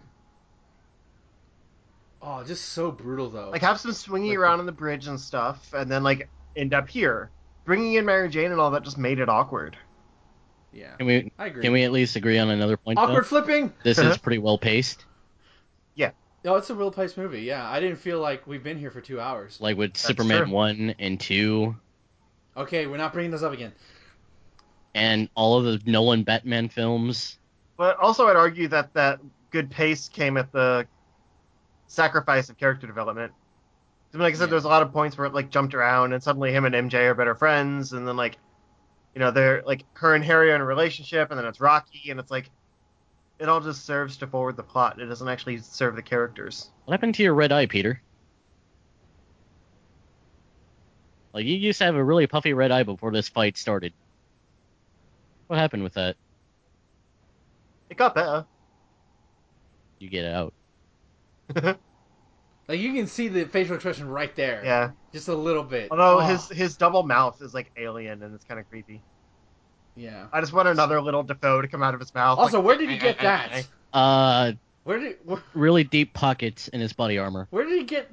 Oh, just so brutal though. Like have some swinging Like around on the bridge and stuff, and then like end up here. Bringing in Mary Jane and all that just made it awkward. yeah, Can I agree. we at least agree on another point though? Awkward flipping. This is pretty well paced. Yeah, No, it's a real pace movie. Yeah, I didn't feel like we've been here for 2 hours. Like with that's Superman true. 1 and 2 Okay, we're not bringing this up again. and all of the Nolan Batman films. But also, I'd argue that that good pace came at the sacrifice of character development. Like I said, Yeah. there's a lot of points where it like jumped around, and suddenly him and MJ are better friends, and then like, they're like her and Harry are in a relationship, and then it's Rocky, and it's like it all just serves to forward the plot. It doesn't actually serve the characters. What happened to your red eye, Peter? Like you used to have a really puffy red eye before this fight started. What happened with that? It got better. You get out. Like you can see the facial expression right there, Yeah. just a little bit. Although Oh, his double mouth is like alien, and it's kind of creepy. yeah. I just want another little Defoe to come out of his mouth. Also, Like, where did he get that? Uh, Where did really deep pockets in his body armor. where did he get?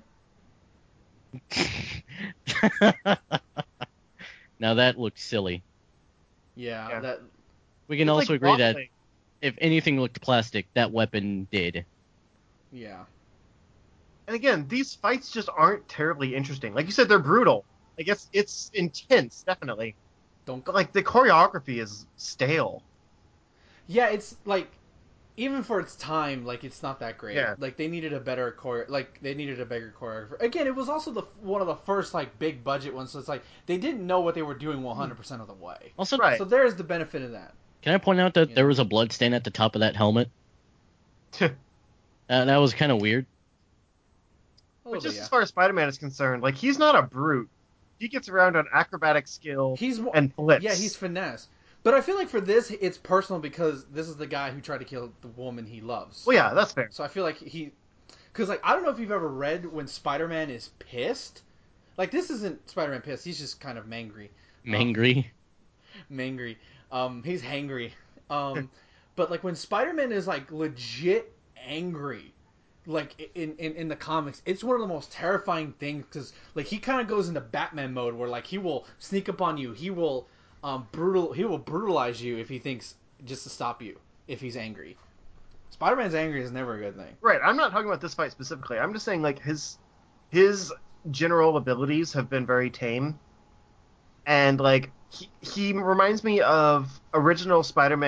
Now that looks silly. Yeah, Yeah. that. We can It's also like agree that waffling. if anything looked plastic, that weapon did. Yeah. And again, these fights just aren't terribly interesting. Like you said, they're brutal. I guess it's intense, definitely. Don't. But like the choreography is stale. Yeah, it's like even for its time, like it's not that great. Yeah. Like they needed a better Like they needed a bigger choreographer. Again, it was also the one of the first like big budget ones, so it's like they didn't know what they were doing 100% of the way. Also, Right. So there's the benefit of that. can I point out that You there know. was a blood stain at the top of that helmet? That was kind of weird. A But little bit, just yeah. as far as Spider-Man is concerned, like he's not a brute. He gets around on acrobatic skill He's and flips. yeah, he's finesse. But I feel like for this, it's personal because this is the guy who tried to kill the woman he loves. Well, yeah, that's fair. So I feel like because like I don't know if you've ever read when Spider-Man is pissed. Like this isn't Spider-Man pissed. He's just kind of mangry. Mangry. Mangry. He's hangry. But like when Spider-Man is like legit angry, like in the comics, it's one of the most terrifying things because like he kind of goes into Batman mode where like he will sneak up on you. He will brutalize you if he thinks just to stop you if he's angry. Spider-Man's angry is never a good thing. Right. I'm not talking about this fight specifically. I'm just saying like his general abilities have been very tame, and like he reminds me of original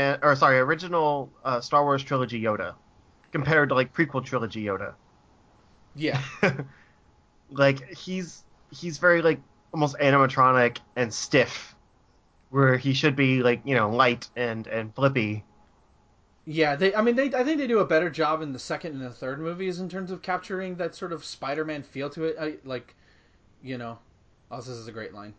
Star Wars trilogy Yoda compared to like prequel trilogy Yoda. Yeah. Like he's very like almost animatronic and stiff, where he should be like light and flippy. Yeah, I think they do a better job in the second and the third movies in terms of capturing that sort of Spider-Man feel to it. You know, also this is a great line.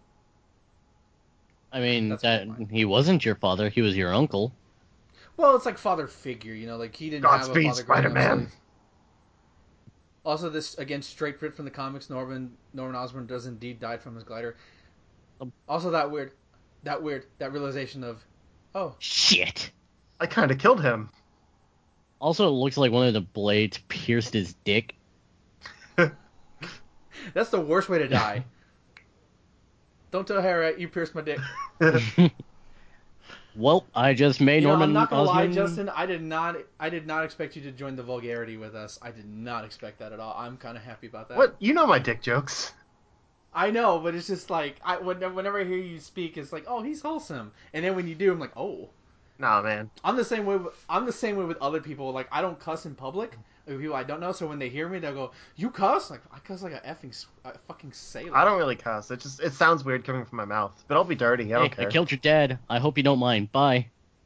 I mean, That's a that great line. he wasn't your father; he was your uncle. Well, it's like father figure, like he didn't have a Godspeed, father growing up. Spider-Man. Also, this again straight ripped from the comics. Norman Osborn does indeed die from his glider. Um, Also, that realization of, oh, Shit. I kind of killed him. Also, it looks like one of the blades pierced his dick. That's the worst way to die. Don't tell Harry you pierced my dick. Well, I just made You know, I'm Norman not gonna lie, Osborn. Justin. I did not expect you to join the vulgarity with us. I did not expect that at all. I'm kind of happy about that. What? You know my dick jokes. I know, but it's just like whenever I hear you speak, it's like, oh, he's wholesome, and then when you do, I'm like, oh. Nah, man. I'm the same way. I'm the same way with other people. Like I don't cuss in public with people I don't know. So when they hear me, they'll go, "You cuss?" Like I cuss like a fucking sailor. I don't really cuss. It sounds weird coming from my mouth, but I'll be dirty. I don't Hey, care. I killed your dad. I hope you don't mind. Bye.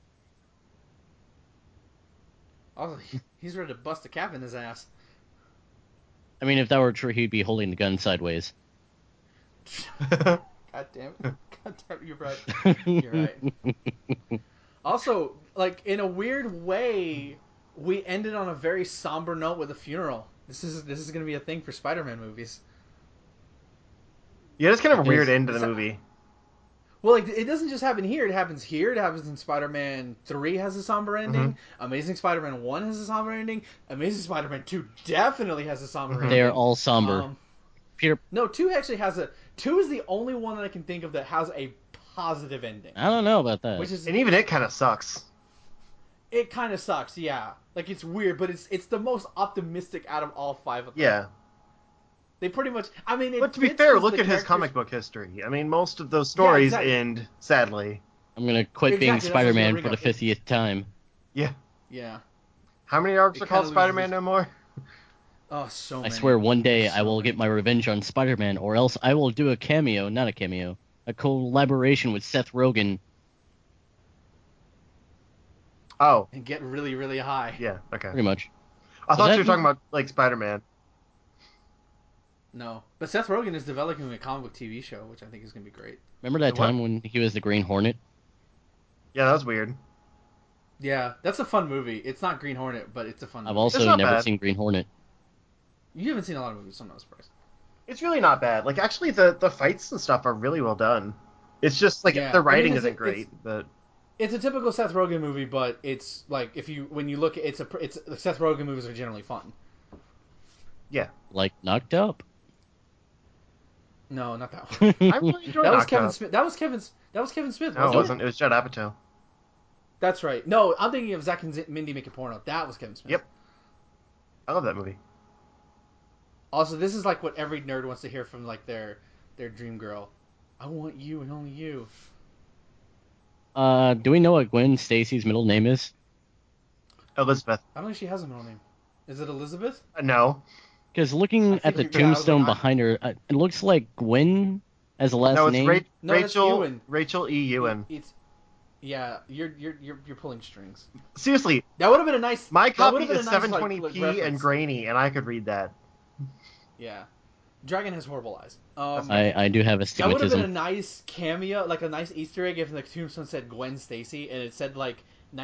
Also, he's ready to bust a cap in his ass. I mean, if that were true, he'd be holding the gun sideways. God damn it! God damn it! You're right. You're right. Also, like in a weird way, we ended on a very somber note with a funeral. This is going to be a thing for Spider-Man movies. Yeah, it's kind of a It weird is. end to the movie. Well, like it doesn't just happen here. It happens here. It happens in Spider-Man 3 has a somber ending. Mm-hmm. Amazing Spider-Man 1 has a somber ending. Amazing Spider-Man 2 definitely has a somber ending. They're all somber. Peter, No, 2 actually has a 2 is the only one that I can think of that has a positive ending. I don't know about that. Which is And even it kind of sucks. it kind of sucks, yeah. Like it's weird, but it's the most optimistic out of all 5 of them. Yeah. They pretty much. I mean, But to be fair, look at his comic book history. I mean, most of those stories exactly. end sadly. I'm gonna quit being Exactly, that's what I was Spider-Man gonna for the bring up. 50th time. Yeah. Yeah. How many arcs It are called kinda loses Spider-Man its- no more? Oh, so I many. swear one day I So will many. get my revenge on Spider-Man, or else I will do a collaboration with Seth Rogen. Oh, And get really, really high. yeah. Okay. Pretty much. I thought that you were talking movie- about like Spider-Man. No. But Seth Rogen is developing a comic book TV show, which I think is going to be great. Remember that The what? time when he was the Green Hornet? Yeah, that was weird. Yeah, that's a fun movie. It's not Green Hornet, but it's a fun I've movie. It's also not never bad. seen Green Hornet. You haven't seen a lot of movies, so I'm not surprised. It's really not bad. Like actually, the fights and stuff are really well done. It's just like Yeah. the I mean, writing it's- isn't great, but It's a typical Seth Rogen movie, but it's like when you look at it's the Seth Rogen movies are generally fun. yeah. Like Knocked Up. No, not that one. I really enjoyed That was Knocked Kevin Up. Smith. That was Kevin Smith. No, Wasn't it wasn't. It was Judd Apatow. That's right. No, I'm thinking of Zack and Mindy Make a Porno. That was Kevin Smith. Yep. I love that movie. Also, this is like what every nerd wants to hear from like their dream girl. I want you and only you. Do we know what Gwen Stacy's middle name is? Elizabeth. I don't think she has a middle name. Is it Elizabeth? No. Because I looking at the figured- yeah, I was tombstone like, behind her, it looks like Gwen as a last No, it's name. No, that's Rachel. Ewan. Rachel E. Ewan. It's yeah. You're pulling strings. Seriously, That would have been a nice. my that copy would've been is a nice, 720p and reference. grainy, and I could read that. Yeah. Dragon has horrible eyes. I do have That would have been a astigmatism. nice cameo, like a nice Easter egg if the tombstone said Gwen Stacy and it said like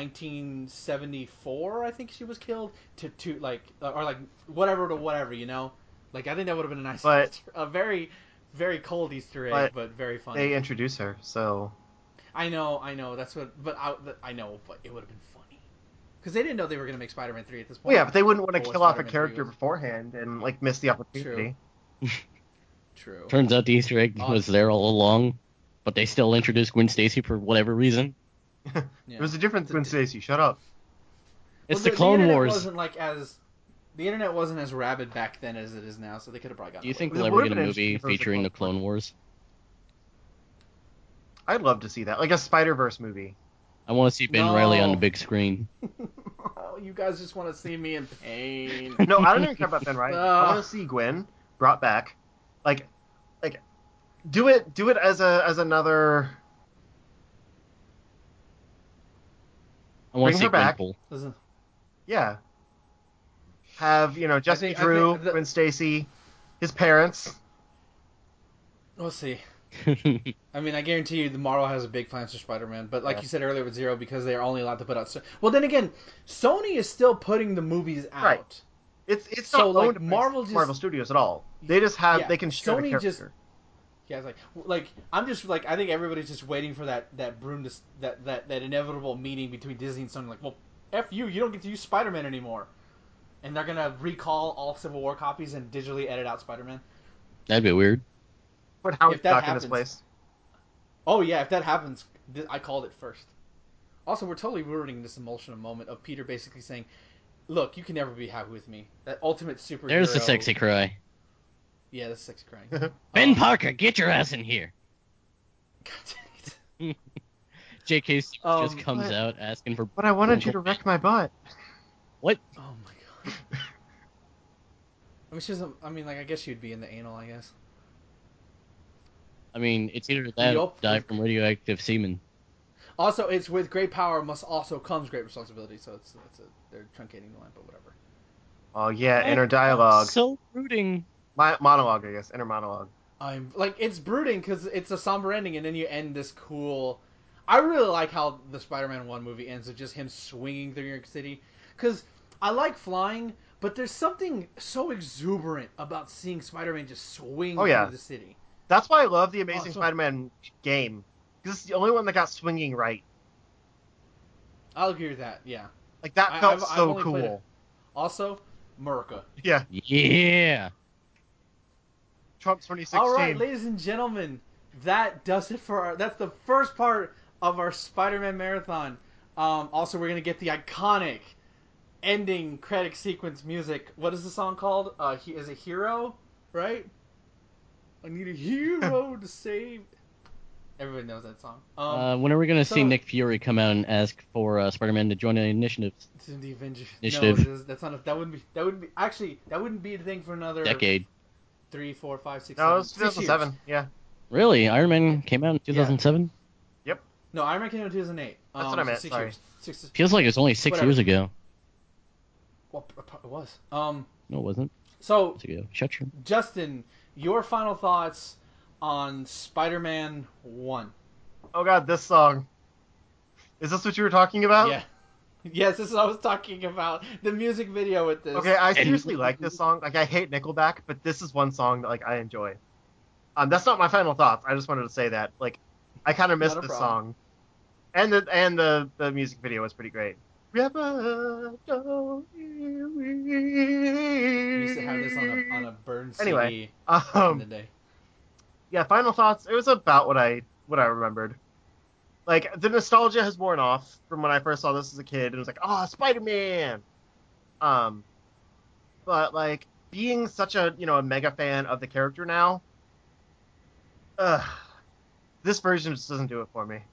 1974, I think she was killed to like or like whatever to whatever, you know. Like I think that would have been a nice, But- a very, very cold Easter egg, but very funny. They introduce her, so I know. That's what, but I know, but it would have been funny because they didn't know they were gonna make Spider-Man 3 at this point. well, yeah, but they wouldn't want to Or kill off a Spider-Man 3 character was. beforehand and like miss the opportunity. True. Turns out the Easter egg was there all along, but they still introduced Gwen Stacy for whatever reason. Yeah. It was a different Gwen Stacy. Shut up. It's Well, the Clone internet Wars. Wasn't like as the internet wasn't as rabid back then as it is now, so they could have probably gotten. Do you away think with we'll It ever would've get a been movie interesting if it was a featuring the Clone Clone Wars? I'd love to see that, like a Spider-Verse movie. I want to see Ben No. Riley on the big screen. Oh, you guys just want to see me in pain. No, I don't even care about Ben Riley. I Ugh. want to see Gwen brought back, like do it as another. I want Bring to see her back. Gwenpool. Listen, Yeah. Have Jessica I Drew, think Gwen Stacy, his parents. we'll see. I mean, I guarantee you, the Marvel has a big plans for Spider-Man. But like Yeah. you said earlier with Zero, because they are only allowed to put out. Well, then again, Sony is still putting the movies out. Right. It's So, not like, owned by Marvel just- Marvel Studios at all. They just have Yeah, they can share the Sony character. just- Yeah, it's like I'm just like I think everybody's just waiting for that broom to that inevitable meeting between Disney and Sony. Like, well, f you don't get to use Spider-Man anymore, and they're gonna recall all Civil War copies and digitally edit out Spider-Man. That'd be weird. Put Howard If that Duck in his happens, place. oh yeah, if that happens, I called it first. Also, we're totally ruining this emotional moment of Peter basically saying, "Look, you can never be happy with me." That ultimate superhero. There's the sexy cry. Yeah, that's sexy crying. Ben Parker, get your ass in here. God dang it. J.K. just comes But- out asking for. But I wanted you to wreck my butt. What? Oh my god. I mean, she's. I mean, like, I guess she'd be in the anal. I guess. I mean, it's either that or Yup. die from radioactive semen. Also, it's with great power must also comes great responsibility. So they're truncating the line, but whatever. Oh yeah, inner dialogue. So brooding. Monologue, I guess. Inner monologue. I'm like, it's brooding because it's a somber ending, and then you end this cool. I really like how the Spider-Man 1 movie ends with just him swinging through New York City, because I like flying, but there's something so exuberant about seeing Spider-Man just swing Oh, yeah. through the city. That's why I love the Amazing so- Spider-Man game. Because it's the only one that got swinging right. I'll agree with that. Yeah. Like that I- felt I've so only played cool. Also, America. Yeah, Yeah. Trump 2016. All right, ladies and gentlemen, that does it for that's the first part of our Spider-Man marathon. Also, we're gonna get the iconic ending credit sequence music. What is the song called? Is it Hero? Right? I need a hero to save. Everybody knows that song. When are we gonna see so- Nick Fury come out and ask for Spider-Man to join the initiative? It's in the Avengers. Initiative. No, that's not. That wouldn't be. Actually, that wouldn't be a thing for another Decade. 3, 4, 5, 6, No, 7, it was 6 years. 2007. Yeah. Really? Iron Man came out in 2007? Yep. No, Iron Man came out in 2008. That's what I meant, 6 sorry. years. 6. Feels like it was only 6 Whatever. years ago. Well, it was. No, it wasn't. So, Years ago. Shut your... Justin, your final thoughts on Spider-Man 1. Oh god, this song. Is this what you were talking about? Yeah. Yes, this is what I was talking about. The music video with this. Okay, I seriously like this song. Like, I hate Nickelback, but this is one song that like I enjoy. That's not my final thoughts. I just wanted to say that. Like, I kind of missed Not a this problem. song, and the music video was pretty great. Rebel, don't you We used to have this on a burn CD Anyway, back in the day. yeah, final thoughts. It was about what I remembered. Like, the nostalgia has worn off from when I first saw this as a kid, and it was like, oh, Spider-Man. But like being such a a mega fan of the character now, this version just doesn't do it for me.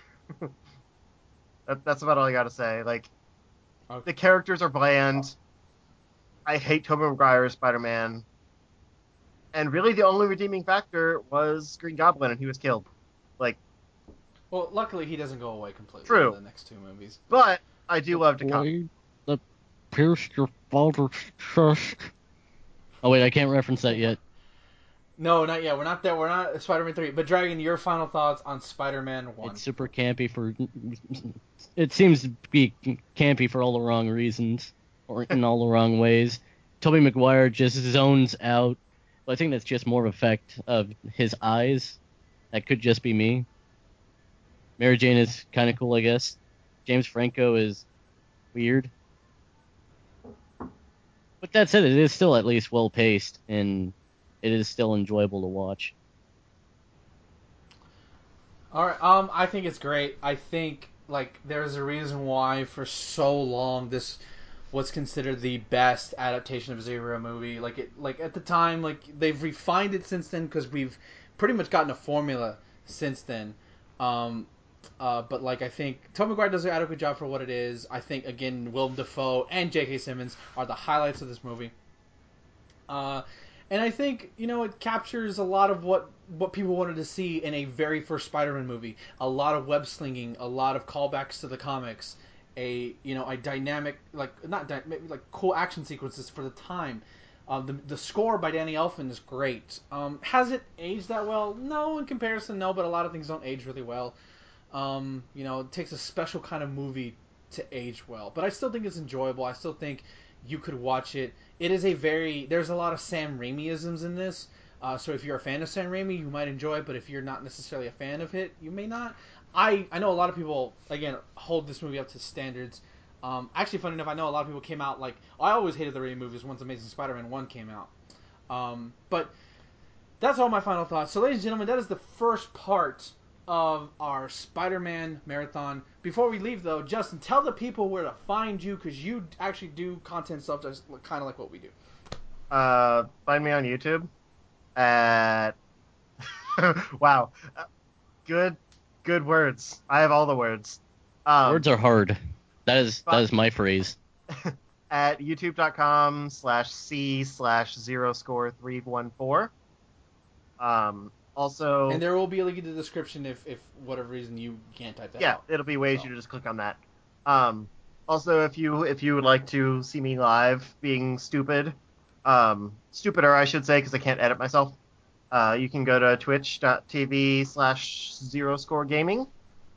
That's about all I gotta say. Like, Okay. the characters are bland. I hate Tobey Maguire's Spider-Man. And really, the only redeeming factor was Green Goblin, and he was killed. Like, Well, luckily he doesn't go away completely True. in the next 2 movies. but I do love to come. Blade that pierced your father's chest. Oh wait, I can't reference that yet. No, not yet. We're not there. We're not Spider-Man 3. But Dragon, your final thoughts on Spider-Man 1. It's super campy for. It seems to be campy for all the wrong reasons, or in all the wrong ways. Tobey Maguire just zones out. But I think that's just more of effect of his eyes. That could just be me. Mary Jane is kind of cool, I guess. James Franco is weird. But that said, it is still at least well paced, and it is still enjoyable to watch. All right. I think it's great. I think like there's a reason why for so long this was considered the best adaptation of a superhero movie. Like at the time, like they've refined it since then because we've pretty much gotten a formula since then. But like I think Tom McGuire does an adequate job for what it is. I think again Willem Dafoe and J.K. Simmons are the highlights of this movie. And I think it captures a lot of what people wanted to see in a very first Spider-Man movie. A lot of web slinging, a lot of callbacks to the comics, a dynamic maybe like cool action sequences for the time. The score by Danny Elfman is great. Has it aged that well? No, in comparison, no. But a lot of things don't age really well. It takes a special kind of movie to age well. But I still think it's enjoyable. I still think you could watch it. It is there's a lot of Sam Raimi-isms in this. So if you're a fan of Sam Raimi, you might enjoy it. But if you're not necessarily a fan of it, you may not. I know a lot of people, again, hold this movie up to standards. Actually, funny enough, I know a lot of people came out like, I always hated the Raimi movies once Amazing Spider-Man 1 came out. But that's all my final thoughts. So, ladies and gentlemen, that is the first part of our Spider-Man marathon. Before we leave, though, Justin, tell the people where to find you, because you actually do content stuff that's kind of like what we do. Find me on YouTube at wow, good words. I have all the words. Words are hard. That is my phrase. At youtube.com/c/0score314. Also, And there will be a link in the description if whatever reason you can't type that yeah, out. it'll be way easier to just click on that. Also, if you would like to see me live being stupid, stupider I should say, because I can't edit myself, you can go to twitch.tv/0scoregaming.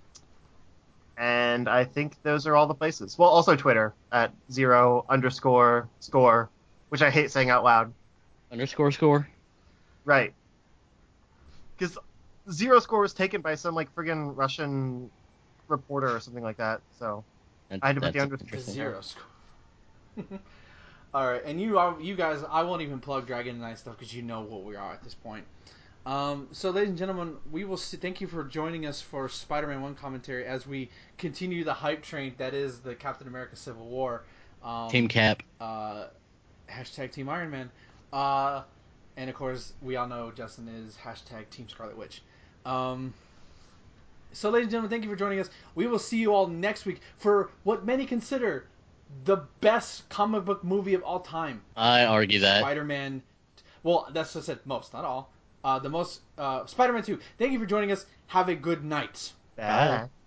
And I think those are all the places. Well, also Twitter at 0_score, which I hate saying out loud. _score. Right. Because 0score was taken by some like friggin' Russian reporter or something like that. So I had to put the That's underscore. The interesting. zero score. All right, and you guys, I won't even plug Dragon and Knight stuff because you know what we are at this point. So, ladies and gentlemen, we will thank you for joining us for Spider-Man 1 commentary as we continue the hype train that is the Captain America Civil War. Team Cap. Hashtag Team Iron Man. And of course, we all know Justin is hashtag Team Scarlet Witch. So, ladies and gentlemen, thank you for joining us. We will see you all next week for what many consider the best comic book movie of all time. I argue that. Spider-Man. Well, that's what I said. Most, not all. The most. Spider-Man 2. Thank you for joining us. Have a good night. Bye.